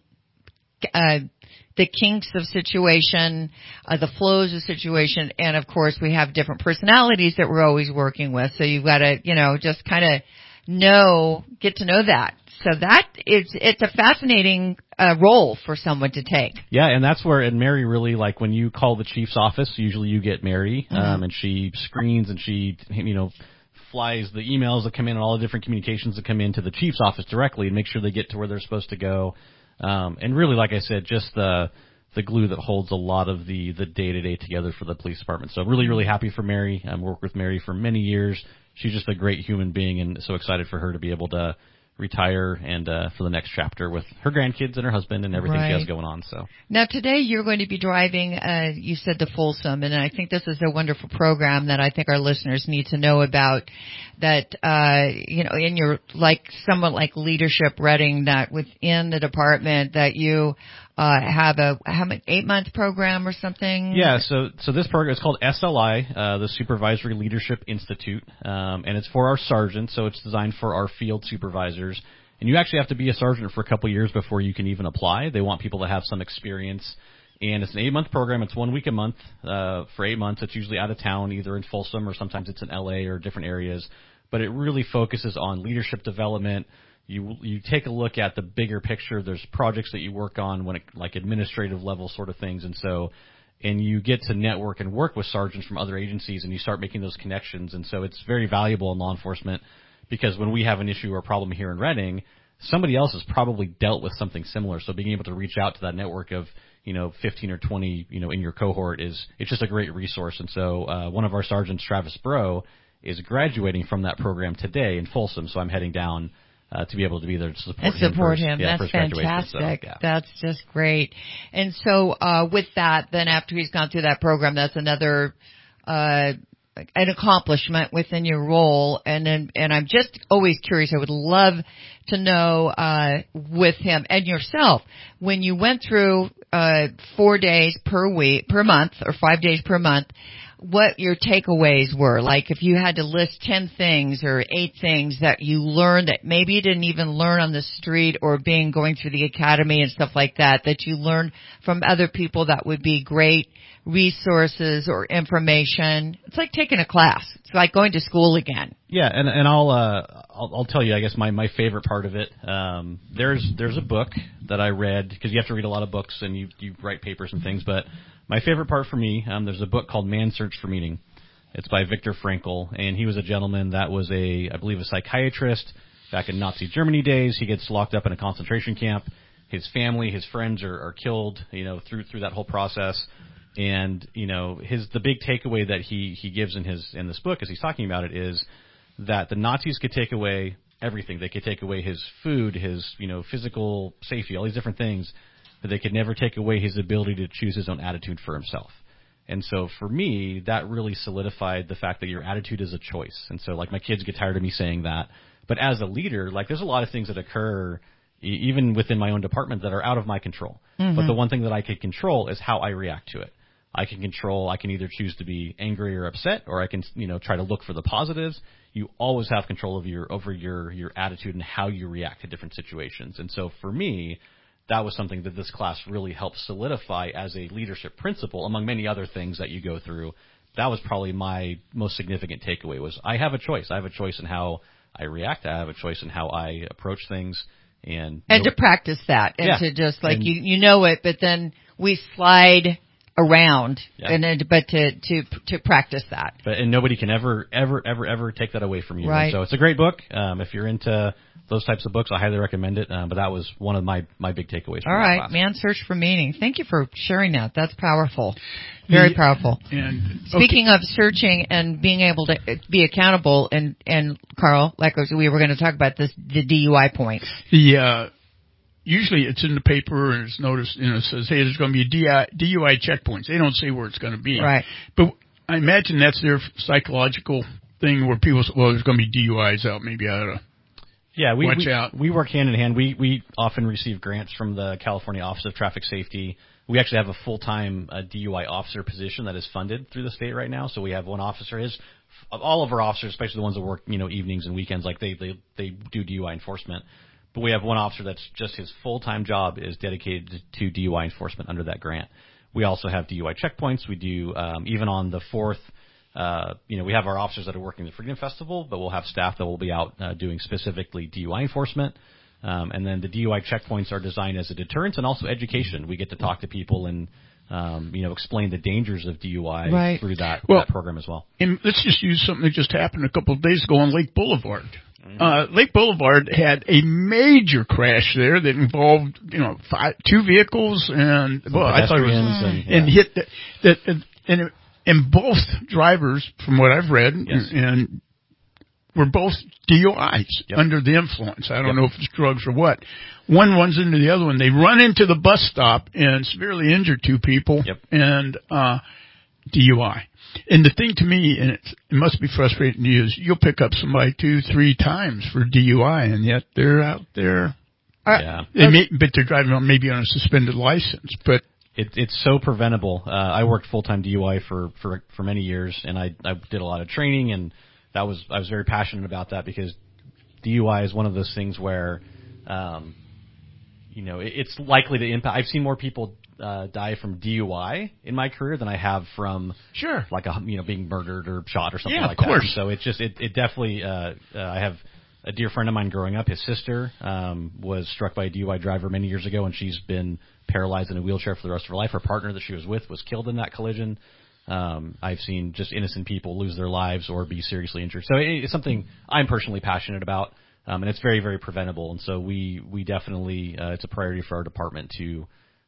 uh, the kinks of situation, uh, the flows of situation, and of course we have different personalities that we're always working with. So you've got to, you know, just kind of know, get to know that. So that is, it's a fascinating uh, role for someone to take. Yeah, and that's where, and Mary really, like, when you call the chief's office, usually you get Mary, Mhm. um, and she screens and she, you know, flies the emails that come in and all the different communications that come into the chief's office directly and make sure they get to where they're supposed to go. Um, and really, like I said, just the the glue that holds a lot of the the day to day together for the police department. So really, really happy for Mary. I've worked with Mary for many years. She's just a great human being, and so excited for her to be able to retire and uh, for the next chapter with her grandkids and her husband and everything she has Right. going on. So Now today you're going to be driving, uh, you said to Folsom, and I think this is a wonderful program that I think our listeners need to know about, that, uh, you know, in your, like, somewhat like Leadership Reading, that within the department that you, uh, have a, how many, eight month program or something? yeah, so so this program is called S L I, uh, the Supervisory Leadership Institute, um, and it's for our sergeants. So it's designed for our field supervisors. And you actually have to be a sergeant for a couple years before you can even apply. They want people to have some experience. And it's an eight-month program. It's one week a month uh, for eight months. It's usually out of town, either in Folsom or sometimes it's in L A or different areas. But it really focuses on leadership development. You you take a look at the bigger picture. There's projects that you work on, when it, like administrative level sort of things. And so and you get to network and work with sergeants from other agencies, and you start making those connections. And so it's very valuable in law enforcement, because when we have an issue or problem here in Reading, somebody else has probably dealt with something similar. So being able to reach out to that network of, you know, fifteen or twenty, you know, in your cohort is, it's just a great resource. And so uh, one of our sergeants, Travis Bro, is graduating from that program today in Folsom. So I'm heading down uh, to be able to be there to support and him. support for his, him. Yeah, That's for his graduation. fantastic. So, yeah. That's just great. And so uh, with that, then after he's gone through that program, that's another uh, an accomplishment within your role. And then, and I'm just always curious. I would love to know uh, with him and yourself when you went through uh, four days per week, per month, or five days per month, what your takeaways were. Like if you had to list ten things or eight things that you learned that maybe you didn't even learn on the street or being going through the academy and stuff like that, that you learned from other people that would be great resources or information. It's like taking a class. It's like going to school again. Yeah, and and I'll uh I'll, I'll tell you, I guess my, my favorite part of it. Um, there's there's a book that I read because you have to read a lot of books and you you write papers and things. But my favorite part for me, um, there's a book called Man's Search for Meaning. It's by Viktor Frankl, and he was a gentleman that was a I believe a psychiatrist back in Nazi Germany days. He gets locked up in a concentration camp. His family, his friends are, are killed, you know, through through that whole process. And, you know, his the big takeaway that he, he gives in his in this book as he's talking about it is that the Nazis could take away everything. They could take away his food, his, you know, physical safety, all these different things, but they could never take away his ability to choose his own attitude for himself. And so for me, that really solidified the fact that your attitude is a choice. And so, like, my kids get tired of me saying that. But as a leader, like, there's a lot of things that occur e- even within my own department that are out of my control. Mm-hmm. But the one thing that I can control is how I react to it. I can control, I can either choose to be angry or upset, or I can, you know, try to look for the positives. You always have control of your, over your, your attitude and how you react to different situations. And so for me, that was something that this class really helped solidify as a leadership principle, among many other things that you go through. That was probably my most significant takeaway was I have a choice. I have a choice in how I react. I have a choice in how I approach things. And, and know, to practice that and yeah. to just like, and, you, you know it, but then we slide around, yeah. and then, but to to to practice that. But and nobody can ever ever ever ever take that away from you. Right. And so it's a great book. Um, if you're into those types of books, I highly recommend it. Um, but that was one of my my big takeaways. From All that right, class. Man's Search for Meaning. Thank you for sharing that. That's powerful. Very yeah, powerful. And okay. Speaking of searching and being able to be accountable, and and Carl, like we were going to talk about this, the D U I point. The uh, usually it's in the paper and it's noticed, you know, it says, hey, there's going to be D U I checkpoints. They don't say where it's going to be. Right. But I imagine that's their psychological thing where people say, well, there's going to be D U Is out. Maybe I ought to yeah, we, watch we, out. We work hand in hand. We, we often receive grants from the California Office of Traffic Safety. We actually have a full-time uh, D U I officer position that is funded through the state right now. So we have one officer. His, all of our officers, especially the ones that work, you know, evenings and weekends, like they, they, they do D U I enforcement. But we have one officer that's just his full-time job is dedicated to D U I enforcement under that grant. We also have D U I checkpoints. We do, um, even on the fourth, uh, you know, we have our officers that are working the Freedom Festival, but we'll have staff that will be out uh, doing specifically D U I enforcement. Um, and then the D U I checkpoints are designed as a deterrence and also education. We get to talk to people and, um, you know, explain the dangers of D U I right. through that, well, that program as well. And let's just use something that just happened a couple of days ago on Lake Boulevard. Uh, Lake Boulevard had a major crash there that involved, you know, five, two vehicles and, Some well, I thought it was, and, and yeah. hit that, that and, and, and both drivers, from what I've read, yes. and, and were both D U Is yep. under the influence. I don't yep. know if it's drugs or what. One runs into the other one. They run into the bus stop and severely injure two people yep. and, uh, D U I. And the thing to me, and it's, it must be frustrating to you, is you'll pick up somebody two, three times for D U I, and yet they're out there. Yeah. They may, but they're driving on maybe on a suspended license. But it, it's so preventable. Uh, I worked full time D U I for, for for many years, and I I did a lot of training, and that was I was very passionate about that because D U I is one of those things where, um, you know, it, it's likely to impact. I've seen more people Uh, die from D U I in my career than I have from sure like a you know being murdered or shot or something yeah, like of course. that. So it just it it definitely uh, uh, I have a dear friend of mine growing up. His sister um, was struck by a D U I driver many years ago, and she's been paralyzed in a wheelchair for the rest of her life. Her partner that she was with was killed in that collision. Um, I've seen just innocent people lose their lives or be seriously injured. So it, it's something I'm personally passionate about, um, and it's very very preventable. And so we we definitely uh, it's a priority for our department to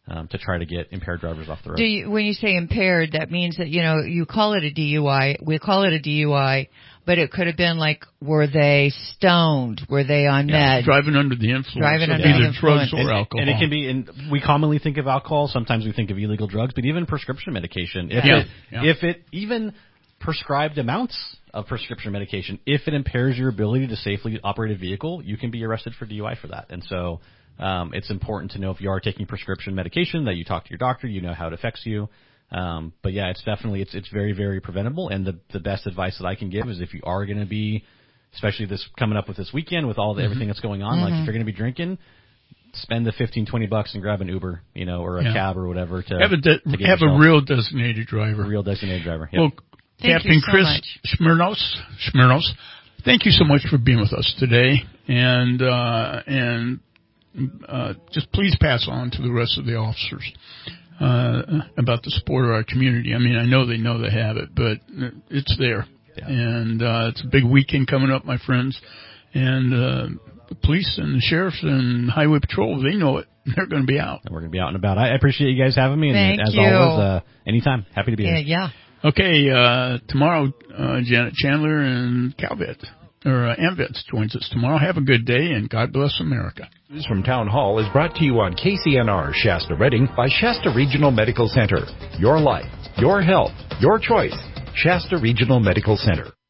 um, to try to get impaired drivers off the road. Do you, when you say impaired, that means that, you know, you call it a D U I. We call it a D U I, but it could have been like, were they stoned? Were they on yeah, meds? Driving under the influence Driving of under either the influence. drugs or and, alcohol. And it can be, and we commonly think of alcohol. Sometimes we think of illegal drugs, but even prescription medication. If yeah. it, yeah. if it even prescribed amounts of prescription medication, if it impairs your ability to safely operate a vehicle, you can be arrested for D U I for that. And so um, it's important to know if you are taking prescription medication that you talk to your doctor, you know how it affects you. Um, but yeah, it's definitely, it's it's very, very preventable. And the the best advice that I can give is if you are going to be, especially this coming up with this weekend with all the, mm-hmm. everything that's going on, mm-hmm. like if you're going to be drinking, spend the fifteen, twenty bucks and grab an Uber, you know, or a yeah. cab or whatever to have a, de- to have a real designated driver. A real designated driver. Yep. Well, Thank Captain so Chris much. Smirnos, Smirnos, thank you so much for being with us today, and uh, and uh, just please pass on to the rest of the officers uh, about the support of our community. I mean, I know they know they have it, but it's there, yeah. and uh, it's a big weekend coming up, my friends, and uh, the police and the sheriffs and highway patrol, they know it. They're going to be out. And we're going to be out and about. I appreciate you guys having me, and Thank as you. always, uh, anytime, happy to be yeah, here. Yeah. Okay, uh, tomorrow, uh, Janet Chandler and Calvet, or uh, Amvets joins us tomorrow. Have a good day, and God bless America. News from Town Hall is brought to you on K C N R Shasta Redding by Shasta Regional Medical Center. Your life, your health, your choice. Shasta Regional Medical Center.